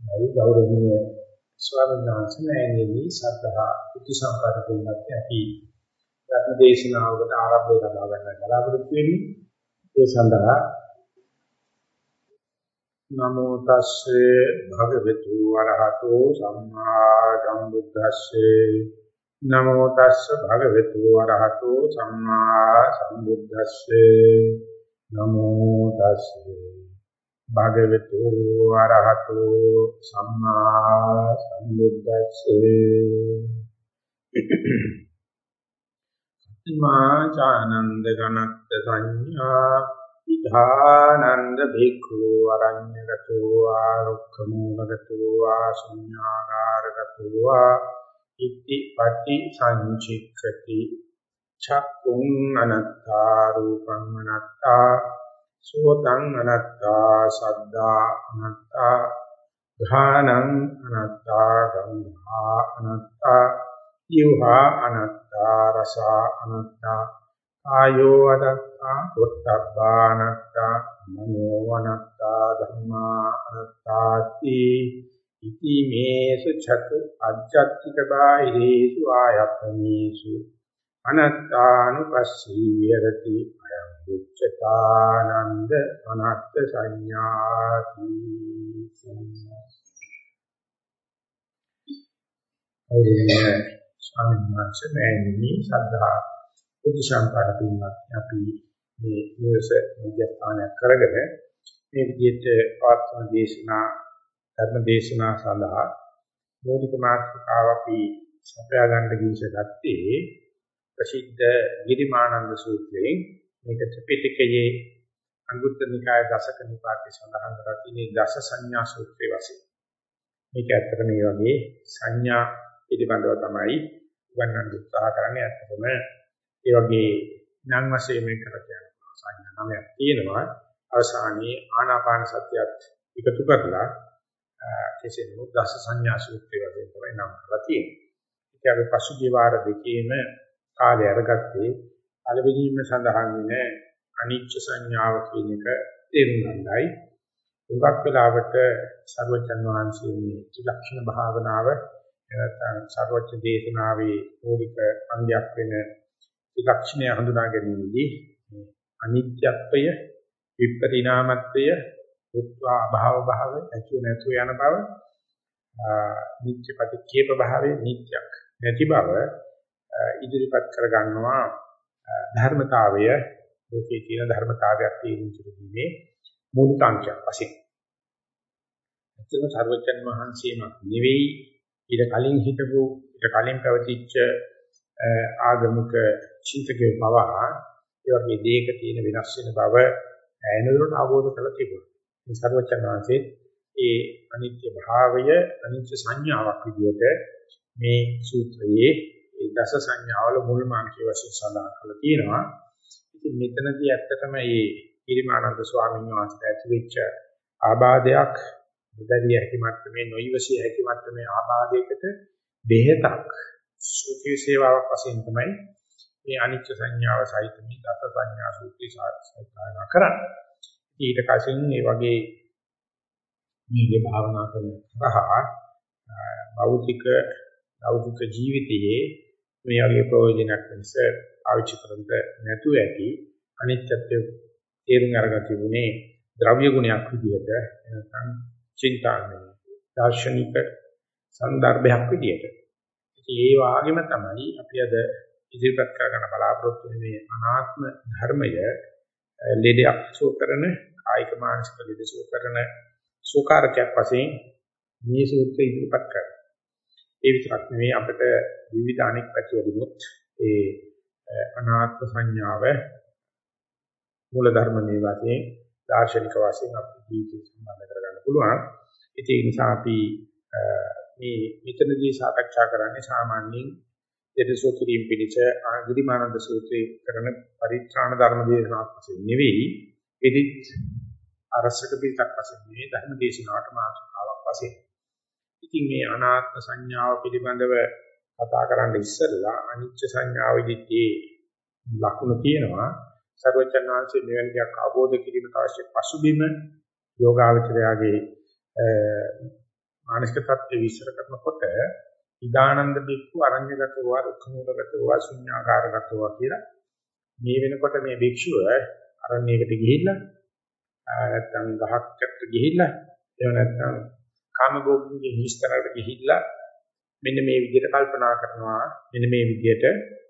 අයි ගෞරවනීය ස්වාමීන් වහන්සේ නැණෙනි සද්ධා බුද්ධ සම්පන්න දෙන්නත් අපි ධර්ම දේශනාවකට ආරම්භය ලබා ගන්න බලාපොරොත්තු වෙන්නේ ඒ සඳහා නමෝ තස්සේ භගවතු වරහතෝ සම්මා සම්බුද්දස්සේ නමෝ තස්සේ භගවතු වරහතෝ සම්මා සම්බුද්දස්සේ නමෝ තස්සේ භගවතු ආරහතෝ සම්මා සම්බුද්දස්සේ මා චානන්ද ගණත්ත සංඥා විධානන්ද භික්ඛු අරඤ්ඤගතෝ ආරුක්ඛමූලගතෝ ආශුඤ්ඤාගාරගතෝ ඉති පටි සංචික්ඛති චක්කුං අනත්තා රූපං අනත්තා සෝතං අනත්තා සද්දා අනත්තා ඝානං අනත්තා ගන්ධා අනත්තා යෝහා අනත්තා රසා අනත්තා ආයෝ අනත්තා වොට්ටබ්බා අනත්තා මනෝ අනත්තා ධම්මා අනත්තාති ඉති මේසු චතු අජ්ජත්තික බාහිරේසු ආයතනේසු අනත්තානුපස්සී විහෙරති අයං උච්චතානන්ද අනත්ත සංඥාති අවුරුනේ ස්වාමීන් වහන්සේ මෑණිනි සද්ධා බුද්ධ සම්පන්න පින්වත් අපි මේ නිවස විද්‍යාස්ථානයක් කරගෙන මේ විදිහට ආත්ම දේශනා ධර්ම දේශනා සඳහා මූලික මාතෘකාව අපි සපයා ගන්න ගිවිසගත්තේ ප්‍රසිද්ධ ගිරිමානන්ද සූත්‍රයෙන් මේක ත්‍රිපිටකයේ අංගුත්තර නිකාය දසක නිපාතේ සඳහන් කරලා තියෙන දස සංඥා සූත්‍රය වශයෙන් මේක ඇත්තට මේ වගේ සංඥා පිළිබඳව තමයි උගන්වන්න උත්සාහ කරන්නේ. ඇත්තටම ඒ වගේ නම් වශයෙන් මේක කරගෙන සංඥා නමයක් තියෙනවා. අවසානයේ ආනාපාන සතියත් එකතු කරලා කෙසේ නමුත් දස සංඥා සූත්‍රය වශයෙන් තමයි නම් කරලා තියෙන්නේ. ඒක අපි පසුගිය වාර දෙකේම කාලය අරගත්තේ පළවෙනිම සඳහන් වෙන අනිච්ච සංඥාව කියන එක තේරුම් ගන්නයි. උගක් වෙලාවට සර්වචන් වහන්සේ මේ ත්‍රිලක්ෂණ භාවනාව නැත්නම් සර්වච දේශනාවේ මූලික අංගයක් වෙන ත්‍රිලක්ෂණය හඳුනා ගැනීමදී අනිත්‍යත්වය, විපරිණාමත්වය, උත්වා භාව භාව, ඇතුව නැතුව යන බව, නිත්‍ය ප්‍රතික්ෂේප භාවයේ නිත්‍යක් නැති බව ඉදිරිපත් කර ගන්නවා. ධර්මතාවය ලෝකයේ තියෙන ධර්මතාවයක් තේරුම් ගැනීමේ මූලික අංශයක් වශයෙන්. එතන සර්වජන් වහන්සේම නෙවෙයි ඊට කලින් හිටපු ඊට කලින් පැවතිච්ච ආගමික චින්තකයේ බව ඒ වගේ දෙයක තියෙන වෙනස් වෙන බව ඇනදුරට අවබෝධ කරලා තිබුණා. මේ සර්වජන් වහන්සේ ඒ අනිත්‍ය භාවය අනිත්‍ය සංඥාවක් විදිහට මේ සූත්‍රයේ ඒ දස සංඥාවල මුල් මාර්ගය වශයෙන් සඳහන් කරලා තියෙනවා. ඉතින් මෙතනදී ඇත්තටම මේ ගිරිමානන්ද ස්වාමීන් වහන්සේ ඇතුළෙච්ච ආබාධයක් මුදලිය හැකි මට්ටමේ නොයිවසිය හැකි මට්ටමේ ආබාධයකට බෙහෙතක් සූත්‍රී සේවාවක් වශයෙන් තමයි මේ අනිච්ච සංඥාව සහිත මේ දස සංඥා සූත්‍රය සාකච්ඡා කරන්නේ. ඊට කලින් මේ වගේ මේ භාවනා කරන කරහා භෞතික ලෞකික ජීවිතයේ මේ වගේ ප්‍රයෝජනක් වෙනස ආවිච්ච කරන්න නැතුව ඇති අනිත්‍යත්වය තේරුම් අරගන්න තිබුණේ ද්‍රව්‍ය ගුණයක් විදිහට නැත්නම් චින්තාමය දාර්ශනික සන්දර්භයක් විදිහට. ඉතින් ඒ වගේම තමයි අපි අද ඉදිරිපත් කරගන්න බලාපොරොත්තු වෙන මේ අනාත්ම ධර්මය ලෙඩයක් සෝ කරන කායික මානසික ලෙඩ සෝ කරන සෝකාරකයක් වශයෙන් මේ සූත්‍රය ඉදිරිපත් කරනවා. ඒ විතරක් නෙවෙයි අපිට විවිධ අනෙක් පැතිවලිනුත් ඒ අනාත්ම සංඥාව මූල ධර්මයේ වශයෙන් දාර්ශනික වශයෙන් අපේ ජීවිතය සම්බන්ධ කරගන්න පුළුවන්. ඒ නිසා අපි මේ මෙතනදී සාකච්ඡා කරන්නේ සාමාන්‍යයෙන් දෙදසෝ කිරීම පිළිච ගිරිමානන්ද සූත්‍රයේ කරන පරිත්‍රාණ ධර්ම දේශනාවක් වශයෙන් නෙවෙයි එදිත් අරසක පිටක් වශයෙන් නෙවෙයි ධර්ම දේශනාවට මාතෘකාවක් වශයෙන්. ඉතින් මේ අනාත්ම සංඥාව පිළිබඳව කතා කරන්න ඉස්සෙල්ලා අනිච්ච සංඥාවෙදිදී ලකුණු තියෙනවා. සර්වචන් වහන්සේ මෙවැනි දෙයක් අවබෝධ කිරීමට අවශ්‍ය පසුබිම යෝගාවචරයාගේ මානසික தත්ත්වය විස්තර කරනකොට ඉදානන්ද බික්කු අරඤ්‍යගතව රුක්ඛමූලගතව ශුන්‍යාකාරගතව කියලා මේ වෙනකොට මේ භික්ෂුව අරණ්‍යයකට ගිහිල්ලා නැත්නම් ගහකට ගිහිල්ලා එහෙම නැත්නම් කාමභෝගින්ගේ හිස්තරකට ගිහිල්ලා මෙන්න මේ විදිහට කල්පනා කරනවා මෙන්න මේ විදිහට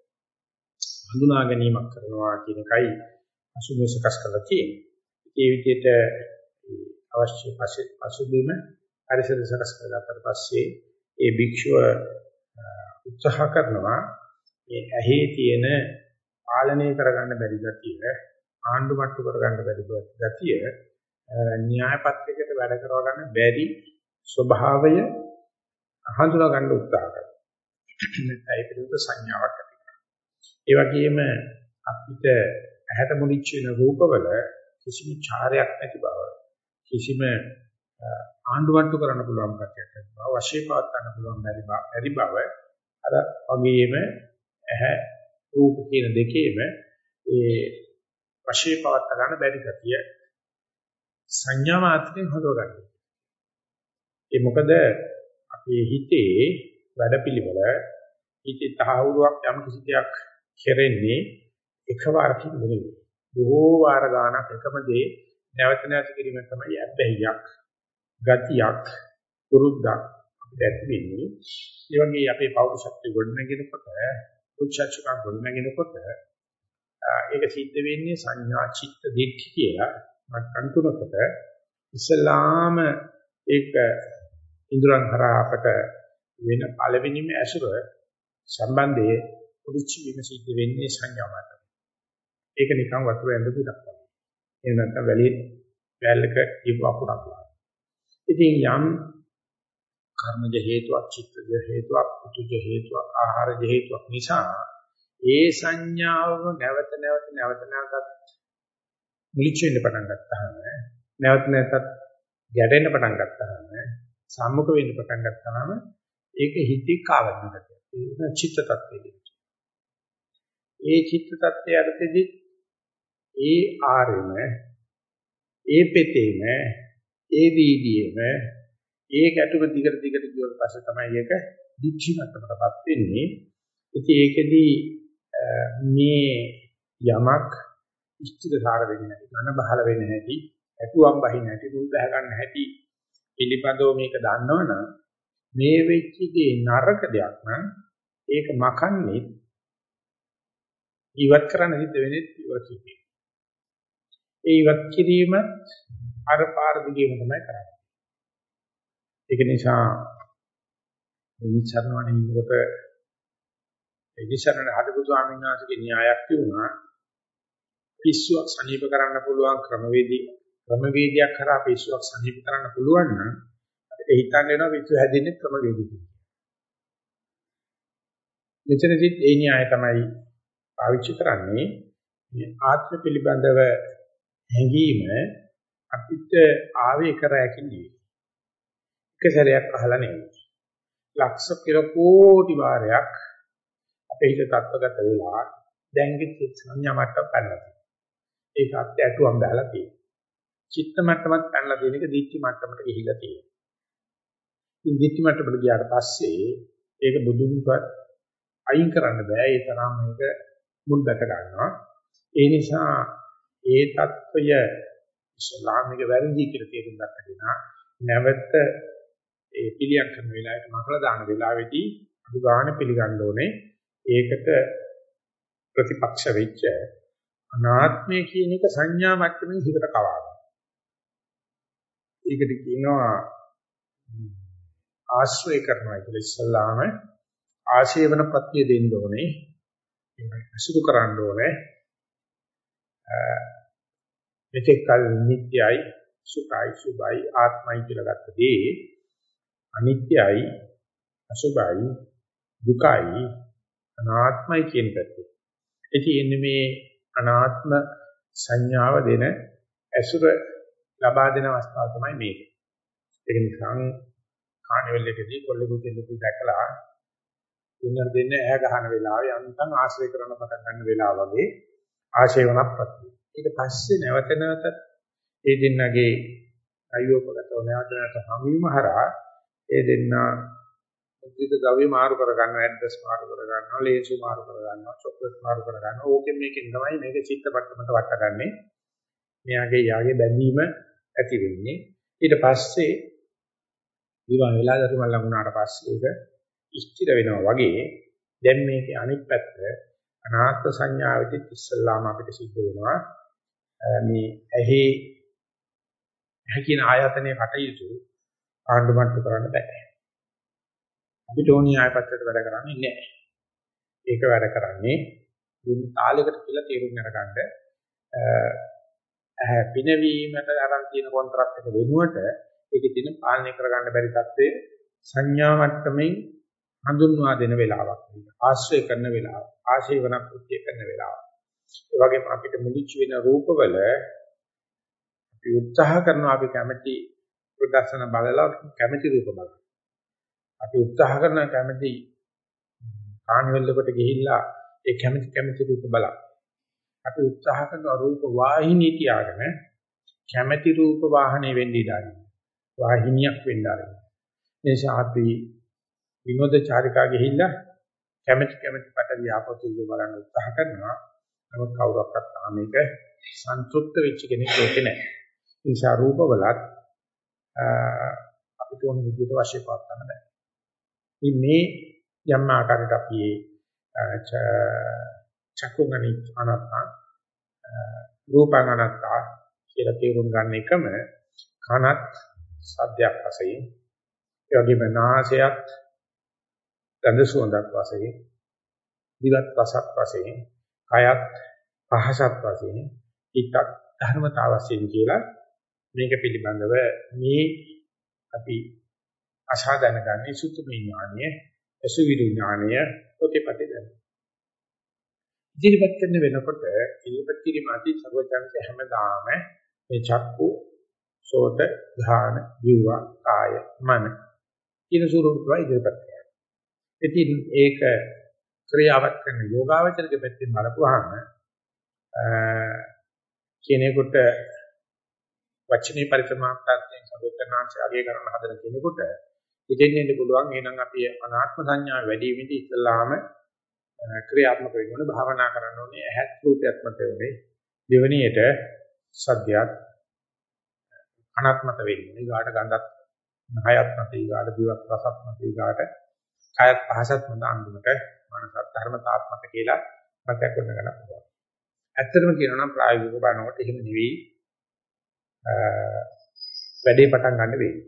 හඳුනා ගැනීමක් කරනවා කියන එකයි අසුභ සකස් කරලා තියෙන්නේ. ඒ විදිහට අවශ්‍ය පසුබිම පරිසර සකස් කරලාට පස්සේ ඒ භික්ෂුව උත්සාහ කරනවා මේ ඇහි තියෙන පාලනය කරගන්න බැරි ගතිය ආණ්ඩු මට්ටු කරගන්න බැරි ගතිය න්‍යාය පත්‍රයකට වැඩ කරව ගන්න බැරි ස්වභාවය හඳුනා ගන්න උත්සාහ කරනවා. ඒ පිළිබඳ සංඥාවක් ඇති කරගන්න. ඒ වගේම අපිට ඇහැට මුලිච්ච වෙන රූපවල කිසිම ඡාරයක් නැති බව කිසිම ආණ්ඩුවට්ටු කරන්න පුළුවන් කතියක් නැති බව වශයෙන් පවත් ගන්න පුළුවන් බැරි බව අර වගේම ඇහැ රූප කියන දෙකේම ඒ වශයෙන් පවත් ගන්න බැරි ගතිය සංඥා මාත්‍රෙන් හඳුනගන්න. ඒ මොකද අපේ හිතේ වැඩපිළිවෙල හිතේ තහවුරුවක් යම් කිසි දෙයක් කෙරෙන්නේ එකවරකින් නෙවෙයි. බොහෝ වාර ගානක් එකම දේ නැවත නැවත කිරීම තමයි අබ්බැහියක්, ගතියක්, පුරුද්දක් අපිට ඇති වෙන්නේ. ඒ වගේ අපේ පෞරුෂත්වය ගොඩනගෙනකොට, උච්චාරචකම් ගොඩනගෙනකොට ඒක සිද්ධ වෙන්නේ සංඥා චිත්ත දිට්ඨි කියලා මට්ටම් තුනකට. ඉස්ලාම ඒක ඉන්ද්‍රයන් හරහා අපට වෙන පළවෙනිම ඇසුර සම්බන්ධයේ පුරුච්ච වීම සිද්ධ වෙන්නේ සංඥා මට්ටම. ඒක නිකන් වතුර ඇඳපු එකක් වගේ. එහෙම නැත්නම් වැල්ලක ඉබ්බ අපුරක් වගේ. ඉතින් යම් කර්මජ හේතුවක්, චිත්තජ හේතුවක්, පුතුජ හේතුවක්, ආහාරජ හේතුවක් නිසා ඒ සංඥාවම නැවත නැවතත් මුලිච්ච වෙන්න පටන් ගත්තාම නැවත නැවතත් ගැටෙන්න පටන් ගත්තාම සම්මුඛ වෙන්න පටන් ගත්තාම ඒක හිතේ කාවදිනකට. ඒක චිත්ත tattve කියනවා. ඒ චිත්ත tattve යටතේදී ඒ ආරෙම ඒ පෙතේම ඒ වීදියේම ඒ ගැටුම දිගට ගියොත් පස්සේ තමයි ඒක දික්ෂිමත්කමටපත් වෙන්නේ. ඉතින් ඒකෙදී මේ යමක් ඉෂ්ටිතසාර වෙන්නේ නැති, මන බහල වෙන්නේ නැති, ඇතුම් බහින්නේ නැති, මුල් බහ ගන්න හැටි පිළිපදව මේක දන්නවනම් මේ වෙච්ච දේ නරක දෙයක් නම් ඒක මකන්නේ ඉවත් කරන්න හිත වෙන්නේ ඉවත් කිරීම. ඒ ඉවත් කිරීමත් අර පාර දිගේම තමයි කරන්නේ. ඒක නිසා විචාරණවලින් ඉන්නකොට විචාරණ හදපු ස්වාමීන් වහන්සේගේ න්‍යායක් තිබුණා. පිස්සුවක් සනීප කරන්න පුළුවන් ක්‍රමවේදයක් කරා පිස්සුවක් සනීප කරන්න පුළුවන් නම් අපිට හිතන්න වෙනවා පිස්සු හැදෙන්නේ ක්‍රමවේදකින්. මෙතනදිත් ඒ න්‍යාය තමයි පාවිච්චි කරන්නේ. මේ ආත්ම පිළිබඳව හැඟීම අපිට ආවේ කරෑකින්නේ. එක සැරයක් අහලා නෙවෙයි. ලක්ෂ පෙර කෝටි වාරයක් අපේ හිත තත්ත්වගත වෙලා දැන් කිසි සංඥා මට්ටමක් පැනලා තියෙනවා. ඒක අත්‍යතුම් බහලා තියෙනවා. චිත්ත මට්ටමක් පැනලා තියෙන එක දිට්ඨි මට්ටමට ගිහිලා තියෙනවා. ඉතින් දිට්ඨි මට්ටමට ගියාට පස්සේ ඒක බුදුන්වත් අයින් කරන්න බෑ. ඒ තරම් මේක මුල් බැස ගන්නවා. ඒ නිසා ඒ தত্ত্বය ඉස්ලාමික වැරදි කියලා තේරුම් ගන්න නැවත ඒ පිළියම් කරන වෙලාවට මකලා දාන වෙලාවේදී අදුගාණ පිළිගන්න ඕනේ. ඒකට ප්‍රතිපක්ෂ වෙච්ච අනාත්මය කියන එක සංඥා මට්ටමින් හිතට කවා ගන්න. ඒකට කියනවා ආශ්‍රය කරනවා කියලා. ඉස්ලාම ආශේවන ප්‍රත්‍ය දෙන්න ඕනේ. ඒක අසුරු කරන්න ඕනේ. මෙතෙක් කල නිට්ටයයි සුඛයි සුභයි ආත්මයි කියලා ගත්ත දේ අනිත්‍යයි අසුභයි දුකයි අනාත්මයි කියන පැත්තේ. ඉතින් මේ අනාත්ම සංඥාව දෙන ඇසුර ලබා දෙන අවස්ථාව තමයි මේක. ඒක නිසා කාණිවල් එකදී කොල්ලෙකුට දෙන්නු දැකලා දෙන්න ඇහැ ගහන වෙලාවේ අන්තං ආශ්‍රය කරන පටන් ගන්න වෙලාව වගේ ආශේවනක් ප්‍රති. ඊට පස්සේ නැවත ඒ දෙන්නගේ අයෝපගතව නැවත හමුවීම හරහා ඒ දෙන්නා මුද්‍රිත ද්‍රව්‍ය මාරු කර ගන්නවා, ඇඩ්‍රස් මාරු කර ගන්නවා, ලේසු මාරු කර ගන්නවා, චොක්ලට් මාරු කර ගන්නවා. ඕකෙන් මේකෙන් තමයි මේක චිත්තපට්ඨමත වටගන්නේ. මෙයාගේ යාගේ බැඳීම ඇති වෙන්නේ. ඊට පස්සේ විවාහ වෙලා දරුවන් ලඟුණාට පස්සේ ඒක ස්ථිර වෙනවා වගේ දැන් මේකේ අනිත් පැත්ත අනාත්ම සංඥාවෙත් ඉස්සල්ලාම අපිට සිද්ධ වෙනවා මේ ඇහි කියන ආයතනයේ කටයුතු ආණ්ඩුමට්ටු කරන්න බෑ. අපිට ඕනි ආයපත්‍රයට වැඩ කරන්නේ නැහැ. ඒක වැඩ කරන්නේ වින් තාලයකට කියලා තේරුම් අරගන්න පිනවීමට අරන් තියෙන කොන්ත්‍රාත් එක වෙනුවට ඒකේ තියෙන පාලනය කරගන්න බැරි තත්ත්වයේ සංඥා මට්ටමින් හඳුන්වා දෙන වෙලාවක් මේක. ආශ්‍රය කරන වෙලාව, ආශේවන කෘත්‍ය කරන වෙලාව. ඒ වගේම අපිට මුලිච්ච වෙන රූපවල අපි උත්සාහ කරනවා අපි කැමති ප්‍රදර්ශන බලලා කැමති රූප බලන්න. අපි උත්සාහ කරන කැමති කාන්වල එකට ගිහිල්ලා ඒ කැමති රූප බලන්න. අපි උත්සාහ කරන රූප වාහිනී තියාගෙන කැමැති රූප වාහනේ වෙන්න ඉඩාරින් වාහිනියක් වෙන්න ආරම්භ. ඒ නිසා අපි විනෝද චාරිකා ගිහිල්ලා කැමැති පටලිය ආපෝතිය බලන්න උත්සාහ කරනවා. නමුත් කවුරක්වත් මේක සන්තුෂ්ත වෙච්ච කෙනෙක් ලෝකේ නැහැ. ඒ නිසා රූපවලත් අපිට ඕන විදිහට වශයෙන් පාත් ගන්න බෑ. මේ යම් ආකාරයකට අපි චක්කුගණි අනත්තා රූපංගනත්තා කියලා තේරුම් ගන්න එකම කනත් සද්දයක් වශයෙන් ඒ වගේම නාසයත් ගඳ සුවඳක් වශයෙන් දිවත් රසක් වශයෙන් කයත් පහසක් වශයෙන් හිතත් ධර්මතාව වශයෙන් කියලා මේක පිළිබඳව මේ අපි අසාධන ගන්නේ සුත්තමේ ඥානය අසුවිරු ඥානය ප්‍රතිපatti දැන ඉදිරිපත් කරන වෙනකොට ඉදිරිපත් කිරීම අති සර්වඥාන්සේ හැමදාම මේ චක්කු සෝත ධාන ජීව කාය මන කියන ස්වරූපය ඉදිරිපත් කරනවා. ඉතින් ඒක ක්‍රියාවක් කරන යෝගාවචරක පැත්තෙන් බලපුවාම කෙනෙකුට වචනේ පරිසමාප්තයෙන් සර්වඥාන්සේ අගය කරන හදන කෙනෙකුට ඉතින් ඉන්න පුළුවන් එහෙනම් අපි අනාත්ම සංඥා වැඩි වෙමින් ඉස්සලාම ක්‍රියාත්මක වෙන්න ඕනේ භාවනා කරන්න ඕනේ ඇහත් රූපයත් මත වෙන්නේ දෙවෙනියට සද්දයක් අනාත්මත වෙන්නේ ඊගාට ගඳක් නහයත් මත ඊගාට දිවක් රසත් මත ඊගාට කායත් පහසත් මත අන්තිමට මනසත් ධර්මතාත්මක කියලා මතක් කරගන්න පුළුවන්. ඇත්තටම කියනවා නම් ප්‍රායෝගිකව බලනකොට එහෙම නෙවෙයි වැඩේ පටන් ගන්න වෙන්නේ.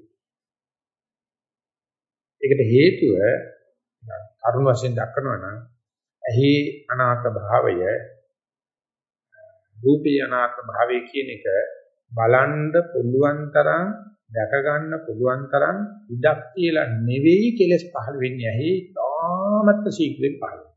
ඒකට හේතුව කරුණ වශයෙන් දක්වනවා නම් ඇහි අනාත්ම භාවය රූපේ අනාත්ම භාවය කියන එක බලන්න පුළුවන් තරම් දැක ගන්න පුළුවන් තරම් ඉඩක් කියලා නෙවෙයි කෙලස් පහළ වෙන්නේ ඇහි තාමත් ශීඝ්‍රයෙන් පහළ වෙනවා.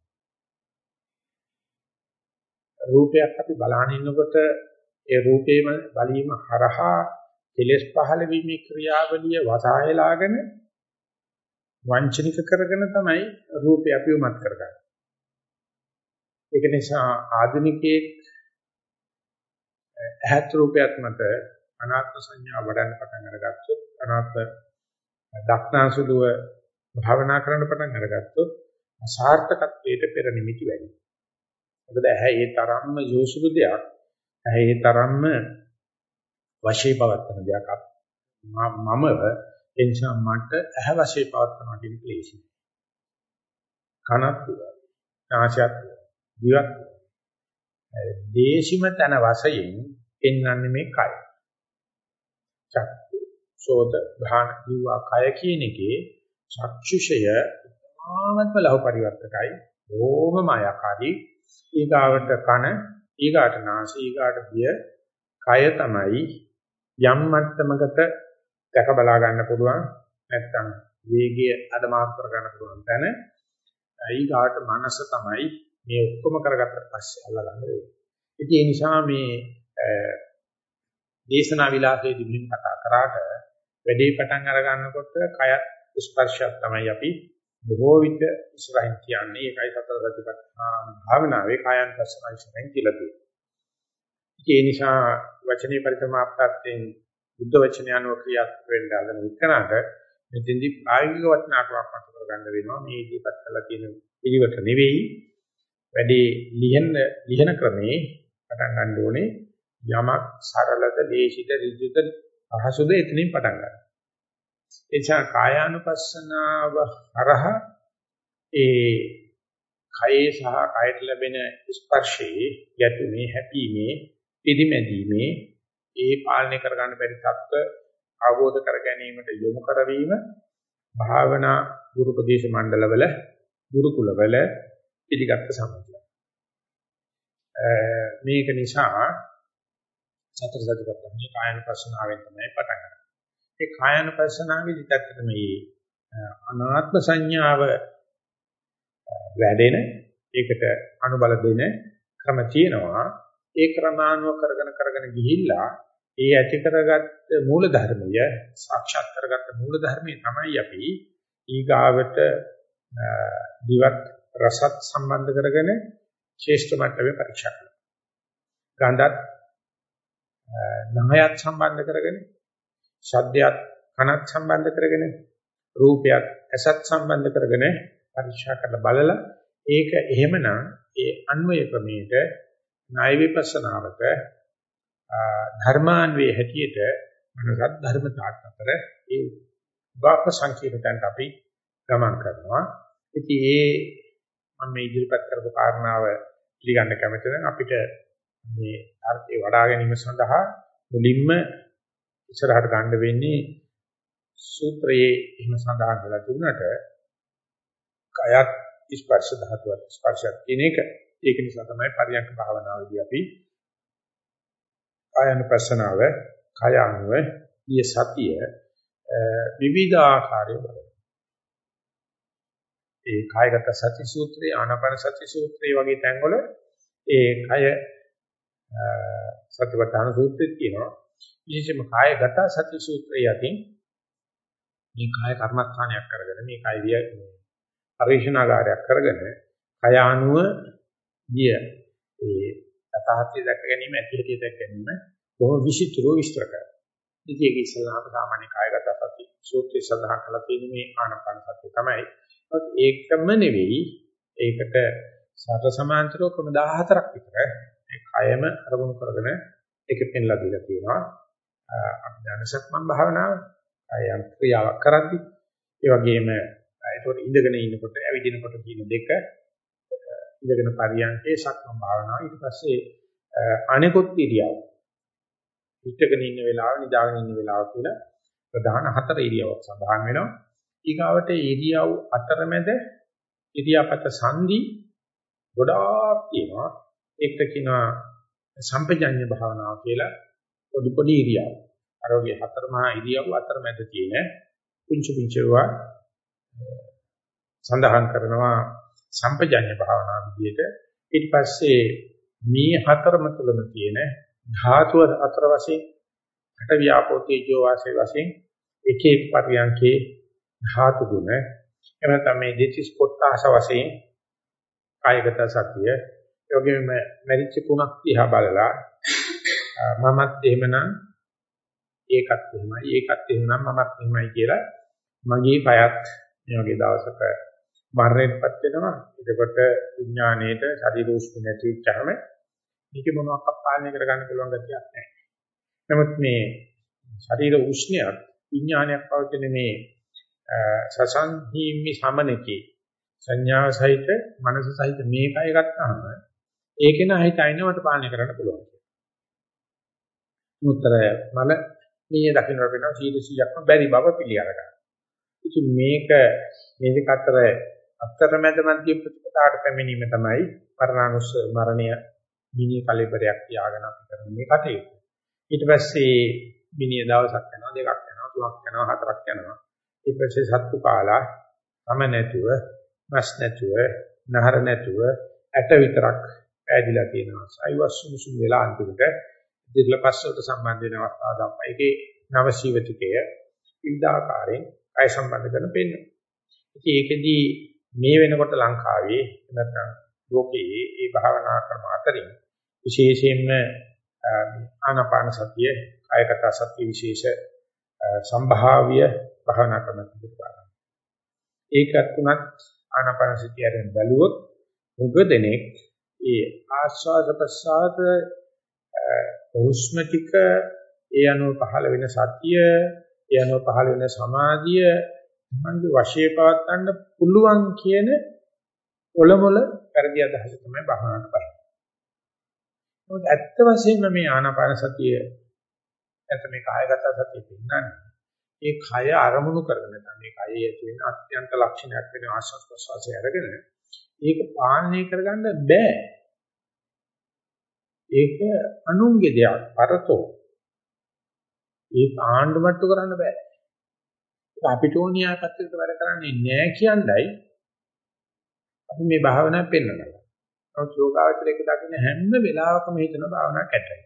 රූපයක් අපි බලන ඉන්නකොට ඒ රූපේම බලීම හරහා කෙලස් පහළ වීමේ ක්‍රියාවලිය වසායලාගෙන වංචනික කරගෙන තමයි රූපය අපිව මත් කරගන්නේ. ඒක නිසා ආධුනිකයේ ඇහත් රූපයක් මත අනාත්ම සංඥා වඩන්න පටන් අරගත්තොත් අනාත්ම දක්නාසුලුව භාවනා කරන්න පටන් අරගත්තොත් අසාර්ථකත්වයට පෙර නිමිති වැඩි. මොකද ඇහැ ඒ තරම්ම යොසුළු දෙයක්. ඇහැ ඒ තරම්ම වශී පවත්තන දෙයක්. මම එනිසා මට ඇහැ වශී පවත්තන කියන ක්ලේශය. කනත් නාසයත් දිවත් දේශිම තන වශයෙන් පෙන්වන්නේ මේ කය. චක්කු සෝත භාන දිවා කය කියන එකේ චක්ෂුෂය ආත්ම ලහු පරිවර්තකයි ඕමමායකාරී ඊගාවට කන ඊගාට නාසය ඊගාට දිය කය තමයි යම් මට්ටමකට දැක බලා ගන්න පුළුවන් නැත්නම් වේගය අඩමාරු කර ගන්න පුළුවන් තැන ඊගාට මනස තමයි මේ ඔක්කොම කරගත්තට පස්සේ අල්ලගන්න වෙන්නේ. ඉතින් ඒ නිසා මේ දේශනා විලාසයේදී මෙහෙම කතා කරාට වැඩේ පටන් අර ගන්නකොට කය ස්පර්ශයක් තමයි අපි බොහෝ විට ඉස්සරහින් කියන්නේ. ඒකයි සතර සතිපට්ඨාන භාවනාවේ කායන් පස්සනා ඉස්සරහින් කියලා තියෙන්නේ. ඒ නිසා වචනේ පරිසමාප්තයෙන් බුද්ධ වචනය අනුව ක්‍රියාත්මක වෙන්න හදන විකරණට මෙතෙන්දී ප්‍රායෝගික වටිනාකමක් මත කරගන්න වෙනවා. මේ ඉදිරිපත් කරලා තියෙන පිළිවෙත නෙවෙයි වැඩි ලියන ක්‍රමේ පටන් ගන්න ඕනේ. යමක් සරලද, දේශිත, ඍජුද, පහසුද එතනින් පටන් ගන්න. එචා කායානුපස්සනාව හරහා ඒ කයේ සහ කයට ලැබෙන ස්පර්ශයේ යතුනේ හැපීමේ පිළිමැදීමේ ඒ පාලනය කරගන්න බැරි තත්ත්ව අවබෝධ කර ගැනීමට යොමු කරවීම භාවනා ගුරුපදේශ මණ්ඩලවල ගුරුකුලවල පිළිගත් සම්පූර්ණ. මේක නිසා සතර සතිපට්ඨානයේ කායනුපස්සනාවෙන් තමයි පටන් ගන්නේ. ඒ කායනුපස්සනාවේදී ඇත්තට මේ අනාත්ම සංඥාව වැඩෙන ඒකට අනුබල දෙන ක්‍රම තියෙනවා. ඒ ක්‍රමානුව කරගෙන ගිහිල්ලා ඒ ඇති කරගත්ත මූල ධර්මය සාක්ෂාත් කරගත්ත මූල ධර්මය තමයි අපි ඊගාවට දිවත් රසත් සම්බන්ධ කරගෙන ශ්‍රේෂ්ඨ මට්ටමේ පරීක්ෂා කරනවා. ගන්ධත් නහයත් සම්බන්ධ කරගෙන ශබ්දයත් කනත් සම්බන්ධ කරගෙන රූපයත් ඇසත් සම්බන්ධ කරගෙන පරීක්ෂා කරලා බලලා ඒක එහෙමනම් ඒ අන්වය ක්‍රමයට ණය විපස්සනාවක ධර්මාන්වේ හැටියට මනසත් ධර්මතාවත් අතර ඒ වාප සංකීර්ණයන්ට අපි ගමන් කරනවා. ඉතින් මම මේ ඉදිරිපත් කරපු කාරණාව පිළිගන්න කැමති නම් අපිට මේ අර්ථය වඩා ගැනීම සඳහා මුලින්ම ඉස්සරහට ගන්න වෙන්නේ සූත්‍රයේ එහෙම සඳහන් කරලා තිබුණාට කයත් ස්පර්ශ ධාතුවත් ස්පර්ශයක් කියන එක. ඒක නිසා තමයි පරියන්ක භාවනාවේදී අපි කායනුපස්සනාව කය අනුව ඊය සතිය විවිධ ආකාරයෙන් බලනවා. ඒ කායගත සති සූත්‍රය, ආනාපාන සති සූත්‍රය වගේ තැන්වල ඒ කය සතිපට්ඨාන සූත්‍රය කියනවා. විශේෂයෙන්ම කායගත සති සූත්‍රය යටින් මේ කාය කර්මස්ථානයක් කරගෙන මේ කය පරිශනාගාරයක් කරගෙන කය අනුව ගිය ඒ අතහත්ය දැක ගැනීම, ඇතිහැටි දැක ගැනීම බොහොම විචිත්‍රව විස්තර කරනවා. ඉතින් ඒක ඉස්සෙල්ලාම සාමාන්‍ය කායගත සති සූත්‍රයේ සඳහන් කරලා තියෙන මේ ආනාපාන සතිය තමයි. ඒකම නෙවෙයි, ඒකට සතර සමාන්තරව ක්‍රම 14ක් විතර ඒ කයම අරමුණු කරගෙන ඒක පෙන්ලා දීලා තියෙනවා. අපි දැනසක්මන් භාවනාව අයම් ක්‍රියාවක් කරද්දී ඒ වගේම ඒකට ඉඳගෙන ඉන්නකොට ඇවිදිනකොට කියන දෙක ඉඳගෙන පරියන්කේ සක්මන් භාවනාව ඊට පස්සේ අනිකුත් ඉරියව් හිටගෙන ඉන්න වෙලාව නිදාගෙන ඉන්න වෙලාව කියලා ප්‍රධාන 4 ඉරියව්වක් සඳහන් වෙනවා. ඊගාවට ඉරියව් අතරමැද ඉරියාපත සංදි ගොඩාක් තියෙනවා. ඒකට කියනවා සම්පජඤ්ඤ භාවනාව කියලා. පොඩි ඉරියව්. ආරෝග්‍ය 4 මහා ඉරියව් අතරමැද තියෙන පුංචි පුංචිවා සඳහන් කරනවා සම්පජඤ්ඤ භාවනාව විදිහට. ඊට පස්සේ මේ 4ම තුලම තියෙන ධාතු අතර වශයෙන් අට ව්‍යාපෝ තේජෝ වාසේ වශයෙන් එක එක පරියන්කේ ධාතු ගුණ එහෙම නැත්නම් මේ දෙතිස් කොටස වශයෙන් කායගත සතිය යෝගෙම මරිච්ච තුනක් දිහා බලලා මමත් එහෙමනම් ඒකත් එහෙමනම් මමත් එහෙමයි කියලා මගේ පයත් මේ වගේ දවසක මරණයටපත් වෙනවා. එතකොට විඥාණයට ශරීර උෂ්ණ නැති වෙච්චාම මේක මොනවාක් පාලනය කරගන්න පුළුවන් ගතියක් නැහැ. නමුත් මේ ශරීර උෂ්ණයත් විඥානයක් පවතින මේ සසංහිමි සමනකේ සංඥා සහිත මනස සහිත මේකයි ගත්තාම ඒකේන හිතයිනවට පාලනය කරන්න පුළුවන්. උත්තර මල මේ දකින්න වෙනවා 100%ක්ම බැරි බව පිළිඅර ගන්න. ඉතින් මේක මේ දෙක අතරමැද මැද ප්‍රතිපදාවට පැමිණීම තමයි මරණානුස්ස මරණය මිනිහ කලබරයක් තියාගෙන අපි කරන මේ කටයුතු. ඊට පස්සේ මිනිහ දවසක් යනවා, දෙකක් යනවා, තුනක් යනවා, හතරක් යනවා. ඊට පස්සේ සත්තු කාලා තම නැතුව, මස් නැතුව, නහර නැතුව ඇට විතරක් ඇදිලා තියෙනවා. සයිවස්සුසු වෙලා අන්තිමට දිර්ලපස්සට සම්බන්ධ වෙන අවස්ථාව තමයි. ඒකේ නවශීවතිකය විවිධාකාරයෙන් අය සම්බන්ධ කරන පෙන්න. ඉතින් ඒකෙදී මේ වෙනකොට ලංකාවේ නැත්නම් ලෝකයේ මේ භාවනා ක්‍රම අතරින් විශේෂයෙන්ම ආනාපාන සතිය, කායගත සතිය විශේෂ සම්භාව්‍ය භාවනා කරන පිළිපදා. ඒකත් උනත් ආනාපානසතියෙන් බැලුවොත් උගදෙනෙක් ඒ ආස්වාද ප්‍රසආද හුස්ම ටික ඒ අනුව පහළ වෙන සතිය ඒ අනුව පහළ වෙන සමාධිය තමන්ගේ වශයේ පවත් ගන්න පුළුවන් කියන ඔලොමොල පරිදි අදහස තමයි භාවනාවට බලන්නේ. මොකද ඇත්ත වශයෙන්ම මේ ආනාපාන සතිය නැත්නම් මේ කායගත සතිය පින්නන්නේ ඒ කය අරමුණු කරගෙන නැත්නම් මේ කයේ ඇති වෙන අත්‍යන්ත ලක්ෂණයක් වෙන ආස්වාද ප්‍රසආසය අරගෙන ඒක පාලනය කරගන්න බෑ. ඒක අනුන්ගේ දෙයක් පරතෝ. ඒක ආණ්ඩුමට්ටු කරන්න බෑ. ඒක අපිට ඕනියා පැත්තට වැඩ කරන්නේ නෑ කියන්නයි අපි මේ භාවනාව පෙන්වනවා. නමුත් යෝගාවචරයක දකින්න හැම වෙලාවකම හිතන භාවනාවක් ඇතයි.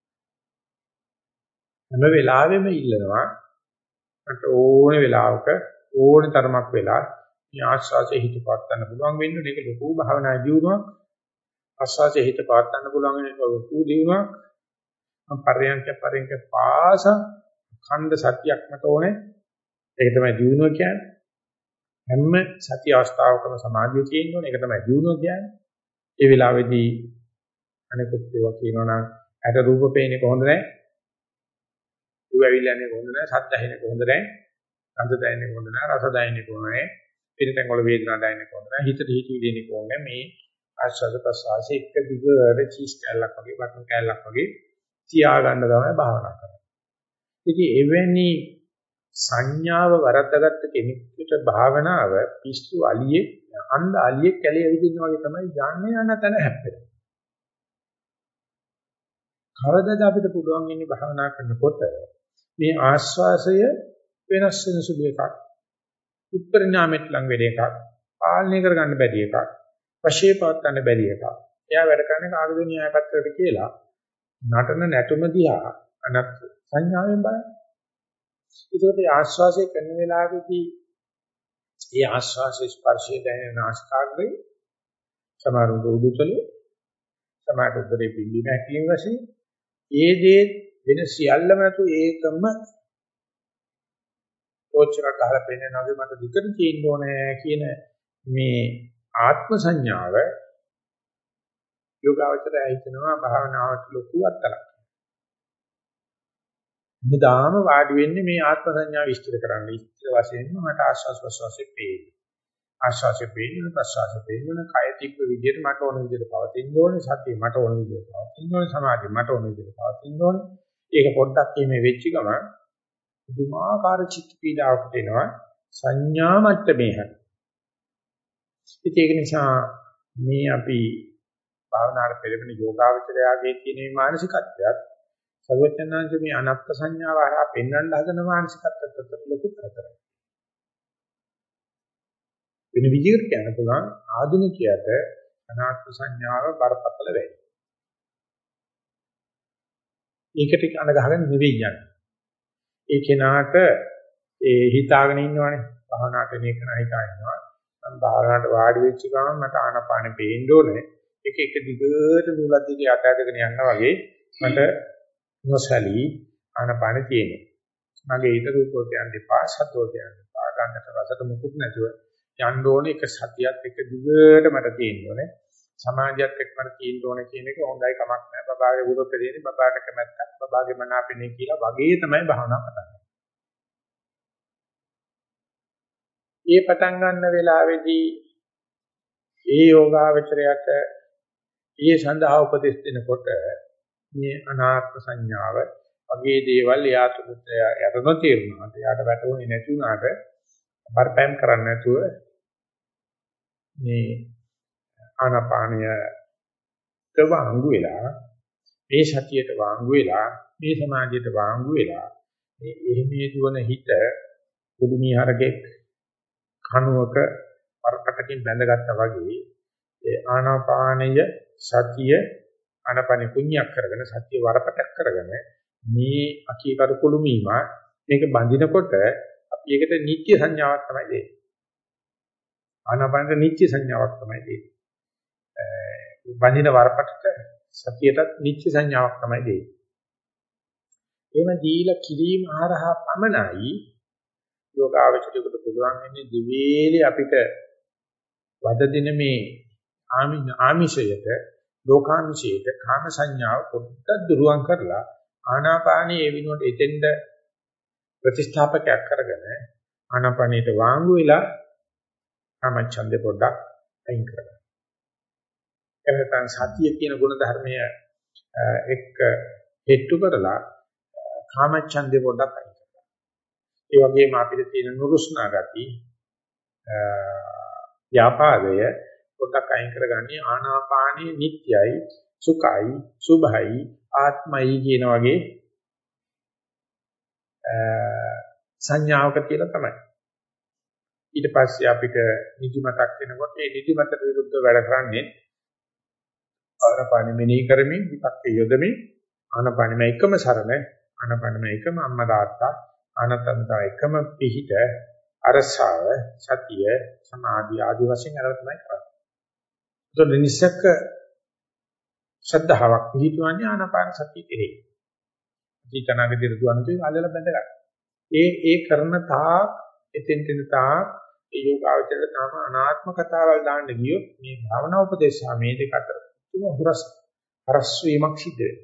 හැම වෙලාවෙම ඉල්ලනවා මට ඕනේ වෙලාවක ඕනේ තරමක් වෙලා මේ ආස්වාදයේ හිත පාත් ගන්න පුළුවන් වෙන්නේ මේක ලොකු භාවනා දියුණුවක්. ආස්වාදයේ හිත පාත් ගන්න පුළුවන් වෙන ලොකු දියුණුවක්. මම පරයන්ක පාස ඛණ්ඩ සත්‍යයක් මත ඕනේ. ඒක තමයි දියුණුව කියන්නේ. හැම සත්‍ය අවස්ථාවකම සමාධිය තියෙන්න ඕනේ. ඒක තමයි දියුණුව කියන්නේ. ඒ වෙලාවේදී අනිකුත් ඒවා කියනවනම් ඇට රූප පේන්නේ කොහොමද නැහැ? දුව ඇවිල්ලාන්නේ කොහොමද නැහැ? සද්ද ඇහෙන්නේ කොහොමද නැහැ? ගන්ධ දැනෙන්නේ කොහොමද නැහැ? රස දැනෙන්නේ කොහොමද නැහැ? පිළිතෙන් වල වේදනා දැනෙන්නේ කොහොමද නැහැ? හිතට හිතවිලි දෙන්නේ කොහොමද නැහැ? මේ ආස්වාද ප්‍රසආසෙ එක දිගට චීස් කැල්ලක් වගේ බටන් කැල්ලක් වගේ තියාගන්න තමයි භාවනා කරන්නේ. ඉතින් එවැනි සංඥාව වරද්දාගත්ත කෙනෙකුට භාවනාව පිස්සු අලියේ අන්ධ අලියේ කැලේ ඇවිදින්න වගේ තමයි යන්නේ යන තැන හැප්පෙන්නේ. කවදාද අපිට පුළුවන් ඉන්නේ භාවනා කරනකොට මේ ආස්වාසය වෙනස් වෙන සුළු එකක් උත්පරිණාමයට ලඟ වෙන එකක් පාලනය කරගන්න බැරි එකක් වශයේ පවත් ගන්න බැරි එකක්. එයා වැඩ කරන්නේ කාගේද න්‍යාය පත්‍රයට කියලා නටන නැටුම දිහා අනත් සංඥාවෙන් බලන්න. ඒකට ආස්වාසය කරන වෙලාවේදී ඒ ආස්වාසයේ ස්පර්ශයේ දැනෙන නාස්කාග්‍රේ සමහරුන් උඩුතලේ සමහර උදරේ පිම්බි නැතිව වශයෙන් ඒ දේ වෙන සියල්ලම නැතු ඒකම තෝචරක් ගහලා පෙන්නන වගේ මට දිකට තියෙන්න ඕනේ කියන මේ ආත්ම සංඥාව යෝගාවචරය හිතනවා භාවනාවට ලොකු අත්තරක්. මෙදාම වාඩි වෙන්නේ මේ ආත්ම සංඥාව විස්තර කරන්න. ඉස්තර වශයෙන්ම මට ආස්වාස් ප්‍රසවාසයේ පේන්නේ. ආස්වාසේ පේන්නේ ප්‍රසවාසයේ පේන්නේ කය තිබ්බ විදිහට මට ඕන විදිහට පවතින්න ඕනේ. සතිය මට ඕන විදිහට පවතින්න ඕනේ. සමාධිය මට ඕන විදිහට පවතින්න ඕනේ. ඒක පොඩ්ඩක් මේ වෙච්ච ගමන් පුදුමාකාර චිත්ත පීඩාවක් එනවා සංඥා මට්ටමේ හැටි. ඒක නිසා මේ අපි භාවනාවට පෙළඹෙන යෝගාවචරයාගේ තියෙන මේ මානසිකත්වයක් සර්වඥාන්ත මේ අනත්ත් සංඥාව හරහා පෙන්වන්න හදන මානසිකත්වයට ලොකු කරදරයක්. වෙන විදිහකට කියන්න පුළුවන් ආධුනිකයට අනාත්ම සංඥාව බරපතල වෙයි. ඒකට කන ගහගෙන නෙවෙයි යන්නේ. ඒ කෙනාට ඒ හිතාගෙන ඉන්නවනේ භාවනාවට මේ කරන හිතා ඉන්නවා. මම භාවනාවට වාඩි වෙච්ච ගමන් මට ආනපානෙ පේන්න ඕනේ. ඒක එක දිගට නූලක් දිගේ අතහැරගෙන යනවා වගේ මට නොසලී ආනපානෙ තියෙනවා. මගේ ඊට රූප වලට යන්න එපා, සත් වලට යන්න එපා, ගන්නට රසට මුකුත් නැතුව යන්න ඕනේ එක සතියක් එක දිගට මට තියෙන්න ඕනේ. සමාජයත් එක්ක මට තියෙන්න ඕනේ කියන එක හොඳයි කමක් නැහැ. බබාගේ විරෝධ දෙන්නේ බබාට කැමැත්තක්, බබාගේ මනාපෙන්නේ කියලා වගේ තමයි භාවනා පටන් ගන්න. මේ පටන් ගන්න වෙලාවේදී ඒ යෝගාවචරයට ඒ සඳහා උපදෙස් දෙනකොට මේ අනාත්ම සංඥාව වගේ දේවල් යාතුත් යටනෝ තේරුණාට යාට වැටුනේ නැති වුණාට බරපෑම් කරන්නේ නැතුව මේ ආනාපානයට වාංගු වෙලා මේ සතියට වාංගු වෙලා මේ සමාධියට වාංගු වෙලා මේ එහෙමේ දුවන හිත කුඩුමිහරකෙක් කණුවක පරකටකින් බැඳගත්තා වගේ ඒ ආනාපානය සතිය ආනාපානෙ කුණ්‍යක් කරගෙන සතිය වරපටක් කරගෙන මේ අකීකරු කුළුමීම මේක බඳිනකොට අපි ඒකට නිත්‍ය සංඥාවක් තමයි දෙන්නේ. ආනාපානෙට නිත්‍ය සංඥාවක් තමයි දෙන්නේ. බඳින වරපටට සතියටත් නිත්‍ය සංඥාවක් තමයි දෙන්නේ. එහෙම දීලා කිරීම හරහා පමණයි යෝගාවචරයකට පුළුවන් වෙන්නේ දිවේලේ අපිට වද දින මේ ආමිෂයට ලෝකාමිෂයට කාම සංඥාව පොඩ්ඩක් දුරුවන් කරලා ආනාපානයේ ඒ විනෝඩ එතෙන්ද ප්‍රතිස්ථාපකයක් කරගෙන ආනාපානයට වාංගු වෙලා කාමච්ඡන්දේ පොඩ්ඩක් අයින් කරගන්න. එහෙනම් සතිය කියන ගුණ ධර්මය එක්ක හෙට්ටු කරලා කාමච්ඡන්දේ පොඩ්ඩක් අයින් කරගන්න. ඒ වගේම අපිට තියෙන නුරුස්නා ගති ව්‍යාපාදය පොඩ්ඩක් අයින් කරගන්නේ ආනාපානයේ නිට්යයි සුඛයි සුභයි ආත්මයි කියන වගේ සංඥාවක කියලා තමයි. ඊට පස්සේ අපිට නිදිමතක් වෙනකොට ඒ නිදිමතට විරුද්ධව වැඩ කරන්නේ ආනාපාන මෙනෙහි කරමින් විපක්කේ යොදමින් ආනාපානම එකම සරණ ආනාපානම එකම අම්මා තාත්තා ආනාපානම එකම පිහිට අරසාව සතිය සමාධි ආදී වශයෙන් අරව තමයි කරන්නේ. ඒක නිසක ශ්‍රද්ධාවක් පිහිටවන්නේ ආනාපාන සතිය කෙරෙහි. ජීතනාගදී දුවන්තුයි අල්ලලා බැඳගන්න. ඒ කරන තාක් එතෙන් තාක් ඒ යෝගාවචරයට තම අනාත්ම කතාවල් දාන්න ගියොත් මේ භාවනා උපදේශ මේ දෙක අතර තුන හරස් වීමක් සිද්ධ වෙනවා.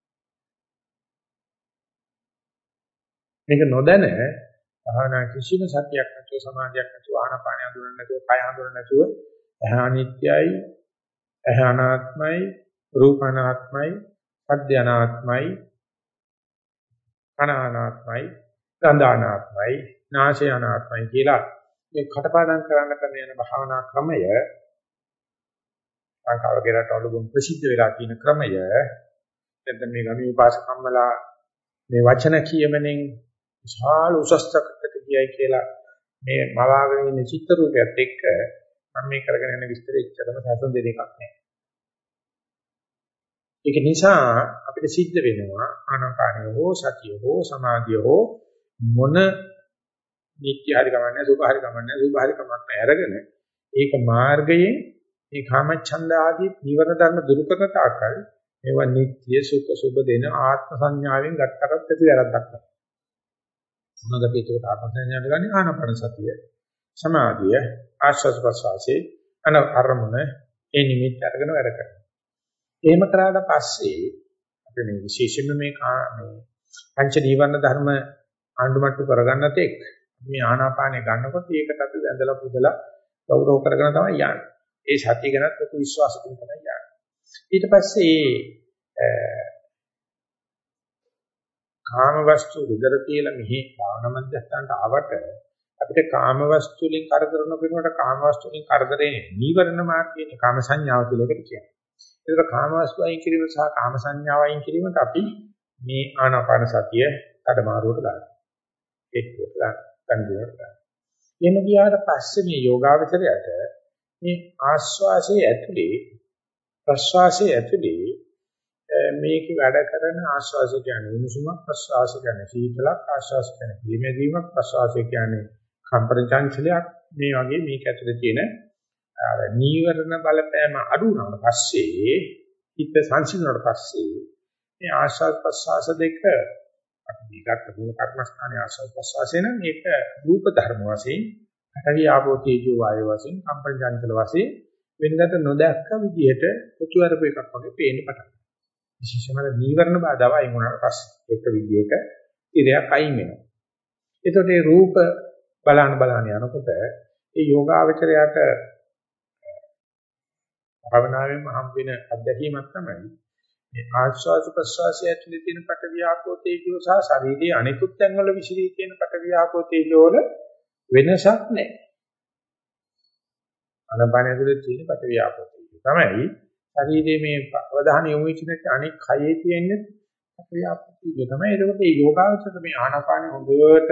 මේක නොදැන භාවනා කිසිම සතියක් නැතුව සමාධියක් නැතුව ආනාපානය හඳුනන්නේ නැතුව කය හඳුනන්නේ නැතුව ඇහැ අනිත්‍යයි ඇහැ අනාත්මයි රූප අනාත්මයි පද්‍ය අනාත්මයි කන අනාත්මයි ගන්ධ අනාත්මයි නාසය අනාත්මයි කියලා මේ කටපාඩම් කරන්න කරන යන භාවනා ක්‍රමය සංකාරකේට අලුගුම් ප්‍රසිද්ධ වෙලා තියෙන ක්‍රමය එතන මේ ගමී උපාසකම්මලා මේ වචන කියමනෙන් විශාල උසස්තකට කියයි කියලා මේ මවාගෙන ඉන්න චිත්ත රූපයත් එක්ක මම මේ කරගෙන යන විස්තරෙ ඉච්චරම සැසඳ දෙයක් නැහැ. ඒක නිසා අපිට සිද්ධ වෙනවා ආනාපානිය හෝ සතිය හෝ සමාධිය හෝ මොන නිත්‍ය හරි කමන්නේ සුඛ හරි කමන්නේ සුභ හරි කමන්නේ අරගෙන ඒක මාර්ගයේ මේ කාමච්ඡන්ද ආදී නිවන ධර්ම දුරු කරන තාක්කල් මේවා නිත්‍ය සුඛ සුභ දෙන ආත්ම සංඥාවෙන් ගත්තටත් ඇති වැරද්දක් නැහැ. මොනවාද පිටුකට ආත්ම සංඥාට ගන්නේ ආනාපාන සතිය සමාධිය ආශ්වාස ප්‍රශ්වාසයේ අරමුණ ඒ නිමිත්ත අරගෙන වැඩ කරනවා. එහෙම කරාට පස්සේ අපි මේ විශේෂයෙන්ම මේ පංච නීවරණ ධර්ම ආණ්ඩුමට්ටු කරගන්නත් එක් මේ ආනාපානය ගන්නකොට ඒකට අපි වැඳලා පුදලා ගෞරව කරගෙන තමයි යන්නේ. ඒ සතිය ගැනත් ලොකු විශ්වාසකින් තමයි යන්නේ. ඊට පස්සේ කාම වස්තු විතර කියලා මෙහි භාවනා මධ්‍යස්ථානට ආවට අපිට කාම වස්තු වලින් කරදර නොකිනකොට කාම වස්තු වලින් කරදරේ නීවරණ මාර්ගයේ කාම සංඥාව කියලා එකට කියනවා. ඒතර කාම වස්තු අයින් කිරීම සහ කාම සංඥාව අයින් කිරීමට අපි මේ ආනාපාන සතිය කඩමාරුවට දානවා. ඒකට ගන්නවා. එහෙම ගියාට පස්සේ මේ යෝගාවචරයට මේ ආස්වාසයේ ඇතුලේ ප්‍රස්වාසයේ ඇතුලේ මේක වැඩ කරන ආස්වාසය කියන්නේ උණුසුමක් ප්‍රස්වාසය කියන්නේ සීතලක් ආස්වාසය කියන්නේ පිළිමැදීමක් ප්‍රස්වාසය කියන්නේ කම්පන චංචලයක් මේ වගේ මේක ඇතුලේ තියෙන අර නීවරණ බලපෑම අඩු වුණාට පස්සේ හිත සංසිඳුණාට පස්සේ මේ ආස්වාද ප්‍රස්වාස දෙක අපි ගත්ත මූල කර්මස්ථානයේ ආස්වාද ප්‍රස්වාසය නම් මේක රූප ධර්ම වශයෙන් පඨවි ආපෝ තේජෝ වායෝ වශයෙන් කම්පන චංචල වශයෙන් වෙනකට නොදැක්ක විදිහට පුතු අරපු එකක් වගේ පේන්න පටන් ගන්නවා. විශේෂයෙන්ම නීවරණ බාධාව අයින් වුණාට පස්සේ එක විදිහක ඉරයක් අයින් වෙනවා. එතකොට මේ රූප බලන යනකොට ඒ යෝගාවචරයට භවනාවෙම හම් වෙන අත්දැකීමක් තමයි මේ ආශ්වාස ප්‍රශ්වාසය ඇතුලේ තියෙන පඨවි ආපෝ තේජෝ සහ ශරීරයේ අනිකුත් තැන්වල විසිරී තියෙන පඨවි ආපෝ තේජෝ වල වෙනසක් නැහැ. අනබන ඇතුලේ තියෙන පඨවි ආපෝ තේජෝ තමයි ශරීරයේ මේ අවධානය යොමු වෙච්ච අනික් කයේ තියෙන පඨවි ආපෝ තේජෝ තමයි. ඒකෝට මේ යෝගාවචර මේ ආනාපානෙ හොඳට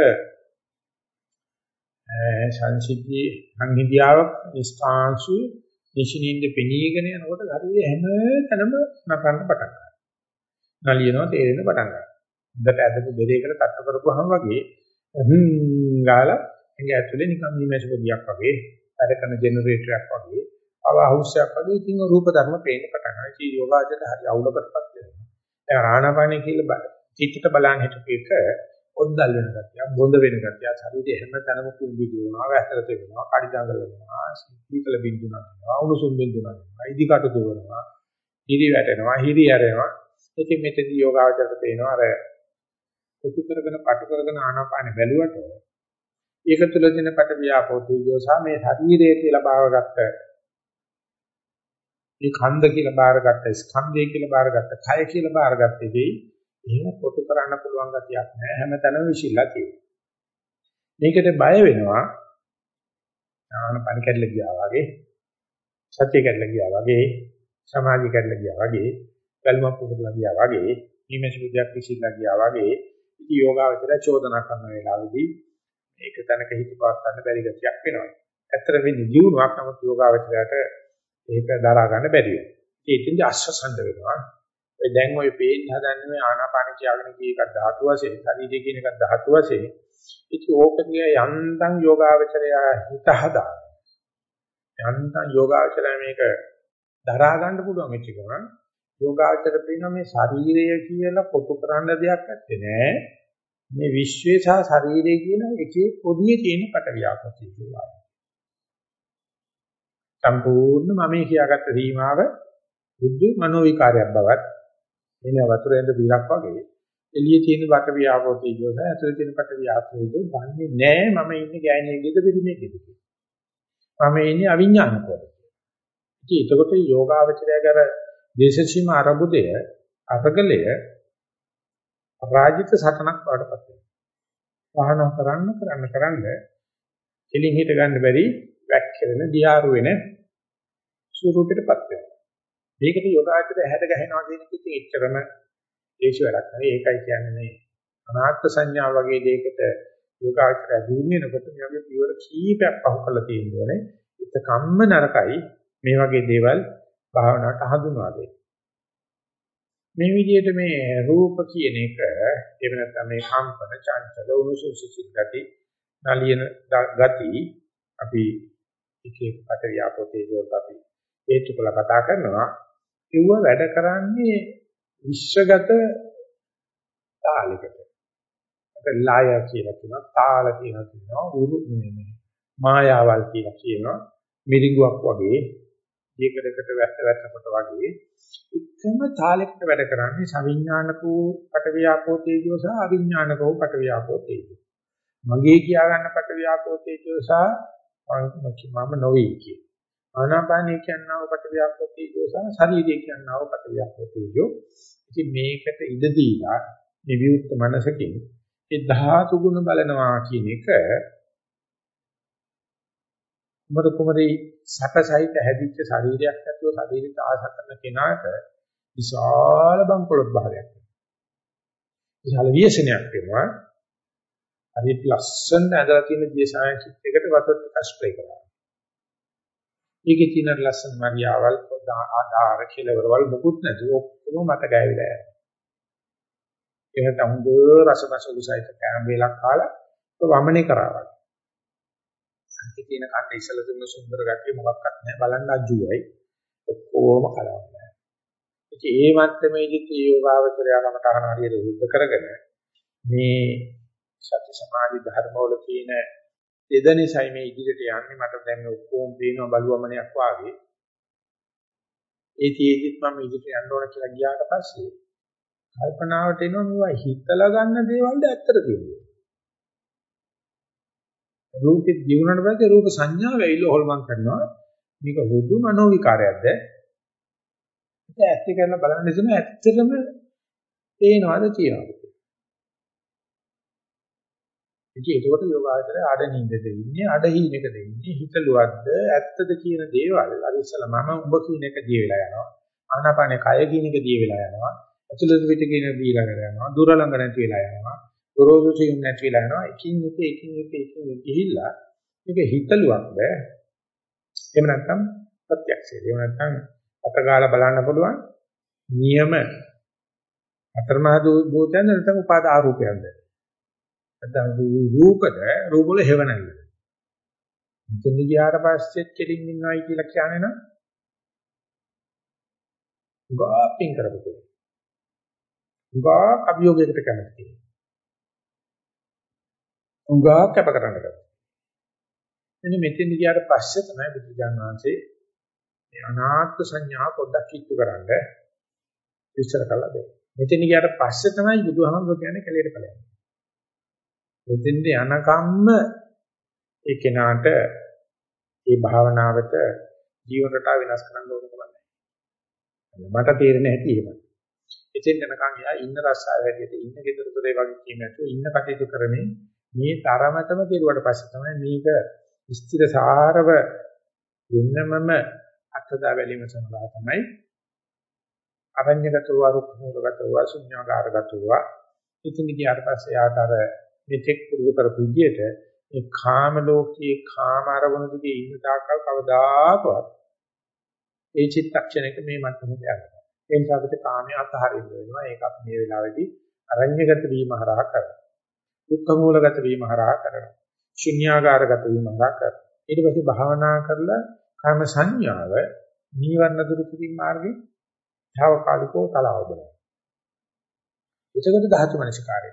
සංසිද්ධි සංහිදියාවක් නිස්කාංශු නිෂිනින්ද පෙනීගෙන යනකොට ශරීරය හැම තැනම නටන්න පටන් ගන්නවා. නලියනවා තේරෙන්න පටන් ගන්නවා. හොඳට ඇදපු බෙරේකට තට්ටු කරපුවාම වගේ ගාලා එංග ඇතුලේ නිකන් නිමැසු පොදියක් වගේ වැඩ කරන ජෙනරේටරයක් වගේ පවර් හවුස් එකක් වගේ ඉතින් රූප ධර්ම පේන්න පටන් ගන්නවා. ඒක යෝගාචරයට හරි අවුලකටපත් වෙනවා. දැන් ආනාපානෙ කියලා චිත්තට බලන්න හිටපු එක ඔද්දල් වෙන ගතිය, බොඳ වෙන ගතිය, ශරීරයේ හැම තැනම කුඹි දුවනවා, වැස්සට වෙනවා, කඩි දඟල වෙනවා, සීතල බින්දුනක් වෙනවා, උණුසුම් බින්දුනක් වෙනවා, ඉදිකට දුවනවා, හිරි වැටෙනවා, හිරි ඇරෙනවා. ඉතින් මෙතනදී යෝගාවචරයට පේනවා අර කොටු කරගෙන පටු කරගෙන ආනාපානෙ බැලුවට ඒක තුළ තියෙන පට වියාපෝ තේජෝ සහ මේ ශරීරය කියලා බාරගත්ත මේ ඛණ්ඩ කියලා බාරගත්ත ස්කන්ධය කියලා බාරගත්ත කය කියලා බාරගත්ත එකේ එහෙම කොටු කරන්න පුළුවන් ගතියක් නෑ හැමතැනම විශ්ිලා තියෙනවා. මේකට බය වෙනවා ආනාපාන කැඩලා ගියා වගේ සත්‍ය කැඩලා ගියා වගේ සමාධි කැඩලා ගියා වගේ කල්මක් පුදුලා ගියා වගේ ඊමේජ් විද්‍යාවක් විශ්ිලා ගියා වගේ ඉති යෝගාවචර චෝදනා කරන වෙලාවේදී මේක තැනක හිත පාත් ගන්න බැරි ගතියක් වෙනවා. ඇත්තට වෙන්නේ ජීවුණක් නමුත් යෝගාවචරයට ඒක දරා ගන්න බැරි වෙනවා. ඒකෙන්ද අශ්වසන්ද වෙනවා. ඒ දැන් ඔය පේන්න හදන්නේ මේ ආනාපාන කියාගෙන කී එකක් ධාතු වශයෙන්, ශරීරය කියන එකක් ධාතු වශයෙන්. ඉතින් ඕකගේ යන්තම් යෝගාවචරය හිත හදා. යන්තම් යෝගාවචරය මේක දරා ගන්න පුළුවන් වෙච්ච ගමන් යෝගාචර පින මේ ශරීරය කියලා කොටු කරන්න දෙයක් නැත්තේ නෑ. මේ විශ්වයේ සහ ශරීරයේ කියන එකේ පොදුවේ තියෙන පටවියාපතිය කියලා. සම්පූර්ණ මම කියාගත්ත සීමාව බුද්ධ මනෝ විකාරයක් බවත් එන වතුරෙන්ද බිලක් වගේ එළියේ තියෙන පටවියාපතිය කියෝස ඇතුලේ තියෙන පටවියාපතිය දන්නේ නෑ මම ඉන්නේ ගෑණියෙක්ද පිරිමේකද කියලා. මම ඉන්නේ අවිඥානිකව. ඉතින් එතකොට යෝගාවචරය කර දේශසීම අරබුදය අරගලය රාජිත සටනක් වඩපත් වෙනවා. වහන කරන්න කෙලින් හිට ගන්න බැරි වැක්කිරෙන දියාරු වෙන ස්වරූපයටපත් වෙනවා. මේකට යෝගාචරය හැද ගහනවා කියන එක ඉතින් එච්චරම දේශ වැඩක් නෙවෙයි. ඒකයි කියන්නේ මේ අනාත්ම සංඥා වගේ දෙයකට යෝගාචරය දුන්නේනකොට මේ වගේ පියවර කීපයක් පහු කරලා තියෙනෝනේ. ඒකම්ම නරකයි මේ වගේ දේවල් භාවනාවට හඳුන්වා දෙන්න. මේ විදිහට මේ රූප කියන එක එහෙම නැත්නම් මේ කම්පන චංචල උණුසුම් සිසිල් ගති නලියන ගති අපි එක එක පටවියාපෝ තේජෝත් අපි හේතුඵල කතා කරනවා. ඒව වැඩ කරන්නේ විශ්වගත තාලයකට. අපේ ලාය කියලා කියනවා තාල කියලා කියනවා උරු මේ මායාවල් කියලා කියනවා මිරිඟුවක් වගේ ඒකකට වැටකොට වගේ එකම තාලයකට වැඩ කරන්නේ සවිඥානිකෝ පටවියාපෝ තේජෝ සහ අවිඥානිකෝ පටවියාපෝ තේජෝ. මගේ කියා ගන්න පටවියාපෝ තේජෝ සහ මම නොවේ කිය. ආනාපානිය කියනවා පටවියාපෝ තේජෝ සහ ශරීරය කියනවා පටවියාපෝ තේජෝ. ඉතින් මේකට ඉඩ දීලා නිවිුත් මනසකින් ඒ ධාතු ගුණ බලනවා කියන එක කුමරි සැපසහිත හැදිච්ච ශරීරයක් ඇතුව ශරීරයට ආශ කරන කෙනාට විශාල බංකොලොත් භාවයක් වෙනවා. විශාල විශ්නයක් වෙනවා. හරියට ලස්සන ඇදලා තියෙන දියසාය චිත්තයකට වතුර ටිකක් ස්ප්‍රේ කරනවා. ඒකේ තියෙන ලස්සන මරියාවල් ආධාර කෙලවරවල් මුකුත් නැතුව ඔක්කොම මත ගෑවිලා යනවා. ඒක තමයි රසමසලු සහිත කෑම වේලක් කාලා වමනේ කරාවා. සංකේ තියෙන කන්න ඉසල දුන්න සුන්දර ගැටිය මොකක්වත් නැහැ බලන්න අජුවයි ඔක්කොම කලවන්නේ. ඉතින් ඒ මට්ටමේදී යෝගාවචරයකම තහන හරියට යුද්ධ කරගෙන මේ සති සමාධි ධර්මවල තියෙන දෙදෙනිසයි මේ ඉදිරියට යන්නේ මට දැන් මේ ඔක්කොම පේනවා බලුවමනයක් වාගේ. ඒතිෙදිත් මම ඉදිරියට යන්න ඕන කියලා ගියාට පස්සේ කල්පනාවට එනවා මේවා හිතලා ගන්න දේවල්ද ඇත්තට තියෙන්නේ. රූපෙ දිනුනට පස්සේ රූප සංඥාව ඇවිල්ලා හොල්මන් කරනවා. මේක හුදු මනෝ විකාරයක්ද? ඒක ඇත්ත කරලා බලන්න ඉතින් ඇත්තටම පේනවාද තියනවාද? ඉතින් ඒකට යෝගාචරය අඩ නින්දද ඉන්නේ අඩ හීනෙකද ඉන්නේ හිතලුවක්ද ඇත්තද කියන දේවල් අර ඉස්සලා මම ඔබ කියන එක දී වෙලා යනවා. ආනාපානේ කය කියන එක දී වෙලා යනවා. ඇතුළත පිට කියන දීලා යනවා. දුර ළඟ නැති වෙලා යනවා. ගොරෝසු සිහින් නැති වෙලා යනවා. එකින් එක ගිහිල්ලා මේක හිතලුවක්ද එහෙම නැත්නම් ප්‍රත්‍යක්ෂයද එහෙම නැත්නම් අතගාලා බලන්න පුළුවන් නියම අතරමහා භූතයන් නැත්නම් උපාද ආරූපයන්ද නැත්නම් රූපද රූප වල හේවණල්ල මෙතන ගියාට පස්සේ කෙලින් ඉන්නවයි කියලා කියන්නේ නම් ගාපින් කරපොතේ ගා අභියෝගයකට කැමති උංගා කැප කරන්න ගත්තා. එනි මෙතෙන් ගියාට පස්සේ තමයි බුදුජානක වහන්සේ මේ අනාත්ම සංඥා පොඩ්ඩක් කිට්ටු කරන්න විස්තර කළා දෙන්න. මෙතෙන් ගියාට පස්සේ තමයි බුදුහාමුදුරුවෝ කියන්නේ කැලේට ඵලයක්. මෙතෙන්ද යනකම්ම ඒ කෙනාට මේ භාවනාවට ජීවන රටාව වෙනස් කරන්න ඕන කම නැහැ. මට තේරෙන හැටි එහෙමයි. එතෙන් යනකම් යා ඉන්න රස්සාව හැටියට ඉන්න ගෙදර දොරේ වගේ කීමැතු ඉන්න කටයුතු කරමින් මේ තරමටම කෙරුවට පස්සේ තමයි මේක ස්ථිරසාරව වෙන්නමම අත්දැක බැලීම සඳහා තමයි අරඤ්‍යගතව රුක්මූලගතව ශුන්‍යාකාරගතව ඉතින් ගියාට පස්සේ යාට අර මෙතෙක් පුරුදු කරපු විදියට මේ කාම ලෝකයේ කාම අරමුණු දිගේ ඉන්න තාක්කල් කවදාකවත් ඒ චිත්තක්ෂණයක මේ මට්ටමට යනවා. ඒ නිසා අපිට කාමයේ අතහරින්න වෙනවා. ඒක අපි මේ වෙලාවේදී අරඤ්‍යගත වීම හරහා කරනවා. දුක්ඛමූලගත වීම හරහා කරනවා. ශුන්‍යාකාරගත වීම හරහා කරනවා. ඊට පස්සේ භාවනා කරලා කාම සංඥාව නීවරණ දුරු කිරීම මාර්ගේ තාවකාලිකව තලාව බලනවා. ඒකකට ධාතු මනසිකාරය.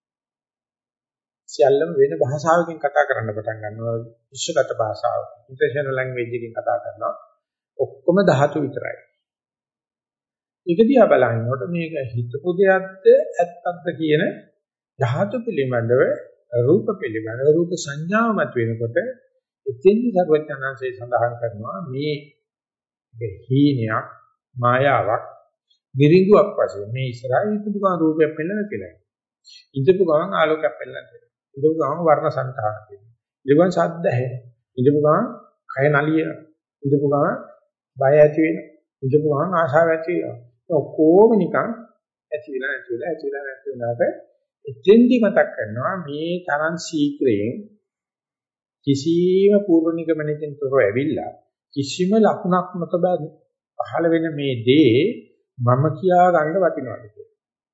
සියල්ලම වෙන භාෂාවකින් කතා කරන්න පටන් ගන්නවා. විශ්වගත භාෂාව. ඉන්ටර්නැෂනල් ලැන්ග්වේජ් එකකින් කතා කරනවා. ඔක්කොම ධාතු විතරයි. ඒක දිහා බලනකොට මේක හිතපු දෙයක්ද ඇත්තක්ද කියන ධාතු පිළිබඳව රූප පිළිබඳව රූප සංඥාව මත වෙනකොට එතෙන්දි සර්වඥාන්සේ සඳහන් කරනවා මේ හීනයක් මායාවක් දිරිඟුවක් වශයෙන් මේ ඉස්සරහින් ඉඳපු ගමන් රූපයක් පෙන්වන්න කියලා. ඉඳපු ගමන් ආලෝකයක් පෙන්වන්න කියලා. ඉඳපු ගමන් වර්ණ සංතාන කියලා. ඉඳපු ගමන් ශබ්ද ඇහෙන. ඉඳපු ගමන් කය නලියන. ඉඳපු ගමන් බය ඇති වෙන. ඉඳපු ගමන් ආශාව ඇති වෙනවා. ඔක්කොම නිකන් ඇති වෙලා නැති වෙලාට එතෙන්දි මතක් කරනවා මේ තරම් ශීක්‍රයෙන් කිසියම් පූර්ව නිගමනකින් තොරව ඇවිල්ලා කිසිම ලකුණක් නොතබ පහළ වෙන මේ දේ මම කියා ගන්න වටිනවද කියලා.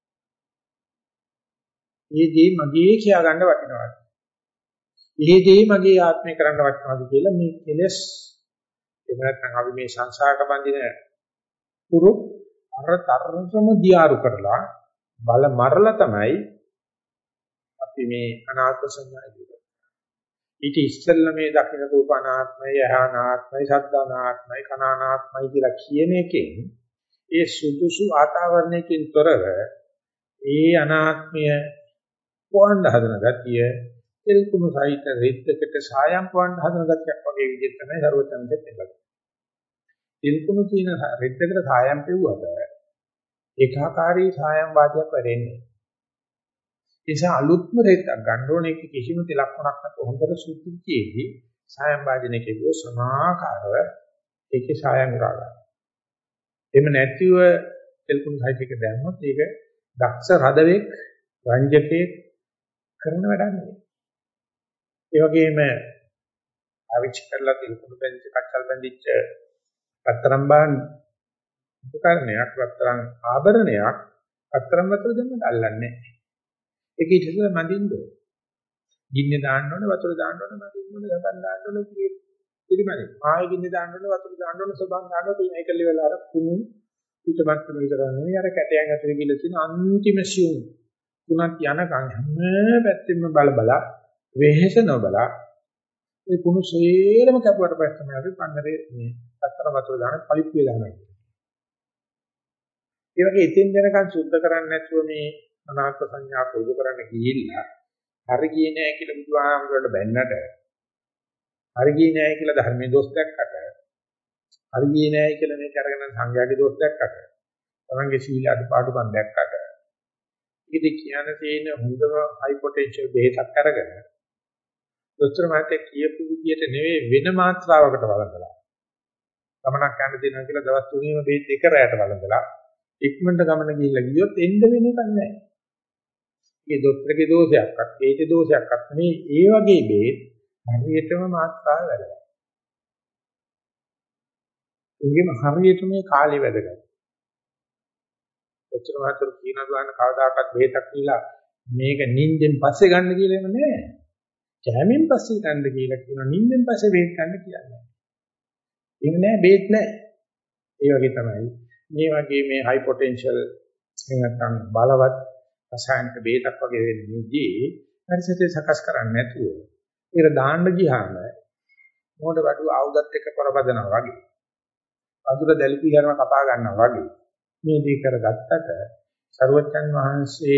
මේ දේ මගේ කියා ගන්න වටිනවද? මේ දේ මගේ ආත්මය කරන්න වටිනවද කියලා මේ කෙලස් එහෙම නැත්නම් අපි මේ සංසාරට බඳින පුරු අර තරමටම දියාරු කරලා බල මරලා තමයි අපි මේ අනාත්ම සංඥා ඉදිරියට. ඊට ඉස්සෙල්ලා මේ දකින්න රූප අනාත්මයි, යහනාත්මයි, සද්දානාත්මයි, කනානාත්මයි කියලා කියන එකෙන් ඒ සුදුසු වාතාවරණයකින් තොරව ඒ අනාත්මය පොවන්න හදන ගතිය එල්කුණු සහිත රෙද්දකට සායම් පොවන්න හදන ගතියක් වගේ විදිහට තමයි සර්වඥාන්සේ පෙන්නන්නේ. එල්කුණු කියන රෙද්දකට සායම් පෙව්වට ඒකාකාරී සායම් වාදයක් වෙන්නේ. ඒ නිසා අලුත්ම රෙද්දක් ගන්න ඕනේ කිසිම තිලක්ෂණක් නැතුව හොඳට සුද්ධියේදී සායම් වාදනයේ කියෝ සමාකාරව ඒකේ සායම් උරා ගන්න. එහෙම නැතිව එල්කුණු සහිත එක දැම්මොත් ඒක දක්ෂ රදවෙක් රංජකේ කරන වැඩක් නෙවෙයි. ඒ වගේම අවිච් කරලා තිල්කුණු බැඳිච්ච කච්චල් බැඳිච්ච පතරම් බාන් උපකරණයක් වතරම් ආභරණයක් පතරම් වතුර දෙන්නට අල්ලන්නේ නැහැ. ඒක ඉතින් මඳින්න ඕන. ගින්නේ දාන්න ඕනේ වතුර දාන්න ඕනේ මඳින්න ඕනේ සබන් දාන්න ඕනේ පිළිමරි. ආයෙ ගින්නේ දාන්න ඕනේ වතුර දාන්න ඕනේ සබන් දාන්න ඕනේ මේක ලෙවල් අර කුණු පිටමත් විතර නෙවෙයි අර කැටයන් ඇතුලේ ගිහලා තියෙන අන්තිම සියුම් කුණක් යනකම් හැම පැත්තෙම බල වෙහෙස නොබලා ඒ කුණු සේරම කැපුවට පස්සේ තමයි අපි පන්නරේ මේ අත්තර වතුර දාන පලිප්පිය දානවා. ඒ වගේ එතෙන් යනකම් සුද්ධ කරන්නේ නැතුව මේ අනාත්ම සංඥා පුරුදු කරන්න ගිහිල්ලා හරි ගියේ නැහැ කියලා බුදුහාමුදුරට බැන්නට හරි ගියේ නැහැ කියලා ධර්මයේ දොස් දැක්කට හරි ගියේ නැහැ කියලා මේක අරගෙන සංඝයාගේ දොස් දැක්කට තමන්ගේ සීල අඩපාඩුකම් දැක්කට ඉතින් කියන තේන හොඳම හයි පොටෙන්ෂල් බෙහෙතක් අරගෙන දොස්තර මහත්තයා කියපු විදියට නෙවෙයි වෙන මාත්‍රාවකට වළඳලා ගමනක් යන්න දෙනවා කියලා දවස් 3ෙම බෙහෙත් එක රැයට වළඳලා ඉක්මනට ගමන ගිහිල්ලා ගියොත් එන්න වෙන එකක් නැහැ. ඒ දොස්තරගේ දෝෂයක්වත් බෙහෙතේ දෝෂයක්වත් නෙවෙයි ඒ වගේ බෙහෙත් හරියටම මාත්‍රාව වැඩගන්න. ඒකෙම හරියටම මේ කාලේ වැඩගන්න. දොස්තර මහත්තයා කියනවා ගන්න කවදාකවත් බෙහෙතක් කියලා මේක නිින්දෙන් පස්සේ ගන්න කියලා එම නෑ. කැමෙන් පස්සේ ගන්න කියලා කියනවා නිින්දෙන් පස්සේ බෙහෙත් ගන්න කියන්නේ. එහෙම නෑ බෙහෙත් නෑ. ඒ වගේ තමයි මේ වගේ මේ හයි පොටෙන්ෂල් නැත්නම් බලවත් රසායනික බෙහෙතක් වගේ වෙන්නේදී පරිසරය සකස් කරන්නේ නැතුව ඒක දාන්න ගියාම මොකට වඩු ආයුධත් එක්ක කරපදනවා වගේ. අඳුර දැල්පි කරන කපා ගන්නවා වගේ. මේ දේ කරගත්තට සරුවචන් වහන්සේ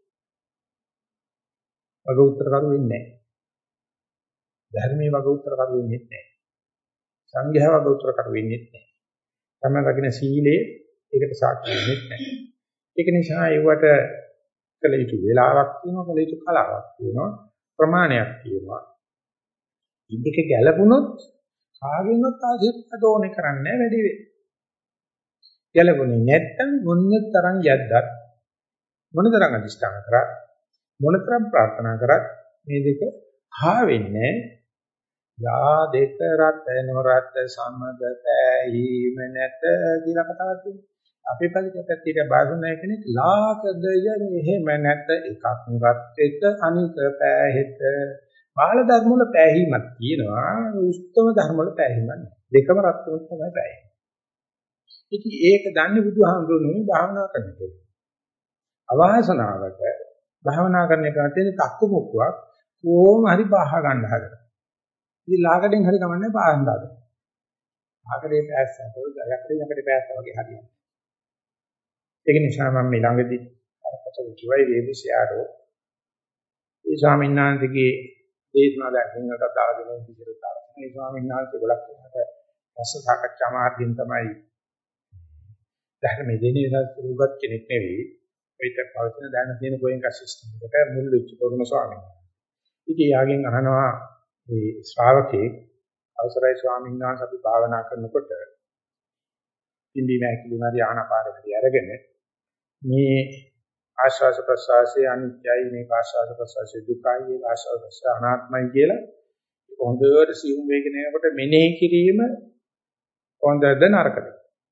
වග උත්තර කරු වෙන්නේ නැහැ. ධර්මයේ වග උත්තර කරු වෙන්නේ නැහැ. සංඝයා වග උත්තර කරු වෙන්නේ නැහැ. තමයි රකින්න සීලයේ ඒකට සාක්ෂි වෙන්නේ නැහැ. ඒක නිසා ඒවට කළ යුතු වෙලාවක් තියෙනවා, කළ යුතු කලාවක් තියෙනවා, ප්‍රමාණයක් තියෙනවා. ඉදික ගැළපුණොත් කාගෙන්වත් ආදෝනේ කරන්නේ වැඩි වෙයි. ගැළපුණේ නැත්තම් මොනතරම් යද්දත් මොනතරම් අදිෂ්ඨාන කරා මොනතරම් ප්‍රාර්ථනා කරත් මේ දෙක හා වෙන්නේ යා දෙක රත් නොරත් සමග පෑහීම නැත කියලා කතාවක් තියෙනවා. අපේ පැත්තේ බාසුනාය කෙනෙක් ලාකදය මෙහෙම නැත එකක් රත් වෙත අනික පෑහෙත බාල ධර්ම වල පෑහීමක් තියෙනවා. උත්තම ධර්ම වල පෑහීමක් නැහැ. දෙකම රත් වුණොත් තමයි පෑහෙන්නේ. ඉතින් ඒක දන්නේ බුදුහාමුදුරනේ භාවනා කරනකොට. අවාසනාවට භාවනා කරන එක නැතේ තක්කු මොක්කුවක් කොහොම හරි බාහ ගන්න හදනවා. ඉතින් ලාකඩෙන් හරි ගමන්නේ බාහන්න හදනවා. ලාකඩේ පෑස්සට යකඩේ පෑස්සා වගේ හරියන්නේ. ඒක නිසා මම මේ ළඟදී අර පොතේ කිව්වයි වේදිසියාරෝ ඒ ස්වාමීන් වහන්සේගේ දේශනා දැන් හිංගකට දාලා දෙන විදිහට දාලා. මේ ස්වාමීන් වහන්සේ ගොඩක් වෙනකට රස සාකච්ඡා මාර්ගයෙන් තමයි ධර්මයේ දෙන්නේ උගත් කෙනෙක් නෙවෙයි. ඒකට පවතින දැන තියෙන ගෝයන්ක සිස්ටම් එකට මුල් වෙච්ච කරුණ ස්වාමීන් වහන්සේ. ඉතින් යාගෙන් අහනවා මේ ශ්‍රාවකේ අවසරයි ස්වාමීන් වහන්සේ අපි භාවනා කරනකොට ඉන්දිය මෑකිලිමාදී ආනාපානසතිය අරගෙන මේ ආශ්වාස ප්‍රශ්වාසයේ අනිත්‍යයි මේ ආශ්වාස ප්‍රශ්වාසයේ දුකයි මේ ආශ්වාස ප්‍රශ්වාස අනාත්මයි කියලා හොඳට සිහුම් වේගෙන යනකොට මෙනෙහි කිරීම හොඳද නරකද?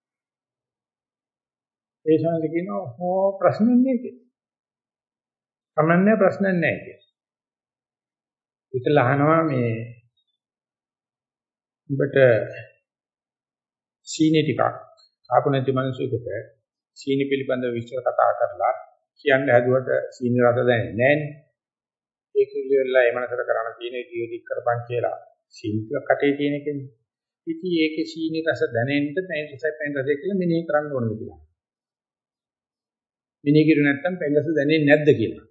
ඒ ශාන්ති කියනවා හෝ ප්‍රශ්න නැහැ. කමන්නේ ප්‍රශ්න නැහැ කියලා. ඒකල අහනවා මේ උඹට සීනි ටිකක් ආපු නැති මිනිසෙකුට සීනි පිළිබඳව විස්තර කතා කරලා කියන්න හැදුවට සීනි රස දැනෙන්නේ නැහනේ. ඒක ඉල්ලලා ඒ මනසට කරණ තියෙන ජීවිත කරපන් කියලා සීනි ටික කටේ තියෙන කෙනෙක්. ඉතින් ඒකේ සීනි රස දැනෙන්න පෙන් රසය කියලා මෙනෙහි කරන්න ඕනේ කියලා. මෙනෙහි කිරු නැත්තම් පෙන් රස දැනෙන්නේ නැද්ද කියලා.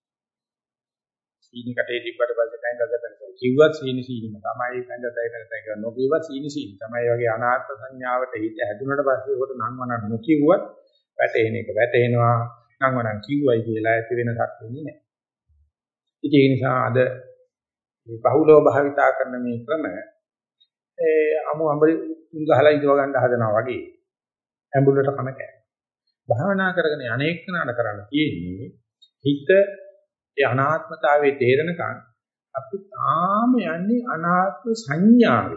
සීනි කටේ තිබ්බට පස්සේ පෙන් රස දැනෙනවා. කිව්වත් සීනි සීනිම තමයි පෙන් රසයි කියලා නොකියවත් සීනි සීනි තමයි. වගේ අනාත්ම සංඥාවට හිත හැදුනට පස්සේ උකට නම් වනක් නොකියුවත් වැටෙන එක වැටෙනවා. නම් වනක් කිව්වයි කියලා ඇති වෙනසක් වෙන්නේ නැහැ. ඉතින් ඒ නිසා අද මේ බහුලව භාවිතා කරන මේ ක්‍රම අමු අඹරි ගහලා ඉදව ගන්න හදනවා වගේ ඇඹුලට කම කෑ. භාවනා කරගෙන අනේක නාන කරන්න තියෙන්නේ හිත ඒ අනාත්මතාවයේ තේරෙනකන් අපි තාම යන්නේ අනාත්ම සංඥාවේ.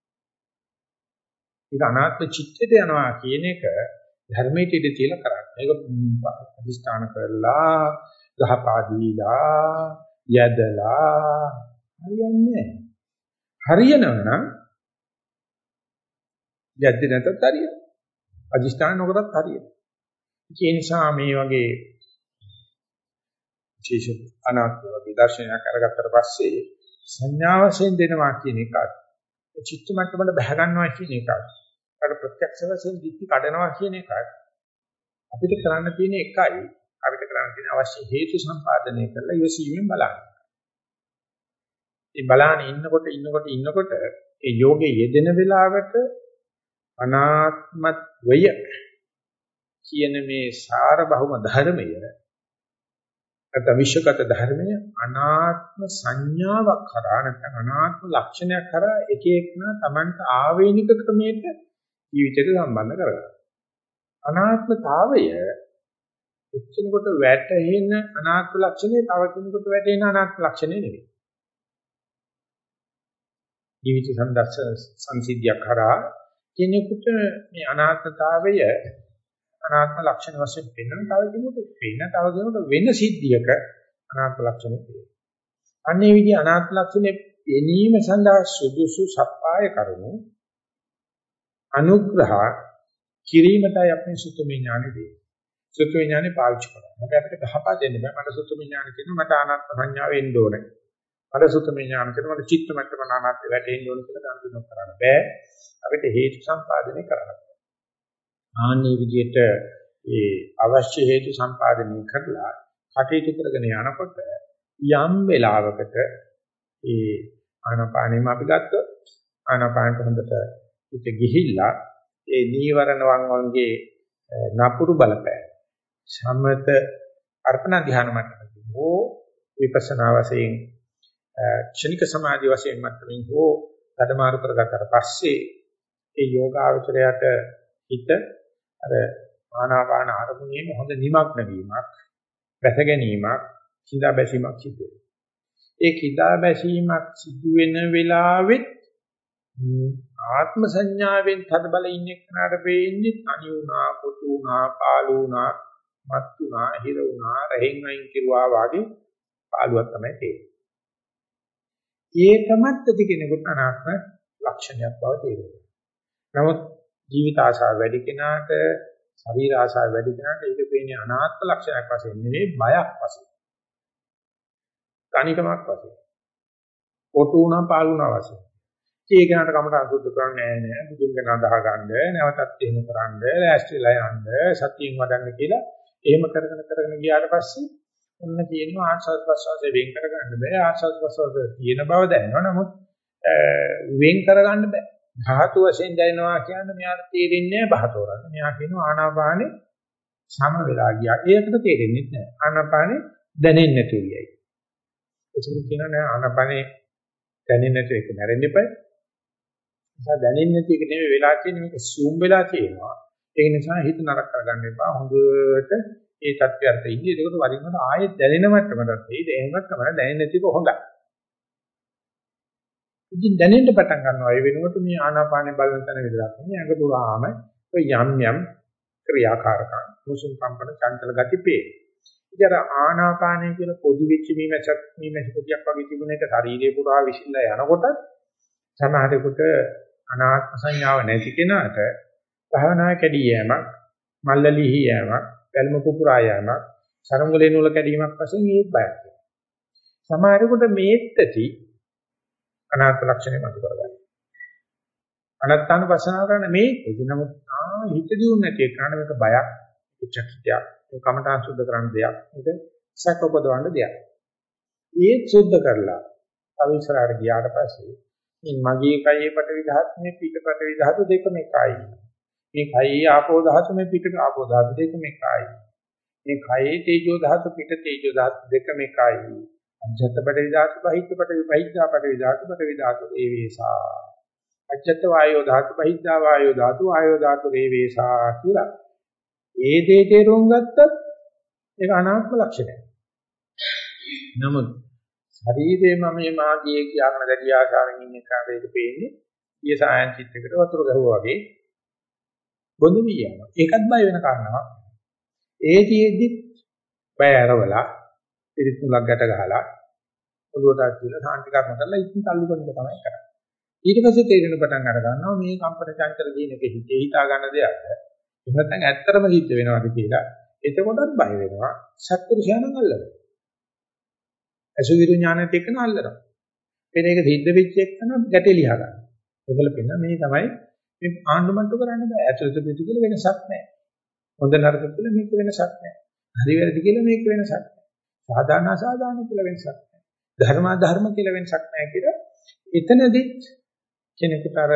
ඒක අනාත්ම චිත්තයට යනවා කියන එක ධර්මයට ඉඳ තියලා කරන්නේ. ඒක අදිස්ථාන කරලා ගහපාදීලා යදලා හරියන්නේ නැහැ. හරියනවනම් යද්දි නැතත් හරියන. අදිස්ථාන නොකරත් හරියන. ඒ නිසා මේ වගේ විශේෂ අනාත්ම වගේ දර්ශනයක් අරගත්තට පස්සේ සංඥා වශයෙන් දෙනවා කියන එකත් චිත්ත මට්ටමට බහ ගන්නවා කියන එකත් අර ප්‍රත්‍යක්ෂ වශයෙන් දික්ටි කඩනවා කියන එකත් අපිට කරන්න තියෙන එකයි අපිට කරන්න තියෙන අවශ්‍ය හේතු සම්පාදනය කරලා ඉවසීමෙන් බලන්න. ඒ බලන ඉන්නකොට ඒ යෝගයේ යෙදෙන වෙලාවට අනාත්මත්වය කියන මේ සාර බහුම ධර්මය නැත්නම් විශ්වගත ධර්මය අනාත්ම සංඥාවක් කරා නැත්නම් අනාත්ම ලක්ෂණයක් කරා එක එකනා Tamanට ආවේනික ක්‍රමයකට ජීවිතයට සම්බන්ධ කරගන්නවා. අනාත්මතාවය එක්කෙනෙකුට වැටහෙන අනාත්ම ලක්ෂණය තව කෙනෙකුට වැටෙන අනාත්ම ලක්ෂණය නෙවෙයි. ජීවිත සංසිද්ධියක් කරා කෙනෙකුට මේ අනාත්මතාවය අනාත්ම ලක්ෂණ වශයෙන් පෙන්වන තව කෙනෙකුට වෙන සිද්ධියක අනාත්ම ලක්ෂණය තියෙනවා. අන්නේ විදිහ අනාත්ම ලක්ෂණය පෙනීම සඳහා සුදුසු සප්පාය කරුණු අනුග්‍රහ කිරීමටයි අපේ සුතමේ ඥානෙ දෙන්නේ. සුත්තු විඥානේ පාවිච්චි කරනවා. හැබැයි අපිට ගහපා දෙන්න බෑ. මට සුත්තු විඥාන කියනවා මට ආනාත්ම සංඥාව එන්න ඕනේ. මට සුත්තු විඥාන කියනවා මට චිත්ත මට්ටම අනාත්ම වැටෙන්න ඕනේ කියලා ගන්න කරන්න බෑ. අපිට හේතු සම්පාදනය කරන්න. ආන්නේ විදිහට ඒ අවශ්‍ය හේතු සම්පාදනය කරලා කටයුතු කරගෙන යනකොට යම් වෙලාවකට ඒ ආනාපානෙම අපි ගත්තොත් ආනාපානට හොඳට හිත ගිහිල්ලා ඒ නීවරණ වගේ නපුරු බලපෑම සමත අර්පණ ධ්‍යාන මට්ටමකින් හෝ විපස්සනා වශයෙන් ක්ෂණික සමාධි වශයෙන් මට්ටමින් හෝ ධර්මාරු කරගත්තට පස්සේ ඒ යෝගාවචරයට හිත අර ආනාපාන අරමුණේම හොඳ නිමග්න වීමක් රැස ගැනීමක් කිඳා බැසීමක් සිදු වෙනවා. ඒ කිඳා බැසීමක් සිදු වෙන වෙලාවෙත් ආත්ම සංඥාවෙන් තද බල ඉන්නේ කනට වෙන්නේ තනි වුණා, පොතු වුණා, පාළු වුණා, මත් වුණා, හිර වුණා, රහෙන් අයින් කිරුවා වගේ පාළුවක් තමයි තියෙන්නේ. ඒකමත් ඇති කෙනෙකුට අනාත්ම ලක්ෂණයක් බව තේරෙනවා. නමුත් ජීවිත ආශාව වැඩි කෙනාට, ශරීර ආශාව වැඩි කෙනාට ඒක පේන්නේ අනාත්ම ලක්ෂණයක් වශයෙන් නෙවෙයි බයක් වශයෙන්. තනිකමක් වශයෙන්. පොතු වුණා, පාළු වුණා වශයෙන්. ඒ කෙනාට කමට අසුද්ධ කරන්නේ නැහැ බුදුන් ගැන අදහ ගන්න නැවතත් එහෙම කරන්න ලෑස්තිලා යන්න සතියෙන් වඩන්න කියලා එහෙම කරගෙන ගියාට පස්සේ ඔන්න කියනවා ආස්වාද ප්‍රසවාසයෙන් වෙන් කරගන්න බෑ ආස්වාද ප්‍රසවාස තියෙන බව දැනනවා නමුත් වෙන් කරගන්න බෑ ධාතු වශයෙන් දැනනවා කියන්නේ මෙයාට තේරෙන්නේ නැහැ බහතෝරන්න මෙයා කියනවා ආනාපානෙ සම වෙලා ගියා ඒකට තේරෙන්නේ නැහැ ආනාපානෙ දැනෙන්නේ නැතු වියයි ඒක කියනවා නෑ ආනාපානෙ දැනෙන්නේ නැතු එක නැරෙන්න එපා නිසා දැනෙන්නේ නැති එක නෙවෙයි වෙලා තියෙන්නේ මේක සූම් වෙලා තියෙනවා. ඒ නිසා හිත නරක කරගන්න එපා. හොඳට ඒ තත්ත්වයට ඉන්නේ. ඒකට වරින් වර ආයෙත් දැනෙන මට්ටමකට එයිද එහෙමත් තමයි දැනෙන්නේ නැති එක හොඳයි. ඉතින් දැනෙන්න පටන් ගන්නවා. ඒ වෙනුවට මේ ආනාපානේ බලන තැන විතරක් නෙවෙයි අඟ පුරාම ඔය යම් ක්‍රියාකාරකම් මුසුම් කම්පන චංචල ගති පේ. ඉතින් ආනාපානය කියලා පොදි වෙච්ච මීමැසි පොදියක් වගේ තිබුණ එක ශරීරේ පුරා විසිරලා යනකොට සමහරෙකුට අනාත්ම සංඥාව නැති කෙනාට භාවනා කැඩී යෑමක් මල්ලලිහි යෑමක් බැල්ම පුපුරා යෑමක් සරංගලේ නූල කැඩීමක් වශයෙන් ඒත් බයක් වෙනවා සමහරෙකුට මේත්‍ත්‍ති අනාත්ම ලක්ෂණය මත කරගන්න අනත්තානුපස්සනාව කරන මේ එදිනම හිත දියුනේ නැති කාරණා මේක බයක් චක්තියක් ඒ කමඨාන් සුද්ධ කරන දෙයක් මේක සැකපොදවන්න දෙයක් ඒත් සුද්ධ කරලා අවිසරාට ගියාට පස්සේ මේ මගේ කයේ පටවි ධාතු මේ පිට පටවි ධාතු දෙකම එකයි. මේ කයේ ආපෝ ධාතු මේ පිට ආපෝ ධාතු දෙකම එකයි. මේ කයේ තේජෝ ධාතු පිට තේජෝ ධාතු දෙකම එකයි. අජ්ජත් පටවි ධාතු බහිද්ධ පටවි බහිද්ධා පටවි ධාතු ඒ වේසා. අජ්ජත් වායෝ ධාතු බහිද්ධා වායෝ ධාතු ඒ වේසා කියලා. ඒ දේ තේරුම් ගත්තත් ඒක අනාත්ම ලක්ෂණයක්. නමුත් ශරීරේ මම මේ මාගේ කියන දැඩි ආශාවෙන් ඉන්න කාරණේක පේන්නේ ඊය සායන් චිත්තයකට වතුර ගහුවා වගේ බොඳු වියනවා. ඒකත් බය වෙන කාරණාවක්. ඒතිෙදි බය ඇරවලා පිරිත් මුලක් ගැට ගහලා ඔළුවට කියලා සාන්ති කර්ම කරලා ඉතින් තල්ලු කරන එක තමයි කරන්නේ. ඊට පස්සේ තේරෙන පටන් අර ගන්නවා මේ කම්පන චංචල දිනක හිතේ හිතා ගන්න දෙයක්ද. එහෙම නැත්නම් ඇත්තටම හිත වෙනවද කියලා. එතකොටත් බය වෙනවා. සත්පුරුෂයන් අල්ලනවා. අසුවිරු ඥානෙත් එක්කන අල්ලනවා. එතන ඒක සිද්ධ වෙච්ච එක්කන ගැටේ ලියා ගන්න. ඒකල පෙන්න මේ තමයි මේ ආණ්ඩුමට්ටු කරන්න බෑ. ඇතුළත පිට කියලා වෙනසක් නැහැ. හොඳ නරක කියලා මේක වෙනසක් නැහැ. හරි වැරදි කියලා මේක වෙනසක් නැහැ. සාධාරණ අසාධාරණ කියලා වෙනසක් නැහැ. ධර්ම අධර්ම කියලා වෙනසක් නැහැ කියලා එතනදිත් කෙනෙකුට අර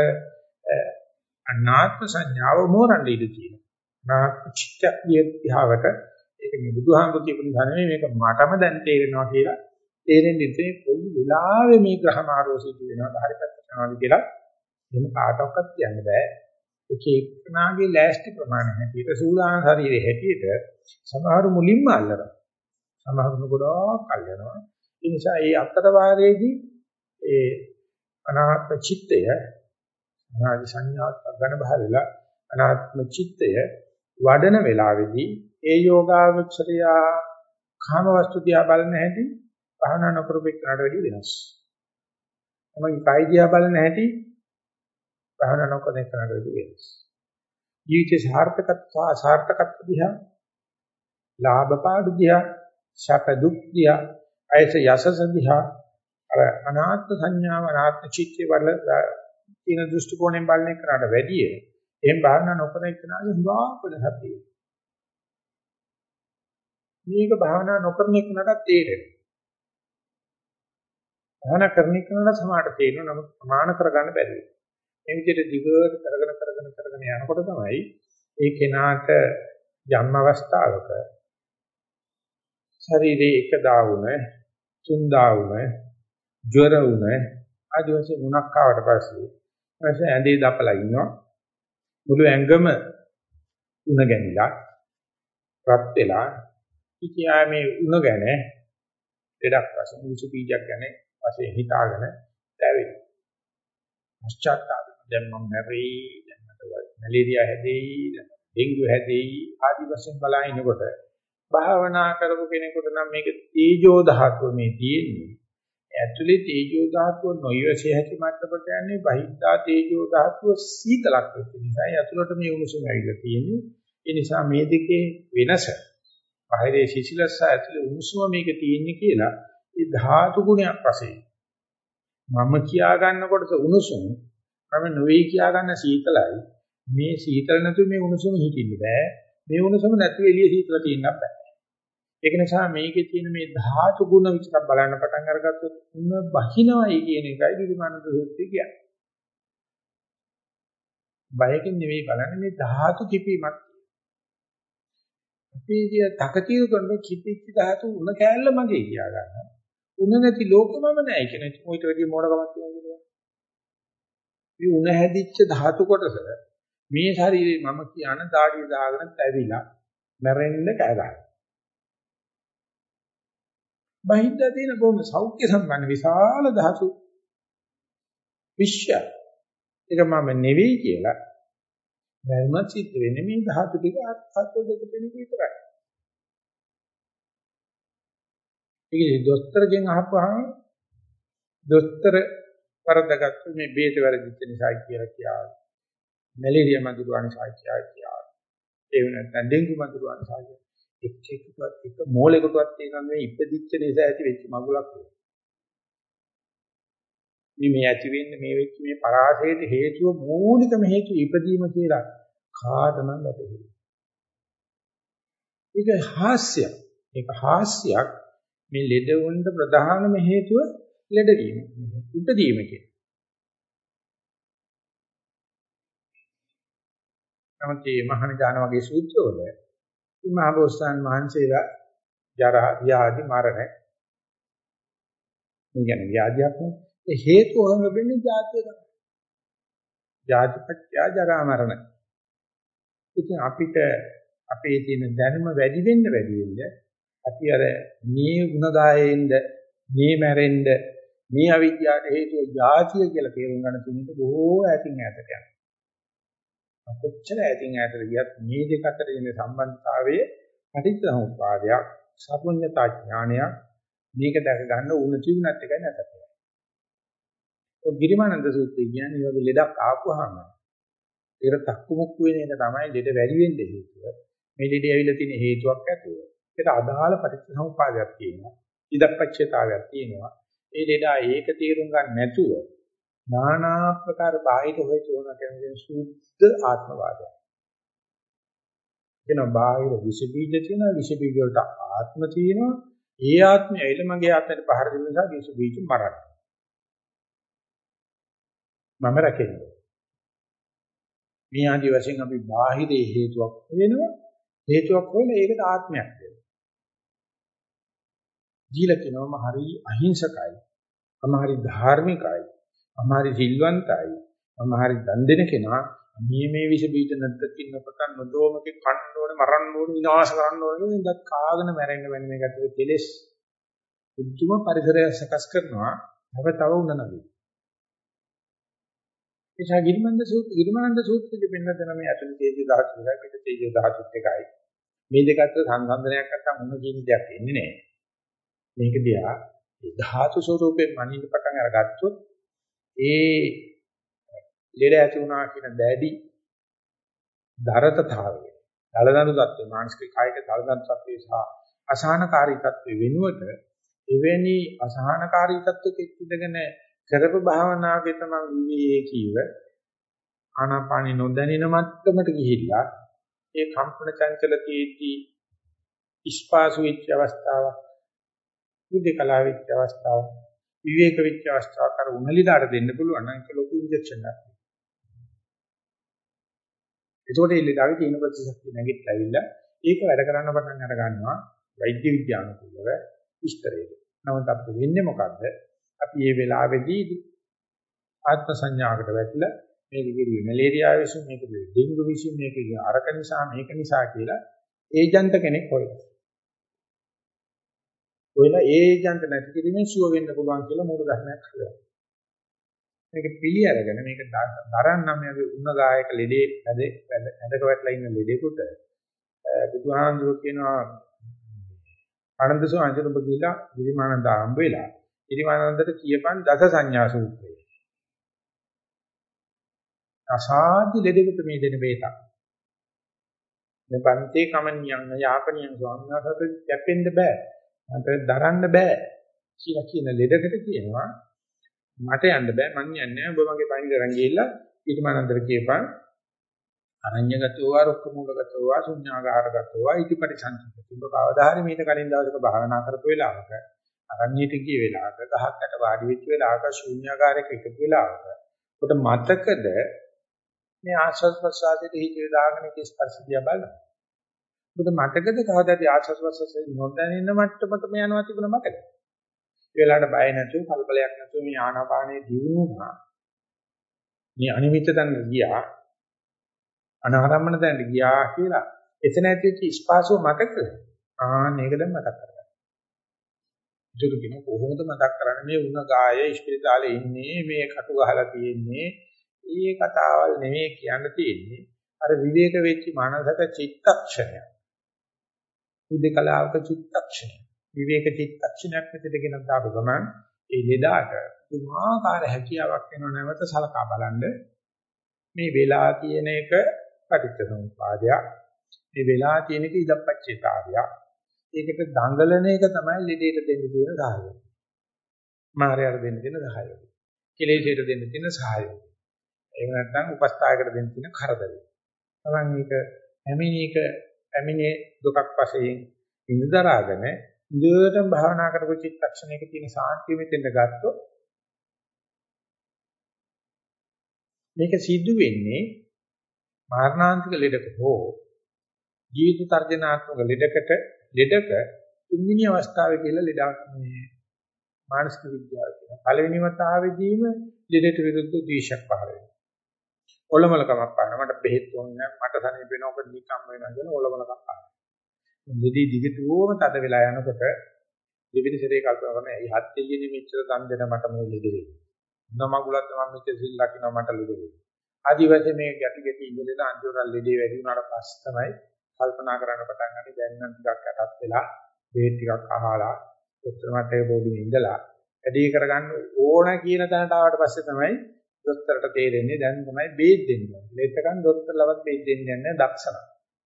අනාත්ම සංඥාව මෝරන්න ඉඩ තියෙනවා. අනාත්ම චිත්තය දිහාවට ඒක මේ බුදුහාමුදුරු කියපු නිසා නෙමෙයි මේක මටම දැන් තේරෙනවා කියලා තේරෙන්නේ ඉතින් කොයි වෙලාවෙ මේ ග්‍රහ මාරෝසිත වෙනවද හරි පැත්තට යනවද කියලා එහෙම කාටවත් කියන්න බෑ. එක එක්කනාගේ ලෑස්ති ප්‍රමාණය හැටියට සූදානම් ශරීරයේ හැටියට සමහරු මුලින්ම අල්ලනවා. සමහරුන ගොඩාක් අල්ලනවා. ඒ නිසා මේ අතර වාරයේදී ඒ අනාත්ම චිත්තය අනාදි සංඥාවක් ගන්න බහරලා අනාත්ම චිත්තය වඩන වෙලාවේදී ඒ යෝගාවචරය කාම වස්තු දිහා බලන හැටි භාවනා නොකරපෙන්නට වැඩි වෙනස්. තමයි කාය දිහා බලන හැටි භාවනා නොකරන එකට වැඩි වෙනස්. ජීවිතේ සාර්ථකත්ව දිහා ලාභ පාඩු දිහා, සැප දුක් දිහා, අයස යසස දිහා අර අනාත්ම සංඥාව අනාත්ම චිත්තය වල තියෙන දෘෂ්ටි කෝණයෙන් බලන එකට වැඩිය එහෙන් භාවනා නොකර ඉන්නාගේ හුඟක් වෙනසක් තියෙනවා. මේක භාවනා නොකරන එකට තේරෙනවා. භාවනා කරන එකට සමාහට තේරෙනවා. නමුත් ප්‍රමාණ කරගන්න බැරි වෙනවා. මේ විදිහට දිගට කරගෙන යනකොට තමයි ඒ කෙනාට යම් අවස්ථාවක ශරීරයේ එක දාවුන, තුන් දාවුන, ජොර වුණ ආදි වශයෙන් මුණක් ආවට පස්සේ ඇඳේ දපලා ඉන්නවා. මුළු ඇඟම උණ ගැනිලා රත් වෙලා ඉතියා මේ උණ ගැන දෙඩක් වශයෙන් විස බීජයක් ගැන වශයෙන් හිතාගෙන දැවෙන. පශ්චාත්තාප දැන් මම මැරෙයි, දැන් මට මැලේරියා හැදෙයි, දැන් ඩෙන්ගු හැදෙයි ආදි වශයෙන් බලනකොට භාවනා කරපු කෙනෙකුට නම් මේක තීජෝ ධාතුව මේ තියෙන්නේ. ඇතුලේ තීජෝ ධාතුව නොයවසේ හැකි මට්ටමට යන්නේ බහිද්දා තීජෝ ධාතුව සීතලක් වෙච්ච නිසා ඇතුලට මේ උණුසුම ඇවිල්ලා තියෙන්නේ. ඒ නිසා මේ දෙකේ වෙනස බාහිරයේ සිසිලස ඇතුලේ උණුසුම මේක තියෙන්නේ කියලා ඒ ධාතු ගුණයක් වශයෙන් මම කියා ගන්නකොට උණුසුම මම නොවේ කියා ගන්න සීතලයි. මේ සීතල නැතුව මේ උණුසුම හිටින්න බෑ. මේ උණුසුම නැතුව එළිය සීතල තියෙන්න බෑ. ඒක නිසා මේකේ තියෙන මේ ධාතු ගුණ විතරක් බලන්න පටන් අරගත්තොත් උණ බහිනවයි කියන එකයි විරිමානන්ද සූත්‍රය කියන්නේ. බයකින් නෙවෙයි බලන්නේ මේ ධාතු කිපීමක්. අපි කිය තකතිය කරන කිපිච්ච ධාතු උණ කෑල්ල මගේ කියා ගන්නවා. උණ නැති ලෝකෙමම නැහැ කියන එක මොයිට වැඩි මොඩකමක් කියනවා. මේ උණ හැදිච්ච ධාතු කොටස මේ ශරීරේ මම කියන දාඩිය දාගෙන තැවිලා මැරෙන්න කෑ ගන්නවා. බහිද්දා තියෙන බොහොම සෞඛ්‍ය සම්පන්න විශාල ධාතු විශ්ය. ඒක මම නෙවෙයි කියලා බැලුමත් සිද්ධ වෙන්නේ මේ ධාතු ටික ආත්මය දෙක දෙනෙක විතරයි. ඒකේ දොස්තරගෙන් අහපුවාම දොස්තර වරදගත්ත මේ බේත වැරදිච්ච නිසා කියලා කියාවි. මැලේරියා මදුරුවා නිසා කියාවි. ඒ වෙනත්නම් ඩෙන්ගු මදුරුවා නිසා කියාවි. එක්කෙකුටවත් එක මෝලයකටවත් තියෙනවා මේ ඉපදිච්ච නිසා ඇති වෙච්ච මගුලක් වෙනවා. මේ ඇති වෙන්නේ මේ වෙච්ච මේ පරාසයට හේතුව මූලිකම හේතුව ඉපදීම කියලා කාටනම් වැටහෙන්නේ. ඒක හාස්‍යයක්. ඒක හාස්‍යයක් මේ ලෙඩ වුණට ප්‍රධානම හේතුව ලෙඩවීම. ඉපදීම කියන්නේ. නමුත් මේ මහාන ඥාන වගේ සූත්‍රවල මේ මහබෝසත්න් වහන්සේලා ජරා ව්‍යාධි මරණ මේ කියන්නේ ව්‍යාධියක් නේ ඒ හේතු හොම වෙන්නේ ජාතිය තමයි. ජාතිපත්‍ය ජරා මරණ. ඉතින් අපිට අපේ තියෙන දැනුම වැඩි වෙන්න අපි අර මේ ගුණගායෙන්ද මේ මැරෙන්න මේ අවිද්‍යාවට හේතුව ජාතිය කියලා තේරුම් ගන්න තියෙනට බොහෝ ඈතින් ඈතට යනවා. කොච්චර ඈතින් ඈතට ගියත් මේ දෙක අතර තියෙන සම්බන්ධතාවයේ පටිච්චසමුප්පාදයක් සර්වඥතා ඥානයක් මේක දැක ගන්න උණු ජීවිතත් එකයි නැතත්. ඔය ගිරිමානන්ද සූත්‍රය කියන්නේ මේ වගේ ලෙඩක් ආපුවාම ඒකට තක්කුමුක්කු වෙන එක තමයි ලෙඩ වැඩි වෙන්න හේතුව. මේ ලෙඩේ ඇවිල්ලා තියෙන හේතුවක් ඇතුව. ඒකට අදාළ පටිච්චසමුප්පාදයක් තියෙනවා. ඉදප්පච්චතාවයක් තියෙනවා. ඒ ලෙඩා ඒක තේරුම් ගන්න නැතුව নানা ආකාර බාහිර හේතු වන කෙනෙකුගේ සුද්ධ ආත්මවාදය. එනවා බාහිර විස බීජ තියෙනවා විස බීජ වලට ආත්ම තියෙනවා. ඒ ආත්මය ඇවිල්ලා මගේ ආත්මයට පහර දෙන නිසා විස බීජ මරනවා. මම රැකෙන්නේ. මේ ආදි වශයෙන් අපි බාහිරේ හේතුවක් වෙනවා. හේතුවක් වෙන ඒකට ආත්මයක් වෙනවා. ජීල කියනවාම හරි අහිංසකයි. අමහරි ධාර්මිකයි. අමහරි සිල්වන්තයි. අමහරි දන් දෙන කෙනා මේ විස බීජ නැද්දකින් අපතන් නොදෝමකේ කන්න ඕනේ මරන්න ඕනේ විනාශ කරන්න ඕනේ නේද කාගෙන මැරෙන්න වෙන මේකට කෙලස් උතුම් පරිසරය සකස් කරනවා. තව උනනවි. එචා ගිරිමානන්ද සූත්‍රයේ පෙන්වන මේ අතුල තේජෝ ධාතු වල පිට තේජෝ ධාතුත් එකයි. මේ දෙක අතර සංසන්දනයක් නැත්නම් මොන කියන දෙයක් එන්නේ නැහැ. මේක දිහා ඒ ධාතු ස්වරූපයෙන් මනින්න පටන් අරගත්තොත් ඒ ලෙඩ ඇති වුණා කියන දැඩි දරතතාවය දලදඬු තත්ත්වය මානසික කායික දලදඬු තත්ත්වය සහ අසහනකාරී තත්ත්වය වෙනුවට එවැනි අසහනකාරී තත්ත්වයක ඉඳගෙන කරපු භාවනාවේ තමයි විවේකීව ආනාපානෙ නොදැනෙන මට්ටමට ගිහිල්ලා ඒ කම්පන චංචලතියේදී ඉස්පාසු වෙච්ච අවස්ථාවක් උදේකලා වෙච්ච අවස්ථාවක් විවේක වෙච්ච අවස්ථාවක් අර උණලිලාට දෙන්න පුළුවන් නම් ඒක ලොකු ඉන්ජෙක්ෂන් එකක්. ඒකෝට ඉල්ලලාගේ තියෙන ප්‍රතිශක්තිය නැගිටලා ඇවිල්ලා ඒක වැඩ කරන්න පටන් අර ගන්නවා වෛද්‍ය විද්‍යානුකූලව විස්තරයට. නමුත් අපිට වෙන්නේ මොකද්ද? අපි මේ වෙලාවේදී ආත්ම සංඥාවකට වැටිලා මේක කිව්වේ මැලේරියා විශ්ව මේක කිව්වේ ඩෙන්ගු විශ්ව මේක කිව්වේ අරක නිසා මේක නිසා කියලා ඒජන්ත කෙනෙක් හොයනවා. ඔයලා ඒජන්ත නැති කිරීමෙන් සුව වෙන්න පුළුවන් කියලා මූල ධර්මයක් හදලා. මේක පිළි අරගෙන මේක දරන්නම් මේ උණ ගායක ලෙඩේ ඇඳක වැටලා ඉන්න ලෙඩේකට බුදුහාමුදුරුවෝ කියනවා ආනන්ද සෝංශන ඔබ ගිහිලා ගිරිමානන්ද හම්බ වෙලා ගිරිමානන්දට කියපන් දස සංඥා සූත්‍රය. අසාධ්‍ය ලෙඩෙකුට මේ දෙන බේතක්. මේ පන්ති කමනියන් යාපනියන් ස්වාමීන් වහන්සේට යැපෙන්න බෑ. මට දරන්න බෑ කියලා කියන ලෙඩකට කියනවා මට යන්න බෑ මං යන්නේ නැහැ ඔබ මගේ පයින් කරන් ගිහිල්ලා ඊටමනන්දර කියපන් අරඤ්‍යගතෝ වා රුක්කමූලගතෝ වා ශුඤ්ඤාගාරගතෝ වා ඉතිපරිසංචිත ඔබ කවදා හරි මේක කලින් දවසක භාවනා කරපු වෙලාවක අරඤ්‍යයට ගිය වෙලාවක ගහකට වාඩි වෙච්ච වෙලාවක ශුඤ්ඤාගාරයක එකතු වෙලාවක ඔබට මතකද මේ ආශ්වාස ප්‍රශ්වාසයේ හිතේ දාගෙන ඉති ස්පර්ශ දිහා බලන්න ඔබට මතකද කවදාද ආශ්වාස ප්‍රශ්වාසයේ නොදැනෙන මට්ටමටම යනවා තිබුණ මතකද ඒ වෙලාවට බය නැතුව කල්පලයක් නැතුව මේ ආනාපානයේ දියුණුවා මේ අනිමිත්ත තැන ගියා අනාරම්මන තැන ගියා කියලා එතන ඇතිවෙච්ච ස්පාසුව මතකද මේක දැන් මතක් කරගන්න. ඒක කියන කොහොමද මතක් කරන්නේ මේ උණ ගාය ඉස්පිරිතාලේ ඉන්නේ මේ කටු ගහලා තියෙන්නේ ඊයේ කතාවල් නෙමෙයි කියන්න තියෙන්නේ අර විවේක වෙච්ච මානසික චිත්තක්ෂණය. උදේකලාවක චිත්තක්ෂණය. විවේක චිත්තක්ෂණයක් විදිහට ගෙනත් දාපු ගමන් ඒ ලෙඩාට තුමාකාර හැකියාවක් වෙනව නැවත සලකා බලන්න මේ වෙලා තියෙන එක පටිච්චසමුප්පාදයක් මේ වෙලා තියෙන එක ඉදප්පච්චේතාවයක් ඒකට දඟලන එක තමයි ලෙඩේට දෙන්න තියෙන සහායය මායයට දෙන්න තියෙන සහායය කෙලෙසයට දෙන්න තියෙන සහායය එහෙම නැත්නම් උපස්ථායකට දෙන්න තියෙන කරදරය තමන් මේක ඇමිනේ දුකක් වශයෙන් ඉඳදරාගෙන ඉඳුරටම භාවනා කරපු චිත්තක්ෂණයක තියෙන සාන්තිය මෙතෙන්ට ගත්තොත් මේක සිද්ධ වෙන්නේ මාරණාන්තික ලෙඩක හෝ ජීවිත තර්ජනාත්මක ලෙඩක තුන්වෙනි අවස්ථාවේ කියලා ලෙඩක් මේ මානසික විද්‍යාව කියන පළවෙනි වතාවේදීම ලෙඩට විරුද්ධ ද්වේෂයක් පහළ වෙනවා. ඔලොමලකමක් පානවා. මට බෙහෙත් ඕනේ මට සනීප වෙනවා ඔබ නිකම් වෙනවා කියන ඔලොමලකමක් පානවා. ලෙඩේ දිගටම තද වෙලා යනකොට දෙවිනි සරේ කල්පනා කරන ඒ හත් දෙයියනේ මෙච්චර දන් දෙන මට මේ ලෙඩ වෙන්නේ. නමගුලත් මම මෙච්චර සිල් ලකිනවා මට ලෙඩ වෙන්නේ. ආදිවාසී මේ ගැටි ඉඳලා අන්තිමට ලෙඩේ වැඩි වුණාට පස්සේ තමයි කල්පනා කරන්න පටන් ගන්නේ දැන් නම් ටිකක් යටත් වෙලා බෙහෙත් ටිකක් අහලා දොස්තර මට්ටමේ බෝඩියේ ඉඳලා වැඩි කරගන්න ඕන කියන තැනට ආවට පස්සේ තමයි දොස්තරට තේරෙන්නේ දැන් තමයි බෙහෙත් දෙන්නේ. ලෙඩකන් දොස්තරලවත් බෙහෙත් දෙන්නේ නැහැ දක්ෂණා.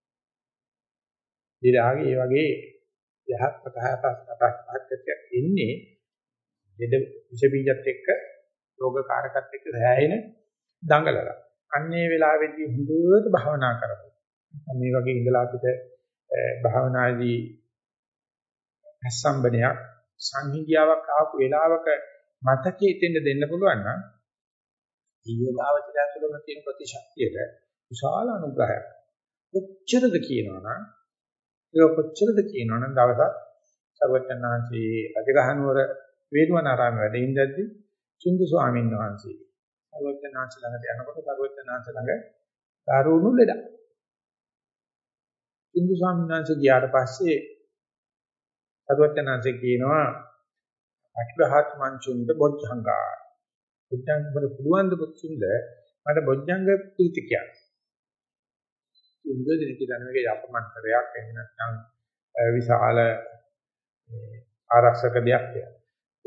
ඊළාගේ ඒ වගේ යහත් පතහපත් ඉන්නේ ලෙඩ විෂ බීජත් එක්ක රෝගකාරකත් එක්ක සෑහෙන දඟලලා. අන්නේ වෙලාවේදී හුදුවට භාවනා කරමු. මේ වගේ ඉඳලා අපිට භාවනාදී අසම්බනයක් සංහිඳියාවක් ආපු වෙලාවක මතකයේ ඉතින් දෙන්න පුළුවන් නම් ඊයෝගාවචරය තුළ තියෙන ප්‍රතිශක්තියට විශාල අනුග්‍රහයක්. කොච්චරද කියනවනම් ඒක කොච්චරද කියනවනම් දවසක් සර්වඥාන්සේ අධිගහනුවර වේළුවනාරාම වැඩ ඉඳද්දි චුන්දු ස්වාමීන් වහන්සේ සර්වඥාන්සේ ළඟට යනකොට සර්වඥාන්සේ ළඟ දරුණු ලෙඩක්. චුන්දු ස්වාමීන් වහන්සේ ගියාට පස්සේ සර්වඥාන්සේ කියනවා අක්ඛහත් මංචුන්ද බොජ්ජංගා. බොජ්ජංග වල පුළුවන් ද පුතුන්ද මට බොජ්ජංග ප්‍රීති කියන්නේ. උන්දේ කියන මේක යපමන්තරයක් එහෙම නැත්නම් විශාල ආරක්ෂක දෙයක් කියලා.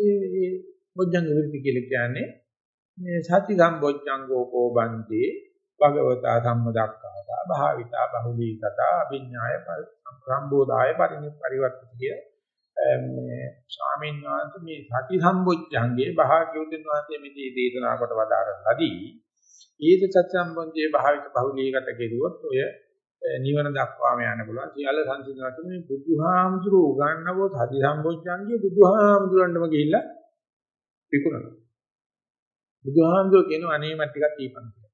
ඒ බොජ්ජංග විරති කියලා කියන්නේ මේ සති සම්බොජ්ජංගෝ කෝබන්ති භගවතා සම්මදක්ඛාතා භාවිතා බහුලීකතා අභිඥාය සම්බෝධාය පරිවර්තිතිය මේ ස්වාමීන් වහන්සේ මේ සති සම්බොජ්ජංගේ භාග්‍යවතුන් වහන්සේ මේ දේශනා කොට වදාරනදී ඊට සත්‍ය සම්බොජ්ජේ භාවිත බහුලීකත කෙරුවොත් ඔය නිවන දක්වාම යන්න පුළුවන්. සියල්ල සංසිඳනවා කියන්නේ බුදුහාමුදුරුවෝ උගන්වපු සති සම්බොජ්ජංගේ බුදුහාමුදුරන්ටම ගිහිල්ලා විකුණනවා. බුදුහාමුදුරුවෝ කියන අනේ මත් ටිකක් දීපන් කියලා.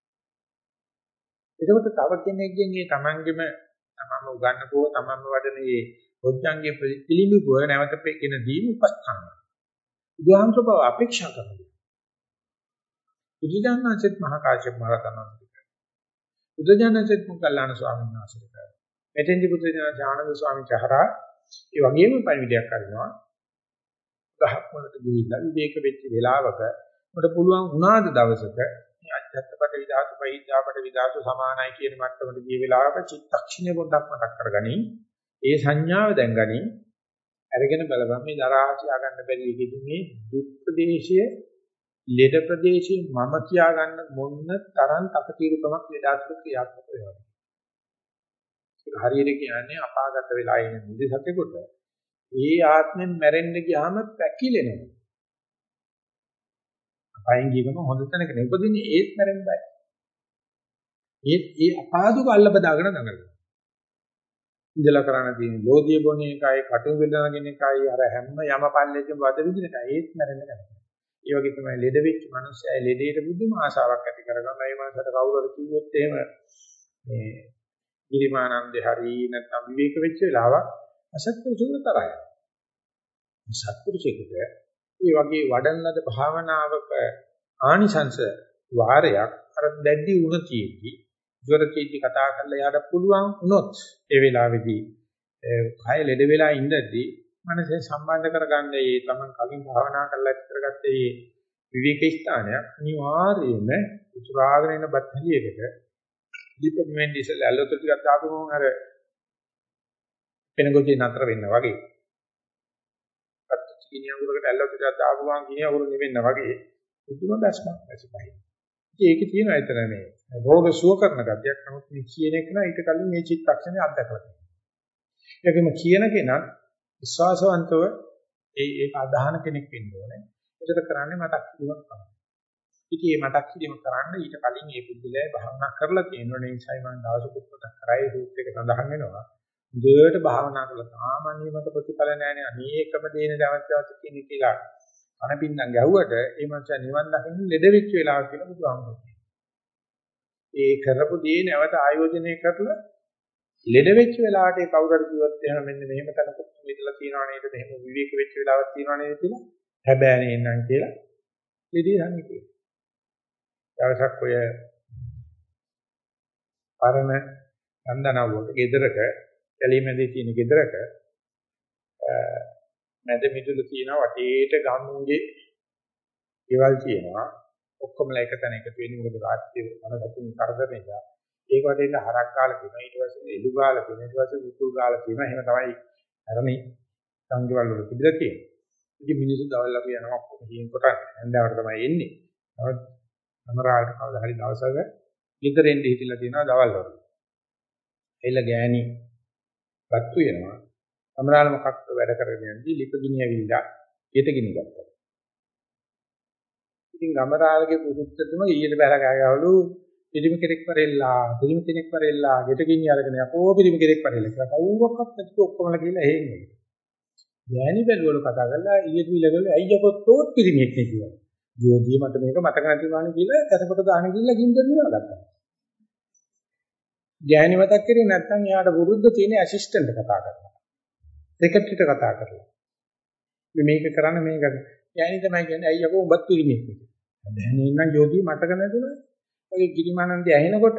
එතකොට තව කෙනෙක්ගෙන් මේ තමන්ගෙම උගන්වපුව තමන්ම වඩන මේ බොජ්ජංගේ පිළිඹුව නැවත පෙකින දීම උපස්ථාන. බුදුහාමුදුරුවෝ අපේක්ෂා කරනවා. බුදුජානනාථත් මහා කාශ්‍යප මහ රහතන් වහන්සේ. බුදුජානනාථත් මොග්ගල්ලාන ස්වාමීන් වහන්සේ. මෙතෙන්දි බුදුජානනාථ ආනන්ද ස්වාමීන් වහන්සේ ඒ වගේම පරිවිඩයක් කරනවා. ගහක් වලට ගිහිල්ලා විවේක වෙච්ච වෙලාවක මට පුළුවන් වුණාද දවසක මේ අජත්තපට විධාතු බහිද්ධාපට විධාතු සමානයි කියන මට්ටමට ගිය වෙලාවක චිත්තක්ෂණය පොඩ්ඩක් මතක් කරගනින්. ඒ සංඥාව දැන් ගනින්. අරගෙන බලපන් මේ දරා කියා ගන්න බැරි එකෙදි මේ දුක් ප්‍රදේශයේ ලෙඩ ප්‍රදේශයේ මම කියා ගන්න මොන්න තරම් තකතිරුකමක් ලෙඩාසුර ක්‍රියාත්මක වෙනවා. ඒක හරියට කියන්නේ අපාගත වෙලා ඉන්න නිදසතෙකුට ඒ ආත්මෙන් මැරෙන්න ගියාම පැකිලෙනවා. අපායෙන් ගියම හොඳ තැනක නේ උපදින්නේ ඒත් මැරෙන්න බෑ. ඒ අපාදුක අල්ලබදාගෙන දඟලනවා. ඉඳලා කරණ තියෙන ලෝධිය බොන එකයි කටුන් බෙදනගෙන එකයි අර හැම යමපල්ලෙකම වද විදින එකයි ඒත් මැරෙන්න ගන්නවා. ඒ වගේ තමයි ලෙඩ වෙච්ච මිනිස්සයා ලෙඩේට බුදුම ආශාවක් ඇති කරගන්න. ඒ මනසට කවුරු හරි කිව්වොත් එහෙම මේ ගිරිමානන්දේ හරි නැත්නම් විවේක වෙච්ච වෙලාවක් අසත්පුරුෂුන්ට තරයි. සත්පුරුෂයෙකුට මේ වගේ වඩන ලද භාවනාවක ආනිසංශ වාරයක් අර දැඩි වුණ තියෙද්දි ජොරකීටි කතා කරලා යාට පුළුවන් වුණොත් ඒ වෙලාවේදී කය ලෙඩ වෙලා ඉඳද්දී මනසේ සම්බන්ධ කරගන්න මේ තමන් කලින් භාවනා කරලා ඉස්සර කරගත්තේ විවේක ස්ථානයක් අනිවාර්යයෙන්ම උතුරාගෙන එන බත්හලියකට දීපෙන් ඉස්සෙල්ලා ඇල්ලතො ටිකක් දාපු ගමන් අර පෙනගොජේ නතර වෙන්න වගේ අත්ති ගිනි අඟුරකට ඇල්ලතො ටිකක් දාපු ගමන් ගිනි අඟුර නිවෙන්න වගේ පුදුම දැස්මක් ඇතිපයි. ඒකේ තියෙනවා එතන මේ රෝග සුව කරන ගතියක්. නමුත් මේ කියන එක නෑ ඊට කලින් මේ චිත්තක්ෂණය අත්දැකලා තියෙනවා. ඒකම කියන කෙනා විශ්වාසවන්තව ඒක අදහන කෙනෙක් වෙන්න ඕනේ. ඒකට කරන්නේ මතක් කිරීමක් තමයි. ඉතින් මේ මතක් කිරීම කරන්න ඊට කලින් මේ බුද්ධලේ භාවනා කරලා තියෙනවා. ඒ නිසායි මම දවසකුත් මතක් කරයි රූප එක සඳහන් වෙනවා. දෙයට භාවනා කළා සාමාන්‍ය මත ප්‍රතිඵල නැහැනේ. අනේකම දේන දවස්වල කියන කියලා අනපින්නම් ගැහුවට ඒ මනස නිවන් දකින්න ලෙඩ වෙච්ච වෙලාව කියලා බුදුහාමුදුරුවෝ. ඒ කරපු දේ නැවත ආයෝජනය කරලා ලෙඩ වෙච්ච වෙලාවට ඒ කවුරුහරි කිව්වොත් එහෙනම් මෙන්න මෙහෙම තනකොත් මෙතලා තියනවා නේද මෙහෙම විවේක වෙච්ච වෙලාවක් තියනවා නේද කියලා හැබෑනේ නං කියලා ලෙඩේ හනිකේ. දවසක් ඔය පරණ නන්දනාවක ගෙදරක කැලිමැදේ තියෙන ගෙදරක මැද මිදුළු තියෙනවා වටේට ගම්මුගේ ගෙවල් තියෙනවා. ඔක්කොමලා එක තැන එකතු වෙන්නේ මොකද රාත්‍රියේ මනසතුන් කරදර නිසා. ඒක වටේට හරක් ගාලා තියෙනවා. ඊට පස්සේ එළු ගාලා තියෙනවා. ඊට පස්සේ උතුල් ගාලා තියෙනවා. එහෙම තමයි අරමේ සංගවල වල තිබිලා තියෙන්නේ. ඉතින් මිනිස්සු දවල් අපි යනවා ඔක්කොම හින් කොටන්න. හන්දාවට තමයි එන්නේ. නමුත් අමරාට කවදා හරි දවසක ගෙදරින් හිටිලා තියෙනවා දවල් වල. එළ ගෑණි පත්තු වෙනවා. අමරාල මොකක්ද වැඩ කරගෙන යන්නේ ලිප ගිනි ඇවිල්ලා ගෙට ගිනි ගත්තා. ඉතින් ගමරාලගේ පුරුද්දටම ඊට බැල ගෑගවලු පිළිම කෙනෙක් වරෙල්ලා ගෙට ගිනි අරගෙන යකෝ පිළිම කෙනෙක් වරෙල්ලා කියලා කවුරක්වත් නැති ඔක්කොමලා කියලා හේන්නේ. ගෑණි බැලුවලු කතා කරලා ඊට විලගල අයියකො තෝත් පිළිමෙක් නේ කියලා. ජෝතිය මට මේක මතක නැති වුණානේ කියලා කැතපොත දාන ගිහලා ගින්දර නිවාගත්තා. ගෑණි මතක් කරේ නැත්නම් එයාට පුරුද්ද තියෙන ඇසිස්ටන්ට් කතා කරනවා. සෙක්‍රටරිට කතා කරලා. මේක කරන්න මේක ගෑණි තමයි කියන්නේ අයියකො උඹත් පිළිමෙක් නේ. දැන් නම් ජෝතිය මතක නැතුණා. ඔය ගිරිමානන්දේ ඇහෙනකොට